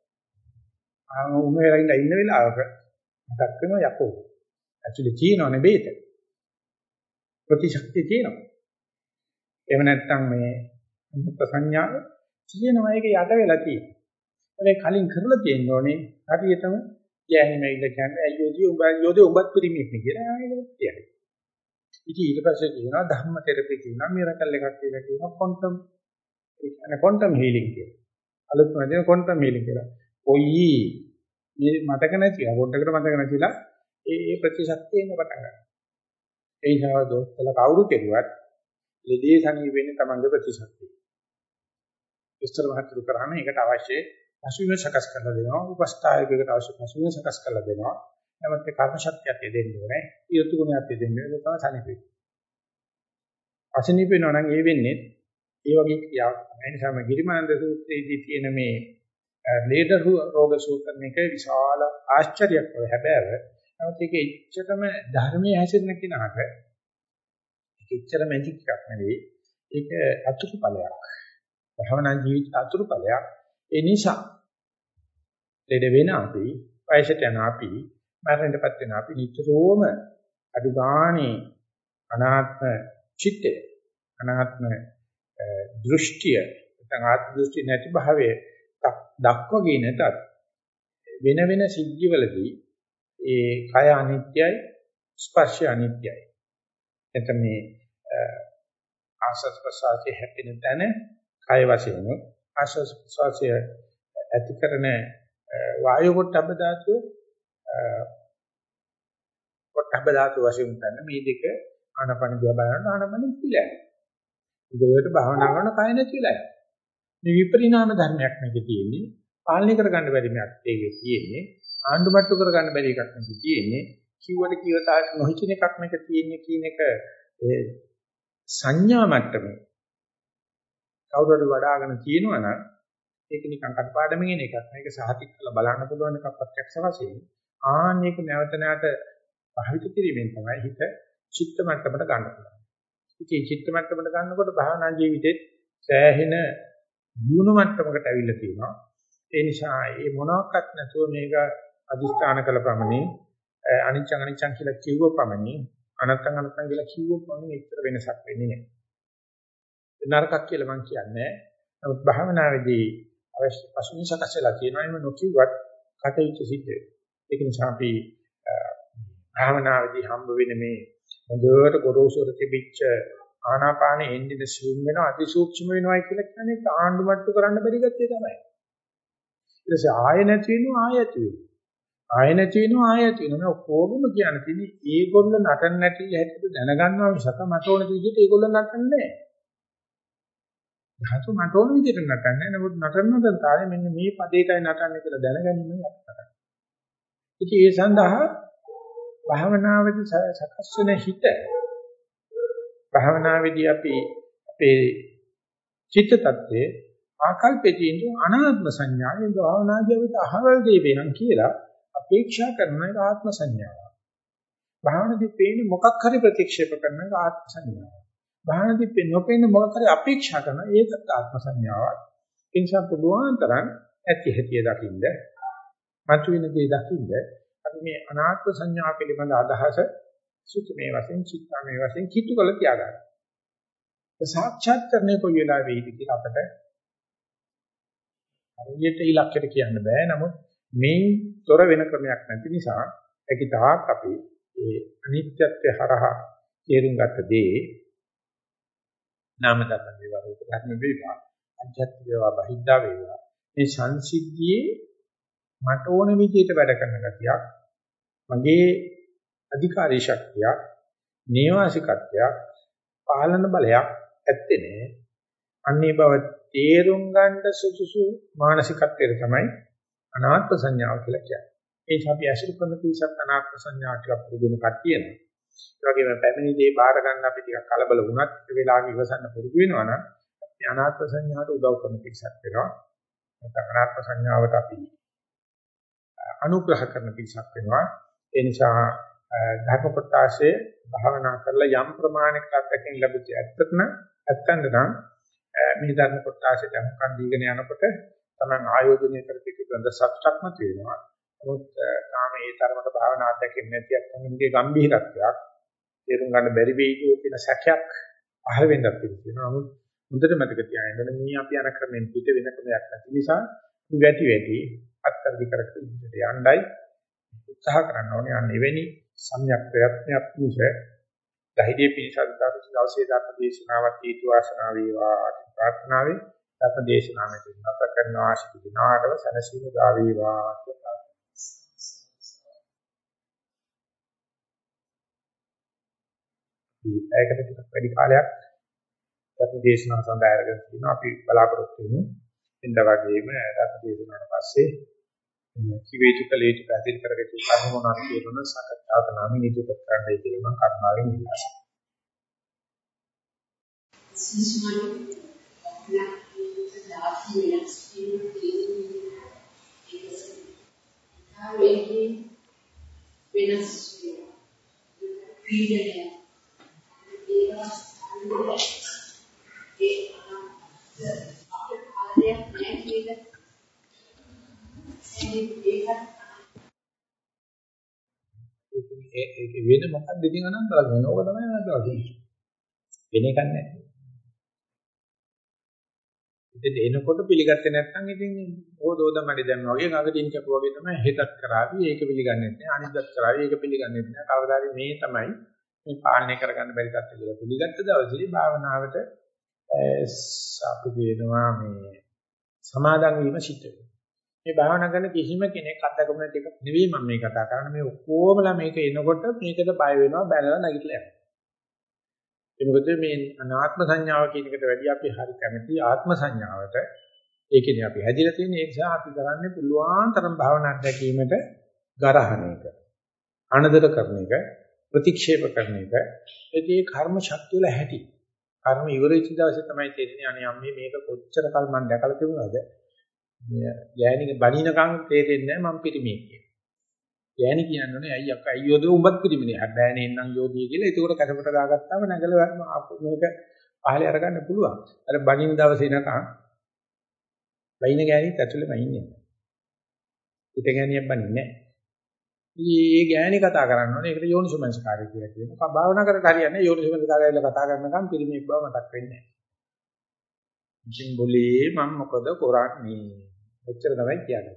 උමෙලා ඉන්න වෙලාවක මතක් වෙනවා යකෝ. ඇක්චුලි තියෙනව නෙබේත. ප්‍රතිශක්තිය තියෙනවා. එහෙම නැත්නම් මේ ප්‍රසඤ්ඤාව තියෙනවා ඒක යට වෙලා තියෙනවා. මේ කලින් කරලා තියෙන්න ඕනේ හරියටම යෑහි මේක කියන්නේ අයියෝදී උඹත් පිළිමික් නේ කියලා ඒක කියයි. ඉතින් ඊට පස්සේ කියනවා ධම්ම තෙරපි කියනවා මිරකල් එකක් කියලා කියනවා ක්වොන්ටම් ඒ කියන්නේ ක්වොන්ටම් හීලින් කියලා. අලුත් නැදෙන කොන්ටම් මීලින් කියලා. කොයි මේ මතක නැතිලා පොඩ්ඩකට මතක නැතිලා ඒ ප්‍රතිශක්තිය එන්න පටන් ගන්නවා. ඒ නිසා දොස්තර කවුරු කෙරුවත් ලෙඩේ සනීප වෙන්නේ තමන්ගේ ප්‍රතිශක්තිය. විස්තර වහතුරු කරාම ඒකට අවශ්‍ය පසුබිම සකස් කරලා දෙනවා. උපස්ථායකයකට අවශ්‍ය පසුබිම සකස් කරලා දෙනවා. නමුත් ඒ කර්ම ශක්තියත් දෙන්න ඕනේ. ඊයතු ගුණයත් දෙන්න ඕනේ. ඒක තමයි සනීප වෙන්නේ. අසනීප වෙනවා නම් ඒ වෙන්නේ ඒ වගේ ක්‍රියාවක්. ඒ නිසාම ගිරිමානන්ද සූත්‍රයේදී තියෙන මේ ලේඩ රෝග සූත්‍රණ එක විශාල ආශ්චර්යයක් වගේ හැබෑව. නමුත් ඒක එච්චරම ධර්මයේ හැසිරෙන කෙනාට ඒක එච්චර මැජික් එකක් නෙවෙයි. ඒක අතුරු ඵලයක්. භවනා ජීවිත අතුරු ඵලයක්. ඒ නිසා ලේඩ වෙන අපි, වයසට යන අපි, මරණයටපත් වෙන අපි නිතරම අදුගානේ අනාත්ම චිත්තය, අනාත්ම දෘෂ්ටිය, නැත්නම් ආත්ම දෘෂ්ටි නැති භාවයේ දක්වගේ නැතත් වෙන වෙන සිද්ධිවලදී ඒ කය අනිත්‍යයි, ස්පර්ශය අනිත්‍යයි. එතන මේ ආස්වාද ප්‍රසආසයේ හැපෙන තැන කය වශයෙන් ආස්වාද ප්‍රසආසය ඇති කරන වායු කොටබ්බ ධාතුව කොටබ්බ ධාතුව වශයෙන් ගන්න මේ දෙක ආනපන දිහා බලනකොට ආනපන පිළිලා යනවා. ඒකට භාවනා කරන කය නැතිලා යනවා. මේ විපරිණාම ධර්මයක් මේකේ තියෙන්නේ. පාලනය කරගන්න බැරි මේක ඒකේ තියෙන්නේ. ආණ්ඩුමට්ටු කරගන්න බැරි එකක් මේකේ තියෙන්නේ. කිව්වට කිවතාවට නොහිතින එකක් මේක තියෙන්නේ කියන එක ඒ සංඥා මට්ටමේ කවුරු හරි වඩ아가න තියෙනවා නම් ඒක නිකන් කටපාඩමින් එන එකක්. මේක සාහිතික කරලා බලන්න පුළුවන් එකක් ප්‍රත්‍යක්ෂ වශයෙන්. ආන්නේක නැවත නැවත භාවිත කිරීමෙන් තමයි හිත චිත්ත මට්ටමට ගන්න පුළුවන්. ඉතින් චිත්ත මට්ටමට ගන්නකොට භාවනා ජීවිතේ සෑහෙන දියුණු මට්ටමකට ඇවිල්ලා තියෙනවා. ඒ නිසා මේ මොනවාක්වත් නැතුව මේක අදිස්ථාන කළ පමණින් අනිච්චං අනිච්චං කියලා කිව්ව පමණින් අනත්තං අනත්තං කියලා කිව්ව පමණින් ඒතර වෙනසක් වෙන්නේ නැහැ. නරකක් කියලා මම කියන්නේ. නමුත් භාවනාවේදී අවශ්‍ය පසුබිම් සකස් වෙලා තියෙනවා. එimhe නොකියවත් කටයුතු සිද්ධ වෙනවා. ඒක නිසා අපි භාවනාවේදී හම්බ වෙන මේ හොඳට ගොරෝසුර තිබිච්ච ආනාපානෙ එන්නේ සිුම් වෙනවා අතිසූක්ෂම වෙනවායි කියලා කියන්නේ ආණ්ඩු මට්ටු කරන්න බැරි ගැත්තේ තමයි. ඊට පස්සේ ආය නැති වෙනවා ආය ඇති වෙනවා. ආය නැති වෙනවා ආය ඇති වෙනවා. කොහොමද කියන්නේ තියෙන්නේ ඒගොල්ල නටන්න නැති හැටියට දැනගන්නවා මිසක මට ඕන විදිහට ඒගොල්ල නටන්නේ නැහැ. ධාතු මට ඕන විදිහට නටන්නේ නැහැ. නමුත් නටන තාලේ මෙන්න මේ පදේටයි නටන්නේ කියලා දැනගැනීමයි අපි කරන්නේ. ඉතින් ඒ සඳහා භාවනාවේදී සකස් වෙන හිත භාවනාවේදී අපි අපේ චිත්ත tattve ආකල්පෙදී අනාත්ම සංඥාවෙන් භාවනාදී අපිට අහවල් දේ වෙනම් කියලා අපේක්ෂා කරන එක ආත්ම සංඥාව. භාවනාදී පේන්නේ මොකක් හරි ප්‍රතික්ෂේප කරන එක ආත්ම සංඥාව. භාවනාදී නොපේන්නේ මොකක් හරි අපේක්ෂා කරන ඒකත් ආත්ම සංඥාවක්. ඒ නිසා පුළුවන් තරම් ඇති හැටි දකින්න, මතුවෙන දේ දකින්න අපි මේ අනාත්ම සංඥා පිළිබඳ අදහස සුතමේ වශයෙන් චිත්තාමේ වශයෙන් කිතු කළ තියාගන්න. ඒ සාක්ෂාත් කරන්නේ කොයි වෙලාවෙ වෙයිද කියලා අපිට හරියට ඉලක්කයට කියන්න බෑ. නමුත් මේ තොර වෙන ක්‍රමයක් නැති නිසා ඒකිතාක් අපි ඒ අනිත්‍යත්වය හරහා තේරුම් ගත දේ නාම ධර්ම වේවා රූප ධර්ම වේවා අජ්ජත් වේවා බහිද්ධා වේවා මේ සංසිද්ධියේ මට ඕන විදිහට වැඩ කරන ගතියක් මගේ අධිකාරී ශක්තියක් නේවාසිකත්වයක් පාලන බලයක් ඇත්තේ නෑ. අන්නේ බව තේරුම් ගන්න සුසුසු මානසිකත්වයට තමයි අනාත්ම සංඥාව කියලා කියන්නේ. ඒ අපි අශිරු කරන පිසක් අනාත්ම සංඥා ටිකක් පුරුදු වෙන කට්ටියන. ඒ වගේම පැමිණි දේ බාර ගන්න අපි ටිකක් කලබල වුණත් ඒ වෙලාවෙ ඉවසන්න පුරුදු වෙනවා නම් අපි අනාත්ම සංඥාවට උදව් කරන පිසක් වෙනවා. නැත්නම් අනාත්ම සංඥාවට අපි අනුග්‍රහ කරන පිසක් වෙනවා. ඒ නිසා ධර්ම කොටාසේ භාවනා කරලා යම් ප්‍රමාණයකට අත්දැකීම් ලැබෙච්ච ඇත්තට නම් මේ ධර්ම කොටාසේ ධම්කන් දීගෙන යනකොට තමයි ආයෝජනය කරපිට ගඳ සත්‍යක්ම තියෙනවා. නමුත් තාම ඒ තරමට භාවනා අත්දැකීම් නැති අත්දැකීම්ගේ ගැඹීරත්වයක් තේරුම් ගන්න බැරි වෙයිද කියන සැකයක් පහළ වෙන්නත් තියෙනවා. නමුත් හොඳට මතක තියාගන්න මේ අපි යන ක්‍රමෙන් පිට වෙන ක්‍රමයක් නැති නිසා වැටි අත්තරදි කරගෙන යන්නයි උත්සාහ කරන්න ඕනේ. අන්න එවැනි සම්‍යක් ප්‍රයත්නයක් මිස ධෛර්ය පිළිසද්දාට දවසේ ධර්ම දේශනාවත් හේතු වාසනා වේවා ප්‍රාර්ථනාවේ ධර්ම දේශනාව මෙතන නැත කරනවා සිටිනාටම සනසීම දා වේවා කියලා. ඒකට ටිකක් වැඩි කාලයක් ධර්ම දේශනාව සඳහා අරගෙන තිනවා අපි බලාපොරොත්තු වෙමු. එඳ වගේම ධර්ම දේශනාවට පස්සේ කිවේතු කලේතු පැතිර කරගෙන කර්ම මොනවාද කියන සාකච්ඡාවක නාමයෙන් ඉදිරිපත් කරන්නයි කියලා මම කර්මාවෙන් ඉල්ලා සිටිනවා. ඒක වෙන මොකක්ද ඉතින් අනන්තලා වෙන ඕක තමයි අනන්තලා කියන්නේ. වෙන එකක් නැහැ. ඉතින් එනකොට පිළිගත්තේ නැත්නම් ඉතින් ඕදෝද මඩි දැන් වගේ ගඟටින් කැපුවා වගේ තමයි හෙටත් කරાવી ඒක පිළිගන්නේ නැහැ. අනිද්දාත් කරાવી ඒක පිළිගන්නේ නැහැ. කවදාද මේ තමයි මේ පාලනය කරගන්න බැරි තත්ත්වය කියලා පිළිගත්ත දවසේ භාවනාවට අපි කියනවා මේ සමාදන් වීම සිද්ධ වෙනවා. මේ භාවනා කරන කිසිම කෙනෙක් අත්දැකීම නැති එක නෙවෙයි මම මේ කතා කරන්නේ. මේ ඔක්කොමලා මේක එනකොට මේකට බය වෙනවා බැලලා නැගිටලා යනවා. ඒ මොකද මේ අනාත්ම සංඥාව කියන එකට වැඩිය අපි හරි කැමති ආත්ම සංඥාවට. ඒකනේ අපි හැදිලා තියෙන ඒ නිසා අපි කරන්නේ පුළුවන් තරම් භාවනා අත්දැකීමට ගරහන එක. අනදර කරන එක, ප්‍රතික්ෂේප කරන එක. ඒකේ කර්ම ශක්තිය වල හැටි. කර්ම ඉවරෙච්ච දවසේ තමයි තේරෙන්නේ අනේ අම්මේ මේක කොච්චර කල් මම දැකලා තිබුණාද? ගෑණිගේ බණිනකම් තේරෙන්නේ නැහැ මම පිරිමියෙක් කියලා. ගෑණි කියන්නේ ඇයි අක්කා අයියෝද උඹත් පිරිමිනේ. හැබැයි එන්නම් යෝධිය කියලා. ඒකට කැසපට දාගත්තාම නැගලා මේක පහලේ අරගන්න පුළුවන්. අර බණින දවසේ නකම් බයින ගෑණිත් ඇතුළේම ඉන්නේ. පිට ගෑණියක් බණින්නේ නැහැ. මේ ගෑණි කතා කරන්න ඕනේ. ඒකට යෝනිසෝමනස්කාරය කියලා කියනවා. භාවනා කරලා හරියන්නේ යෝනිසෝමනස්කාරයල කතා කරනකම් පිරිමියෙක් බව මතක් වෙන්නේ නැහැ. ඉතින් બોලේ මම මොකද කරන්නේ? ඔච්චර තමයි කියන්නේ.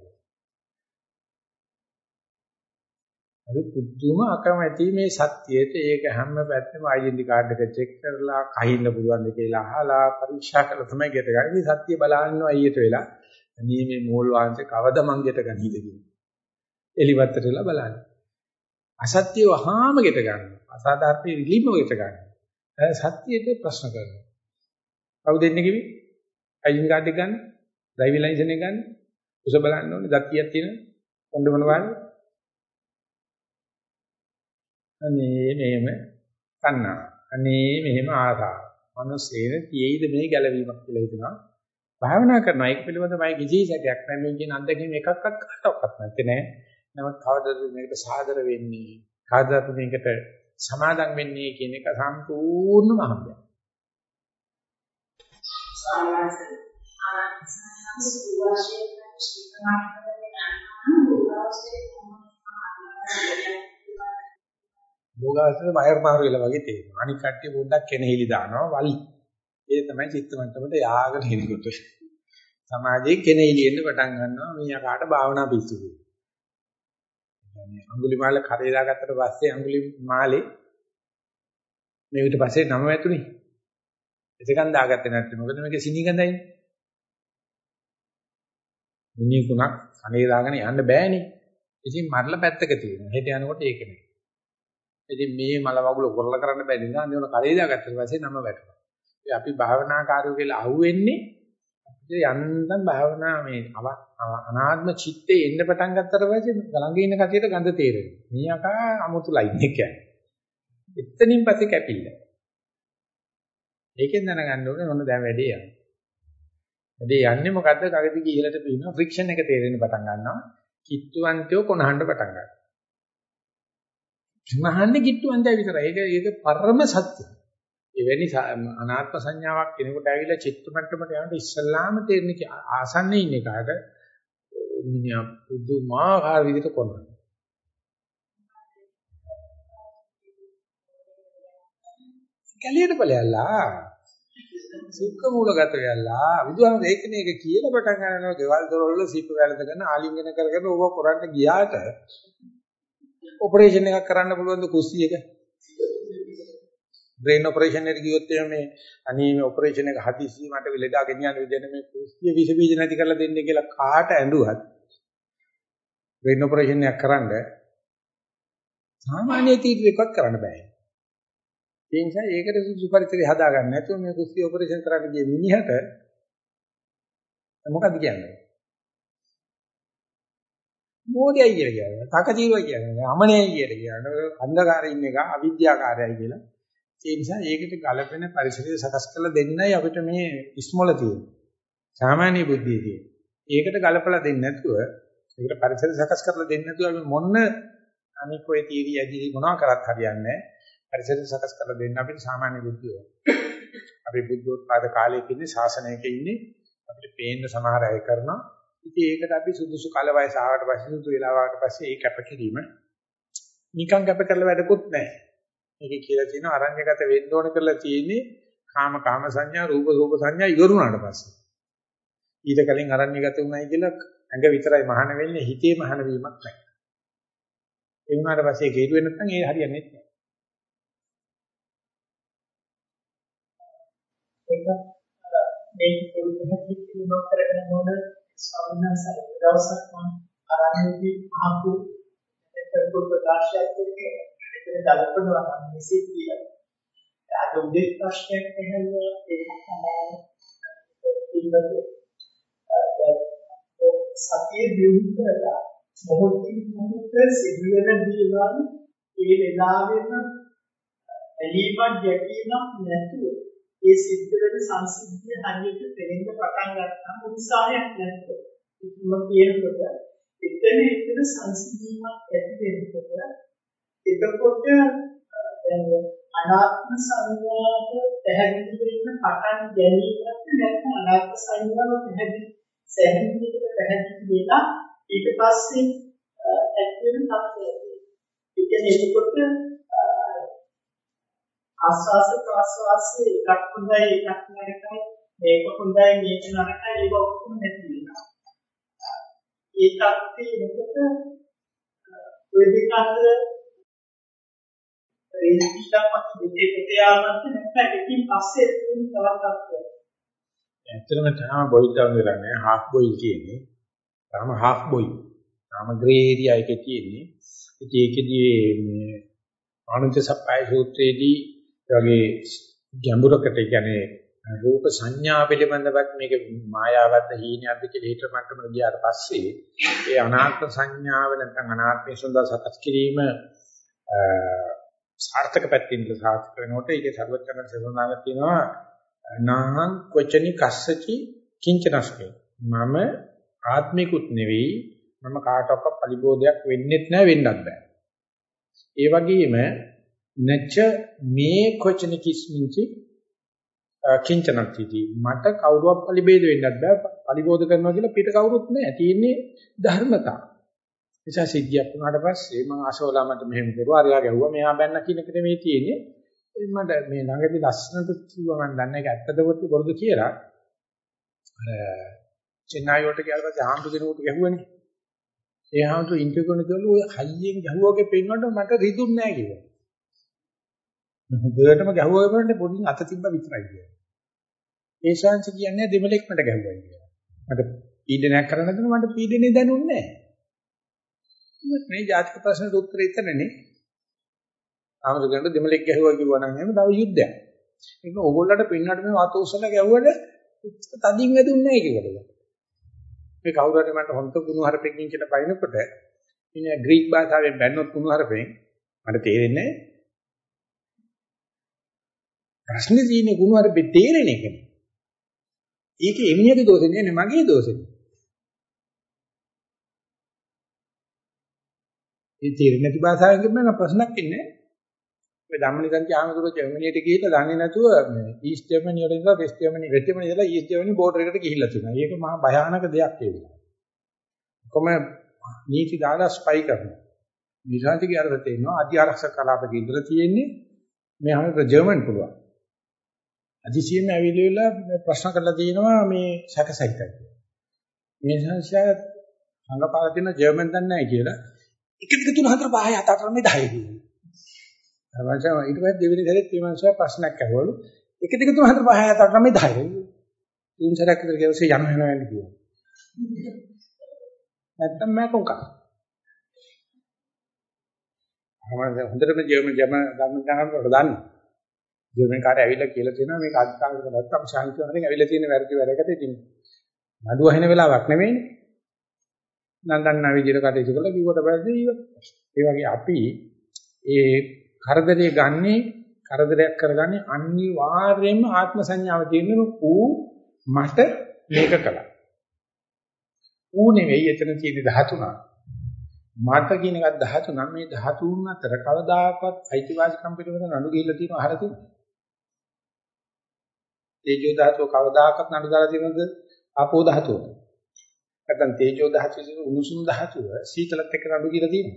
අපි පුදුම අකමැති මේ සත්‍යයට ඒක හැම පැත්තෙම අයිඩෙන්ටි කාඩ් එක චෙක් කරලා කහින්න පුළුවන්ද කියලා අහලා පරීක්ෂා කරලා තමයි ගෙට ගන්නේ. මේ සත්‍ය බලන්නවා ඊට වෙලා. මේ මෝල් වංශේ කවද මං ගෙට ගන්නීද කියන්නේ. එලිවත්තට වෙලා බලන්න. අසත්‍ය වහාම ගෙට ගන්නවා. අසාධාර්ණ විලිම ගෙට ගන්නවා. සත්‍යයට ප්‍රශ්න කරනවා. කවුද එන්නේ කිවි? අයිඩෙන්ටි කාඩ් එක ගන්න. ඩ්‍රයිවිං ලයිසන් එක ගන්න. උස බලන්න ඕනේ. දත්තියක් තියෙන. කොණ්ඩ මොන වගේ. අනේ මෙහෙම කන්නා. අනේ මෙහෙම ආසාව. මනසේන තියෙයිද මේ ගැළවීමක් කියලා හිතනවා. භාවනා කරනවා. ඒක පිළිබඳව මම කිසි සැකයක් නැහැ. මේ කියන අත්දැකීම් එකක්වත් කාටවත් නැත්තේ නෑ. නමුත් කවදාද මේකට සාදර වෙන්නේ? කවදාද මේකට සමාදම් වෙන්නේ කියන එක සම්පූර්ණම අහඹයක්. යෝගාවචරයේ වයර් මාරු වෙලා වගේ තේරෙනවා. අනික කට්ටිය පොඩ්ඩක් කෙනෙහිලි දානවා වලි. ඒ තමයි චිත්ත මට්ටමට යාගෙන එනකොට. සමාජයේ කෙනෙහිලි එන්න පටන් ගන්නවා මීයාකාට භාවනා පිස්සු කියලා. يعني අඟුලිමාල කරේ දාගත්තට පස්සේ අඟුලිමාලේ මේ ඊට පස්සේ නම වැතුනේ. එතකන් දාගත්තේ නැත්නම් මොකද මේක සිනිගඳයි. මිනිකුණක් කනේ දාගෙන යන්න බෑනේ. ඉතින් මරලා පැත්තක තියෙනවා. හෙට යනකොට ඒක නේ. ඉතින් මේ මල වගුල කරලා කරන්න බැරි නිසා අන්තිමට කලේ දාගත්තට පස්සේ නම වැටුණා. ඉතින් අපි භාවනාකාරයෝ කියලා අහුවෙන්නේ අපිට යන්තම් භාවනා මේ අනාත්ම චිත්තේ එන්න පටන් ගත්තට පස්සේ ළඟ ඉන්න කතියට ගඳ තේරෙනවා. මීයකා අමුතු ලයින් එක කියන්නේ. එතනින් පස්සේ කැපිල්ල. ඒකෙන් දැනගන්න ඕනේ මොන දැන් වැඩේ යන්නේ. වැඩේ යන්නේ මොකද්ද? කගදී ගිහලට පිනවා ෆ්‍රික්ෂන් එක තේරෙන්න පටන් ගන්නවා. කිට්ටුවන්තයෝ කොනහඬ පටන් ගන්නවා. මහන්නේ කිට්ටුවන්තය විතරයි. ඒක පරම සත්‍යය. එවැනි අනාත්ම සංඥාවක් කෙනෙකුට ඇවිල්ලා චිත්ත මට්ටමට යනකොට ඉස්සල්ලාම තේරෙන්නේ ආසන්නේ ඉන්න එකට මිනිහා පුදුමාකාර විදිහට කරනවා. කැලියට ඵලයල්ලා සුක්ක මූලගත වෙලා විදුහාම ඒකනේ ඒක කියලා පටන් ගන්නවා ගෙවල් දොරවල සීප වැළඳගෙන ආලිංගන කරගෙන ඕක කරන්න ගියාට ඔපරේෂන් එකක් කරන්න පුළුවන් ද කුස්සියක බ්‍රේන් ඔපරේෂන් එකට ගියොත් මේ අනේ මේ ඔපරේෂන් එක හදිස්සි මට ලෙඩා ගෙනියන්න විදිහට මේ කුස්තිය විස බීජ නැති කරලා දෙන්නේ කියලා කාට ඇඬුවත් බ්‍රේන් ඔපරේෂන් එකක් කරන්න සාමාන්‍ය තීරයක්වත් කරන්න බෑ. ඒ නිසා ඒකට සුසු පරිසරය හදාගන්න නැතුව මේ කුස්තිය ඔපරේෂන් කරන්න ගිය මිනිහට මොකද කියන්නේ? මොඩියයි කියලා කියන්නේ. තකතිරෝ කියන්නේ. අමනේයි කියලා කියන්නේ. අන්ධකාරයේ ඉන්න එක අවිද්‍යාකාරයයි කියලා. ඒ නිසා ඒකට ගලපෙන පරිසරය සකස් කරලා දෙන්නයි අපිට මේ ඉස්මොල තියෙන්නේ. සාමාන්‍ය බුද්ධිය තියෙන්නේ. ඒකට ගලපලා දෙන්නේ නැතුව ඒකට පරිසරය සකස් කරලා දෙන්නේ නැතුව අපි මොන අනික ඔය තීරිය ඇදී මොනවා කරත් හරියන්නේ නැහැ. පරිසරය සකස් කරලා දෙන්න අපිට සාමාන්‍ය බුද්ධිය. අපි බුද්ධෝත්පාද කාලයක ඉන්නේ ශාසනයක ඉන්නේ අපිට පේන්න සමහර අය කරනවා. ඉතින් ඒකට අපි සුදුසු කාල වයස ආවට පස්සේ සුදු වෙලාවකට පස්සේ ඒ කැපකිරීම නිකන් කැප කරලා වැඩකුත් නැහැ. මේකේ කියලා තියෙනවා අරඤ්‍යගත වෙන්න ඕන කරලා තියෙන්නේ කාම සංඥා රූප සංඥා ඉවරුණාට පස්සේ. ඊට කලින් අරඤ්‍යගත උනායි කියලා ඇඟ විතරයි මහාන වෙන්නේ හිතේ මහාන වීමක් නැහැ. ඒ වුණාට පස්සේ ඒක හේතු වෙන්නේ නැත්නම් ඒ හරියන්නේ නැහැ. ඒක මේ පොඩි කිසිම කරගෙන මොන ස්වාමීනාසල දවසක් මම ආරම්භදී ආපු කරපු ප්‍රකාශයක් එක්ක දලපනවා මේසෙ කියලා. අද උදේ ප්‍රශ්නයක් ඇහුවා ඒක තමයි සතිය දියුණු කරලා මොහොතින් මොහොත සිදුවෙන දේවල් ඒ වෙලාවෙම එළීමක් යැකීමක් නැතුව ඒ සිද්ධ වෙන සංසිද්ධිය හරියට තේරෙන්න පටන් ගන්නවා උත්සාහයක් නැතුව ඉක්ම කියනකොට එතන සංසිද්ධියක් ඇති වෙනකොට එතකොට දැන් අනාත්ම සංඥාව පැහැදිලි වෙන්න පටන් ගැනීමත් නැත්නම් අනාත්ම සංඥාව පැහැදිලි සැහැල්ලුවට පැහැදිලි වෙලා ඊට පස්සේ ඇති වෙන තත්ත්වය. ඒ කියන්නේ එතකොට ආස්වාස ප්‍රාස්වාසයේ එකක් හොඳයි එකක් නරකයි මේක හොඳයි මේක නරකයි ඒක ඔක්කොම නැති වෙනවා. ඒ තත්ත්වයේ එතකොට ඔය දෙක අතර රේඛිකාවක් දෙකකට යාමත් නැත්නම් එකකින් පස්සේ එතන තවත් තත්ත්වයක්. ඇත්තටම තාම බොයිල් ඩවුන් වෙලා නැහැ හාෆ් බොයිල් තියෙන්නේ. තාම හාෆ් බොයිල්. තාම ග්‍රේ ඒරියා එකේ තියෙන්නේ. ඉතින් ඒකෙදී මේ ආනන්ද සප්පයි සූත්‍රයේදී වගේ ගැඹුරකට කියන්නේ රූප සංඥා පිළිබඳවත් මේක මායාවක්ද හීනයක්ද කියලා හිතර මට්ටමට ගියාට පස්සේ ඒ අනාත්ම සංඥාව නැත්නම් අනාත්මයේ සඳහා සකස් කිරීම සාර්ථක පැත්තෙන් සාර්ථක වෙනකොට ඒකේ සර්වඥයන් සසඳාගත තියෙනවා නාහං කොචනි කස්සචි කිංචනස්මේ මම ආත්මිකුත් නෙවෙයි මම කාටවත් පරිබෝධයක් වෙන්නෙත් නැහැ වෙන්නත් බෑ ඒ වගේම නච්ච මේ කොචනි කිස්මින්චි කිංචනක්ති මට කවුරුවක් පරිබේධ වෙන්නත් බෑ පරිබෝධ කරනවා කියලා පිට කවුරුත් නැහැ තියෙන්නේ ධර්මතා නිසා සිද්ධියක් වුණාට පස්සේ මම ආශෝලා මට මෙහෙම කරුවා අරයා ගැහුවා මෙහා බැන්න කියන එක නෙමෙයි තියෙන්නේ මට මේ ළඟදී ලස්සනට කිව්වා මම දන්නේ ඒක ඇත්තද බොරුද කියලා අර චෙන්නයි වලට ගියාට පස්සේ ආම්තු කෙනෙකුට ගැහුවනේ ඒ ආම්තු ඉන්ටර්විව් කරනකොට ඔය හයියෙන් ගැහුවාගේ පෙන්නනකොට මට රිදුන්නේ නැහැ කිව්වා හොඳටම ගැහුවා වුණාට පොඩින් අත තිබ්බ විතරයි කියලා ඒ ශාංශ කියන්නේ දෙමලෙක් මට ගැහුවා කියලා මට පීඩනයක් කරන්න දෙන මට පීඩනේ දැනුන්නේ නැහැ මේ ජාතක ප්‍රශ්නෙට උත්තරය ඉතනනේ ආමරගන්න දෙමලෙක් ගැහුවා කිව්වා නම් එහෙම තව යුද්ධයක්. ඒක ඕගොල්ලන්ට පින්නට මේ වාත උස්සලා ගැහුවද තදින් වැදුන්නේ නැහැ කියලාද. මේ කවුරු හරි මට හොන්ත කුණු හරපෙකින් කියලා බයිනකොට ඉන්නේ ග්‍රීක භාෂාවෙන් බැන්නොත් කුණු හරපෙන් මට තේරෙන්නේ නැහැ. ප්‍රශ්නේ තියෙන්නේ කුණු හරපෙ තේරෙන එක. ඒක එමිණියගේ දෝෂෙ නෙවෙයි මගේ දෝෂෙ. ඒ තේරෙන්නේ නැති භාෂාවෙන් කියන්න ප්‍රශ්නක් ඉන්නේ නැහැ. මේ ධම්මනිකන්ති ආමතුරු ජර්මනියට ගිහිල්ලා දන්නේ නැතුව මේ ඊස්ට් ජර්මනි වල ඉඳලා වෙස්ට් ජර්මනි ඉඳලා ඊස්ට් ජර්මනි බෝඩර් එකට ගිහිල්ලා තියෙනවා. ඒක මහා භයානක දෙයක් ඒ වෙලාව. කොහොම නීති දාලා ස්පයි කරනවා. විශාන්තිගේ අර්ථය තේනවා අධි ආරක්ෂක කලාපක ඉඳලා තියෙන්නේ මේ හැමෝට ජර්මන් පුළුවන්. අධිසියෙම ඇවිල්ලා ප්‍රශ්න කරලා තියෙනවා මේ සැකසයිතයි. මේ සංස්කාර සංගපාල තියෙන ජර්මන් දන්නේ නැහැ කියලා 1 2 3 4 5 6 7 8 9 10 කියනවා. මංසම ඊට පස්සේ දෙවෙනි සැරේ මේ මංසම ප්‍රශ්නයක් අහවලු. 1 2 3 4 5 6 7 8 9 10. තුන් සැරයක් විතර ගෙවසේ යනවා කිව්වා. නැත්තම් මම කොංකා. හොඳටම ජර්මන් ධර්ම ගණන් වල දන්නේ. ජර්මන් කාට ඇවිල්ලා කියලා තියෙනවා මේක අධිකාරික නැත්තම් ශාන්තිවරෙන් ඇවිල්ලා තියෙන වැරදි වැඩකට ඉතින් නඩුව අහින වෙලාවක් නෙමෙයිනේ. නන්දන්නා විදිහට කටයුතු කළා කිව්වට පස්සේ ඉවර. ඒ වගේ අපි ඒ කරදරේ ගන්නේ කරදරයක් කරගන්නේ අනිවාර්යයෙන්ම ආත්ම සංඥාව තියෙන ඌ මට මේක කළා. ඌ නෙවෙයි එතන තියෙන 13. මට කියන එකත් 13. මේ 13 අතර කවදාකවත් අයිතිවාසිකම් පිළිබඳ නඩු ගිහිල්ලා තියෙනව අහලා තියෙනවද? තේජෝ ධාතුව කවදාකවත් නඩු දාලා තියෙනවද? ආපෝ ධාතුව. නැත්නම් තේජෝ ධාතුවේ උණුසුම් ධාතුව සීතලත් එක්ක නඩු කියලා තියෙනවා.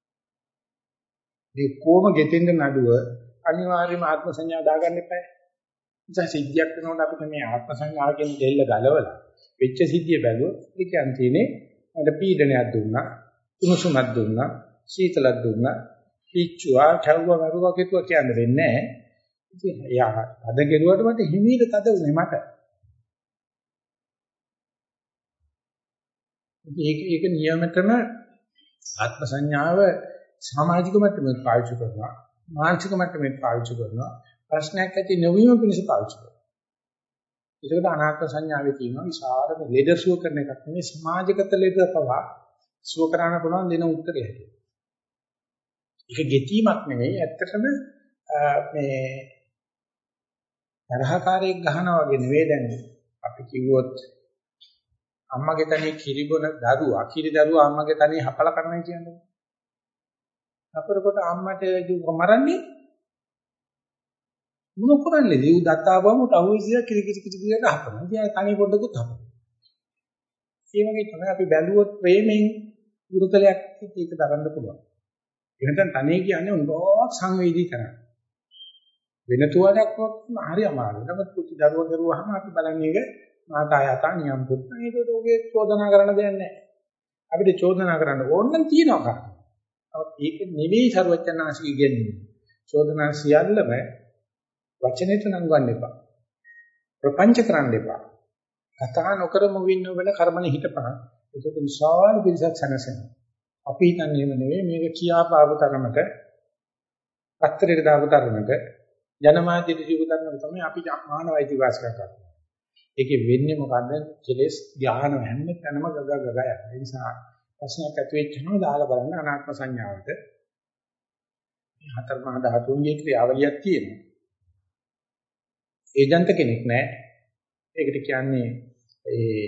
මේ කොම ගෙතෙන්න නඩුව අනිවාර්යයෙන්ම ආත්ම සංඥා දාගන්න එපා. නිසා සිද්ධියක් වෙනකොට අපිට මේ ආත්ම සංඥාවකින් දෙල්ල ගලවලා වෙච්ච සිද්ධිය බැලුවොත් ඒ කියන්නේ මට පීඩනයක් දුන්නා, උණුසුමක් දුන්නා, සීතලක් දුන්නා, පිච්චුවා, කවුවා වරුවා කෙටුවා කියන්න වෙන්නේ නැහැ. ඉතින් එයා අද ගෙරුවට මට හිමීට තද උනේ මට. ඒක නියමතම ආත්ම සංඥාව සමාජික මට්ටමේ පාවිච්චි කරනවා, මානසික මට්ටමේ පාවිච්චි කරනවා, ප්‍රශ්නයක් ඇති නොවීම පිණිස පාවිච්චි කරනවා. ඒකට අනාත්ම සංඥාවේ තියෙනවා විශාල ලෙඩ සුව කරන එකක් නෙමෙයි සමාජගත ලෙඩ පවා සුව කරන්න පුළුවන් දෙන උත්තරය හැටියට. ඒක ගෙතීමක් නෙමෙයි ඇත්තටම මේ තරහකාරයෙක් ගහනවා වගේ නෙවෙයි දැන් අපි කිව්වොත් අම්මගේ තනේ කිරිබොන දරුවා කිරි දරුවා අම්මගේ තනේ හපල කරනවා කියන්නේ. අපරකොට අම්මට මරන්නේ මොන කරන්නේ? දීු දත්තාවම ටවුසිය කිරි කිරි කිරි කියලා හපනවා. ඉතින් තනේ පොඩකුත් හපනවා. ඒ වගේ තමයි අපි බැලුවොත් ප්‍රේමෙන් විරුතලයක් ඒක දරන්න පුළුවන්. එහෙනම් තනේ කියන්නේ උංගෝ සංවේදී කරන්නේ. වෙන තුවලක් වොත් හරි අමාරුයි. නමුත් පුති දරුවා කරුවාම අපි බලන්නේ ඒක මාතා යතා නියම් පුත්. ඒක ඔගේ චෝදනා කරන්න දෙයක් නැහැ. අපිට චෝදනා කරන්න ඕන නම් තියනවා කන්න. ඒක නෙවෙයි සර්වඥාන්සික ඉගෙනීම. චෝදනා සියල්ලම වචනෙට නංවන්න එපා. ප්‍රපංච කරන්න එපා. කතා නොකරම වින්න වෙන කර්මනේ හිටපන්. ඒක විශාල පිරිසක් සැනසෙනවා. අපි හිතන්නේ නෙවෙයි මේක කියාපාවු තරමට පත්‍රයක දාපු තරමට ජනමාධ්‍යට ජීව තරමට තමයි අපි මානවයිති වාසිකම් කරන්නේ. ඒකේ වෙන්නේ මොකද්ද? කෙලෙස් ධානය හැම තැනම ගග යනවා. ඒ නිසා ප්‍රශ්නයක් ඇති වෙච්චම දාලා බලන්න අනාත්ම සංඥාවට. මේ හතර මහා ධාතුන්ගේ ක්‍රියාවලියක් තියෙනවා. ඒජන්ත කෙනෙක් නැහැ. ඒකට කියන්නේ ඒ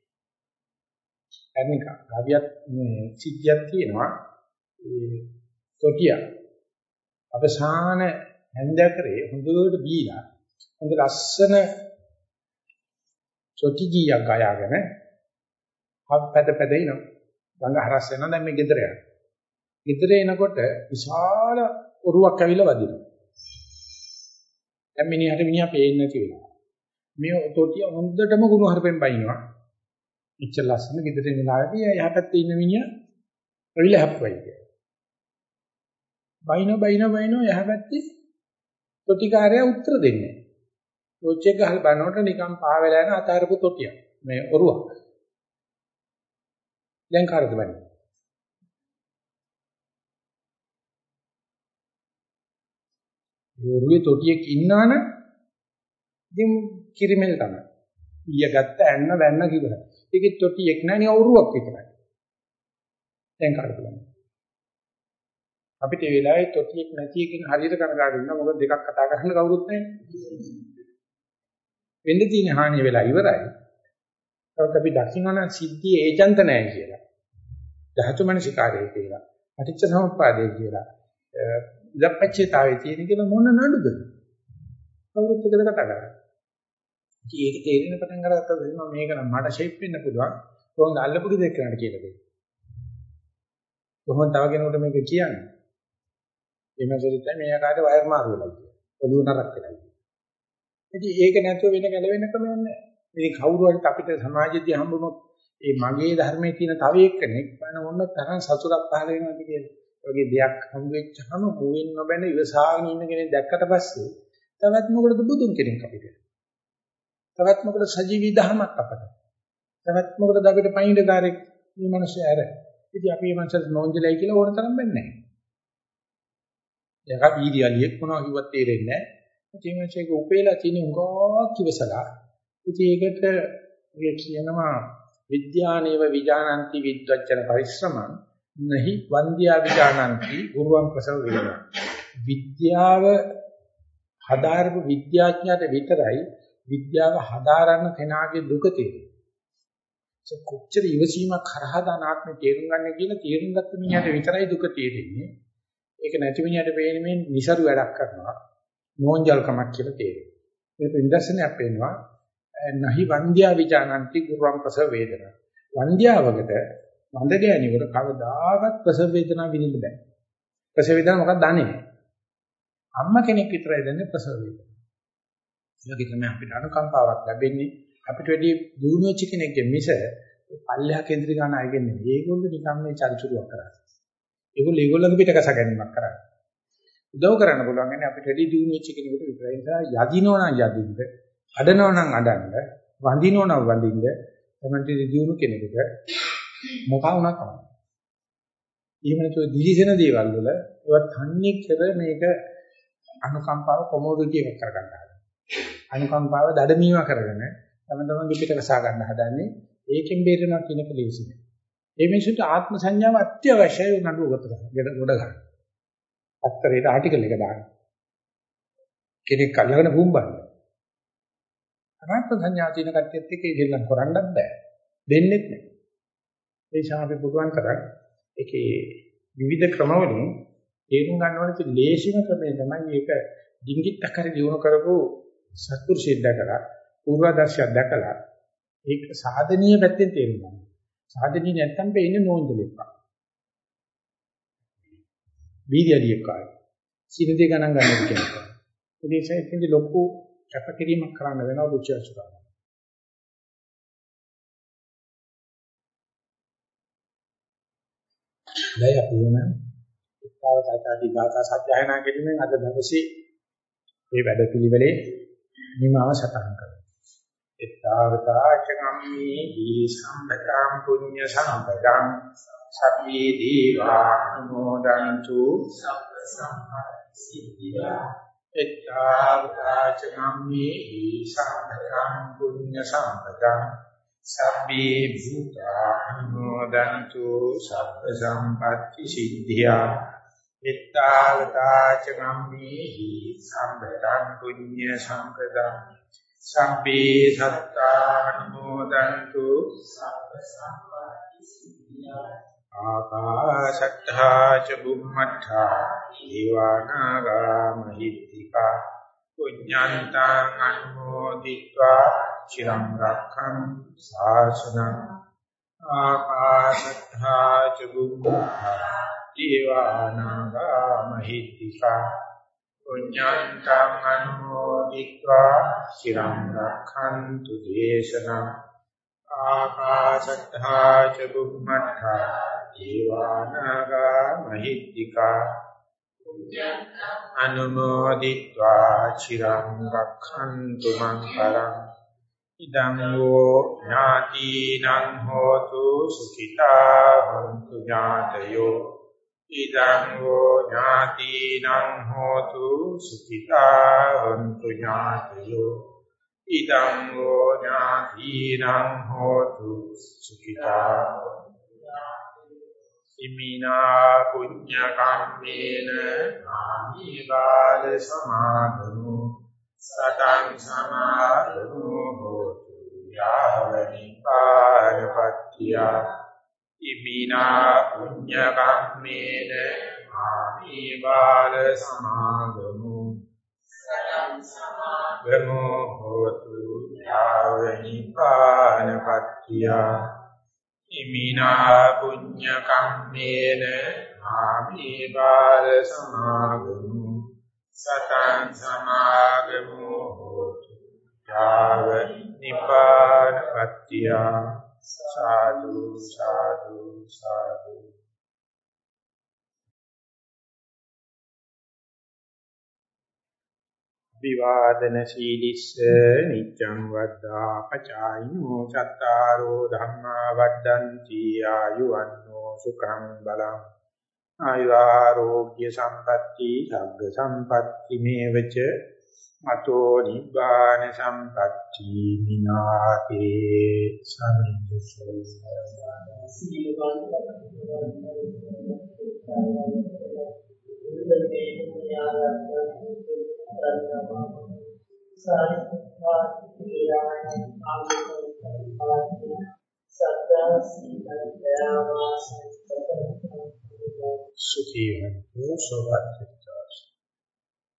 අනික ගාවියක් මේ සිද්ධියක් තියෙනවා. ඒ තොටිය අපසාන හැන්දකරේ හොඳට බීලා හොඳ ලස්සන තොටි ගියක් ගයාගෙන හප්පැද පැදිනවා. ගඟ හරස් වෙනවා. දැන් මේ ගෙදර යනවා. ගෙදර එනකොට විශාල ඔරුවක් ඇවිල්ලා වදිනවා. දැන් මිනිහා පේන්නේ නැති වෙනවා. මේ තොටිය හොඳටම ගුණ හරපෙන් බයිනවා. ඉච්ච ලස්සන ගෙදර එන වෙලාවේදී එහා පැත්තේ ඉන්න මිනිහා ඇවිල්ලා හැප්පුවයි කියලා. බයිනෝ එහා පැත්තේ තොටිකාරයා උත්තර දෙන්නේ නැහැ. ටෝච් එක ගහලා බලනකොට නිකන් පා වෙලා යන අතාරපු තොටියක්. මේ ඔරුවක්. දැන් කාටද බන්නේ? ඔරුවේ තොටියක් ඉන්නවනම් ඉතින් කිරිමෙල් තමයි. ඊය ගත්ත ඇන්න වැන්න කිව්වා. ඒකේ තොටියක් නැහැ නේ ඔරුවක් විතරයි. දැන් කාටද බන්නේ? අපිට ඒ වෙලාවේ තොටියක් නැති එකකින් හරියට කනගාටු වෙනවා. මොකද දෙකක් කතා කරන්න කවුරුත් නැහැ. වෙන්න තියෙන හානිය වෙලා ඉවරයි. ඒත් අපි දකින්නන සිද්ධියේ ඒජන්ත නැහැ කියලා. ධාතු මනසිකාරය කියලා. පටිච්ච සමුප්පාදය කියලා. ඉලක්කච්ඡේතාවේ තියෙන කියලා මොන නඩුද? කවුරුත් එකද කතා කරන්නේ. ඉතින් ඒක තේරෙන පටන් ගත්තා වෙනවා මේක නම් මට ෂේප් වෙන්න පුළුවන්. කොහොමද අල්ලපු දෙයක් කරන්න කියලා දෙන්න. කොහොමද තව කෙනෙකුට මේක කියන්නේ? එමෙසරිට මේ ආකාරයට වයර් මාරු වෙලා ඉන්නේ. ඔළුව නරක් වෙලා ඉන්නේ. ඉතින් ඒක නැතුව වෙන ගැලවෙන්න ක්‍රමයක් නැහැ. ඉතින් කවුරු හරි අපිට සමාජයේදී හම්බුනොත් මේ මගේ ධර්මයේ තියෙන තව එක්කෙනෙක් බලන මොන තරම් සතුටක් පහල වෙනවද කියලා. වගේ දෙයක් හම් වෙච්චහම මුවින් නොබැන ඉවසාගෙන ඉන්න කෙනෙක් දැක්කට පස්සේ තවත් මොකටද බුදුන් කෙනෙක් අපිට? තවත් මොකටද සජීවී දහමක් අපට? තවත් මොකටද අපිට පයින්ඩකාරයෙක් මේ මිනිස්සු ඇර? ඉතින් අපි මේ මනසට නෝන්ජලයි කියලා ඕන තරම් වෙන්නේ නැහැ. යකා වීර්යලියෙක් මොනවා කිව්වත් තේරෙන්නේ නැහැ. ඉතින් මේක උපේලා තියෙන උගා කිවසලා. ඉතින් ඒකට ඔය කියනවා විද්‍යානේව විජානಂತಿ විද්වච්චන පරිශ්‍රමං නහි වන්ද්‍යා විජානಂತಿ ගුරුවං ප්‍රසව වේදනා. විද්‍යාව හදාරපු විද්‍යාඥයාට විතරයි විද්‍යාව හදාරන කෙනාගේ දුක තේරෙන්නේ. ඒක කොච්චර ඉවසීමක් කරහා දාන ආත්මය තේරුම් ගන්න කියලා තේරුම් ගත්ත මිනිහට විතරයි දුක තේරෙන්නේ. ඒක නැති මිනිහට වෙන්නේ මේ નિසරු වැඩක් කරනවා නෝන්ජල්කමක් කියලා තේරෙනවා. ඒක ඉන්දර්ශනයක් වෙනවා නහි වන්ද්‍යා විජානಂತಿ ගුරුවං ප්‍රසව වේදනා. වන්ද්‍යාවකට වඳ ගෑණියෙකුට කවදාකවත් ප්‍රසව වේදනාව විඳින්න බෑ. ප්‍රසව වේදනාව මොකක්ද දන්නේ නැහැ. අම්මා කෙනෙක් විතරයි දන්නේ ප්‍රසව වේදනාව. ඒකේ තමයි අපිට අනුකම්පාවක් ලැබෙන්නේ. අපිට වැඩි දුණු වෙච්ච කෙනෙක්ගේ මිස පල්ලෙහා කේන්ද්‍රික ගන්න අයගෙන නෙවෙයි. ඒගොල්ලෝ නිකම් මේ චරිචුරුවක් කරන්නේ. ඒගොල්ලෝගේ පිට කස ගැනීමක් කරන්නේ. උදව් කරන්න පුළුවන් කියන්නේ අපිට වැඩි දුණු වෙච්ච කෙනෙකුට විතරයි. ඒ නිසා යදිනෝ නම් යදින්න, අඩනෝ නම් අඩන්න, වඳිනෝ නම් වඳින්න තමයි දියුණු කෙනෙකුට මොකා වුණා කමක්. එහෙම නැතුව දිලිසෙන දේවල් වල ඒවත් තන්නේ කර මේක අනුකම්පාව කොමෝඩිටි එකක් කරගන්න හදනවා. අනුකම්පාව දඩමීම කරගෙන තමන්ගේ පිට කසා ගන්න හදන්නේ. ඒකෙන් බේරෙනවා කියන එක ලේසි නෑ. ඒ මිනිසුන්ට ආත්ම සංඥාව අත්‍යවශ්‍යයි නඩුවකට ගොඩ ගන්න. අත්තරේට ආටිකල් එක දාන්න. කෙනෙක් කල්ලාගෙන බුම්බන්න. ආත්ම සංඥා තියෙන කට්ටියත් එක්ක ඉල්ලම් කරන්නත් බෑ. දෙන්නෙත් නෑ. ඒ නිසා අපි පුදුමන් කරා ඒකේ විවිධ ක්‍රමවලින් තේරුම් ගන්න ඕනේ ලේසිම ක්‍රමය තමයි මේක ඩිංගිත්තක් හරි දිනු කරපු සත්පුරුෂයෙක් දැකලා පූර්වාදර්ශයක් දැකලා ඒක සාධනීය පැත්තෙන් තේරුම් ගන්න. සාධනීය නැත්තම් වෙන්නේ නෝන්ජලෙක්. වීර්යලියෙක් කායි. සිනදී ගණන් ගන්න කියනවා. ඒ නිසා ඉතින් ලොකු කැපකිරීමක් කරන්න වෙනවා දුචර්චුරා. දැන් අපි වෙන ඉස්තාවතාදී ගාථා සත්‍යයනා කිරීමෙන් අද දවසේ මේ වැඩ පිළිවෙලේ නිමාව සටහන් කරනවා. ඉස්තාවතාචකම්මේ දී සම්පතං පුඤ්ඤ සම්පතං සබ්බේ දීවා අනුමෝදන්තු සබ්බ සම්පatti සිද්ධියා. ඉස්තාවතාචකම්මේ දී සම්පතං පුඤ්ඤ සම්පතං සබ්බේ භූතා අනුමෝදන්තු සබ්බ සම්පatti සිද්ධියා. ඉත්තාවතාච ගම්මේහි සම්පතං පුඤ්ඤ සම්පතං සබ්බේ සත්තානුමෝදන්තු සබ්බ සම්පatti සිද්ධියා. ආකාශට්ඨා ච බුම්මට්ඨා දීවානාගා මහිත්‍තිකා පුඤ්ඤන්තං අනුමෝදිत्वा චිරං රක්ඛං ශාසනං. ආකාශට්ඨා ච බුම්මට්ඨා දීවානාගා මහිත්‍තිකා පුඤ්ඤන්තං අනුමෝදිत्वा චිරං රක්ඛන්තු දේශනං. ආකාශට්ඨා ච බුම්මට්ඨා දීවානාගා මහිත්‍තිකා අනුමෝදිत्वा චිරං රක්ඛන්තු මං පරං. ඉදං වූ ඥාතිනං හෝතු සුඛිතා හොන්තු ඥාතයෝ. ඉදං වූ ඥාතිනං හෝතු සුඛිතා හොන්තු ඥාතයෝ. ඉදං වූ ඥාතිනං හෝතු සුඛිතා. ඉමිනා පුඤ්ඤ කම්මේන ආමි බාල සමාදමු සතං සමාදමු හෝතු යාව නිපානපත්ත්‍ය. ඉමිනා පුඤ්ඤ කම්මේන ආමි බාල සමාදමු සතං සමාදමු හෝතු යාව නිපානපත්ත්‍ය. ඉමිනා පුඤ්ඤ කම්මේන ආමි බාල සමාගමු සතං සමාගමු හෝතු යාව නිපානපත්ත්‍ය. සාදු සාදු සාදු. විවාදන සීලිස්ස නිච්ඡං වද්දා පචායිනෝ චත්තාරෝ ධම්මා වද්දන්ති ආයුවන්නෝ සුඛං බලං ආයුරෝග්‍ය සම්පatti සග්ග සම්පatti මේවච අතෝ නිබ්බාන සම්පatti විනාතේ සමිච්ඡසෝ සීලවන්ත සුඛී වූ සෝවාන්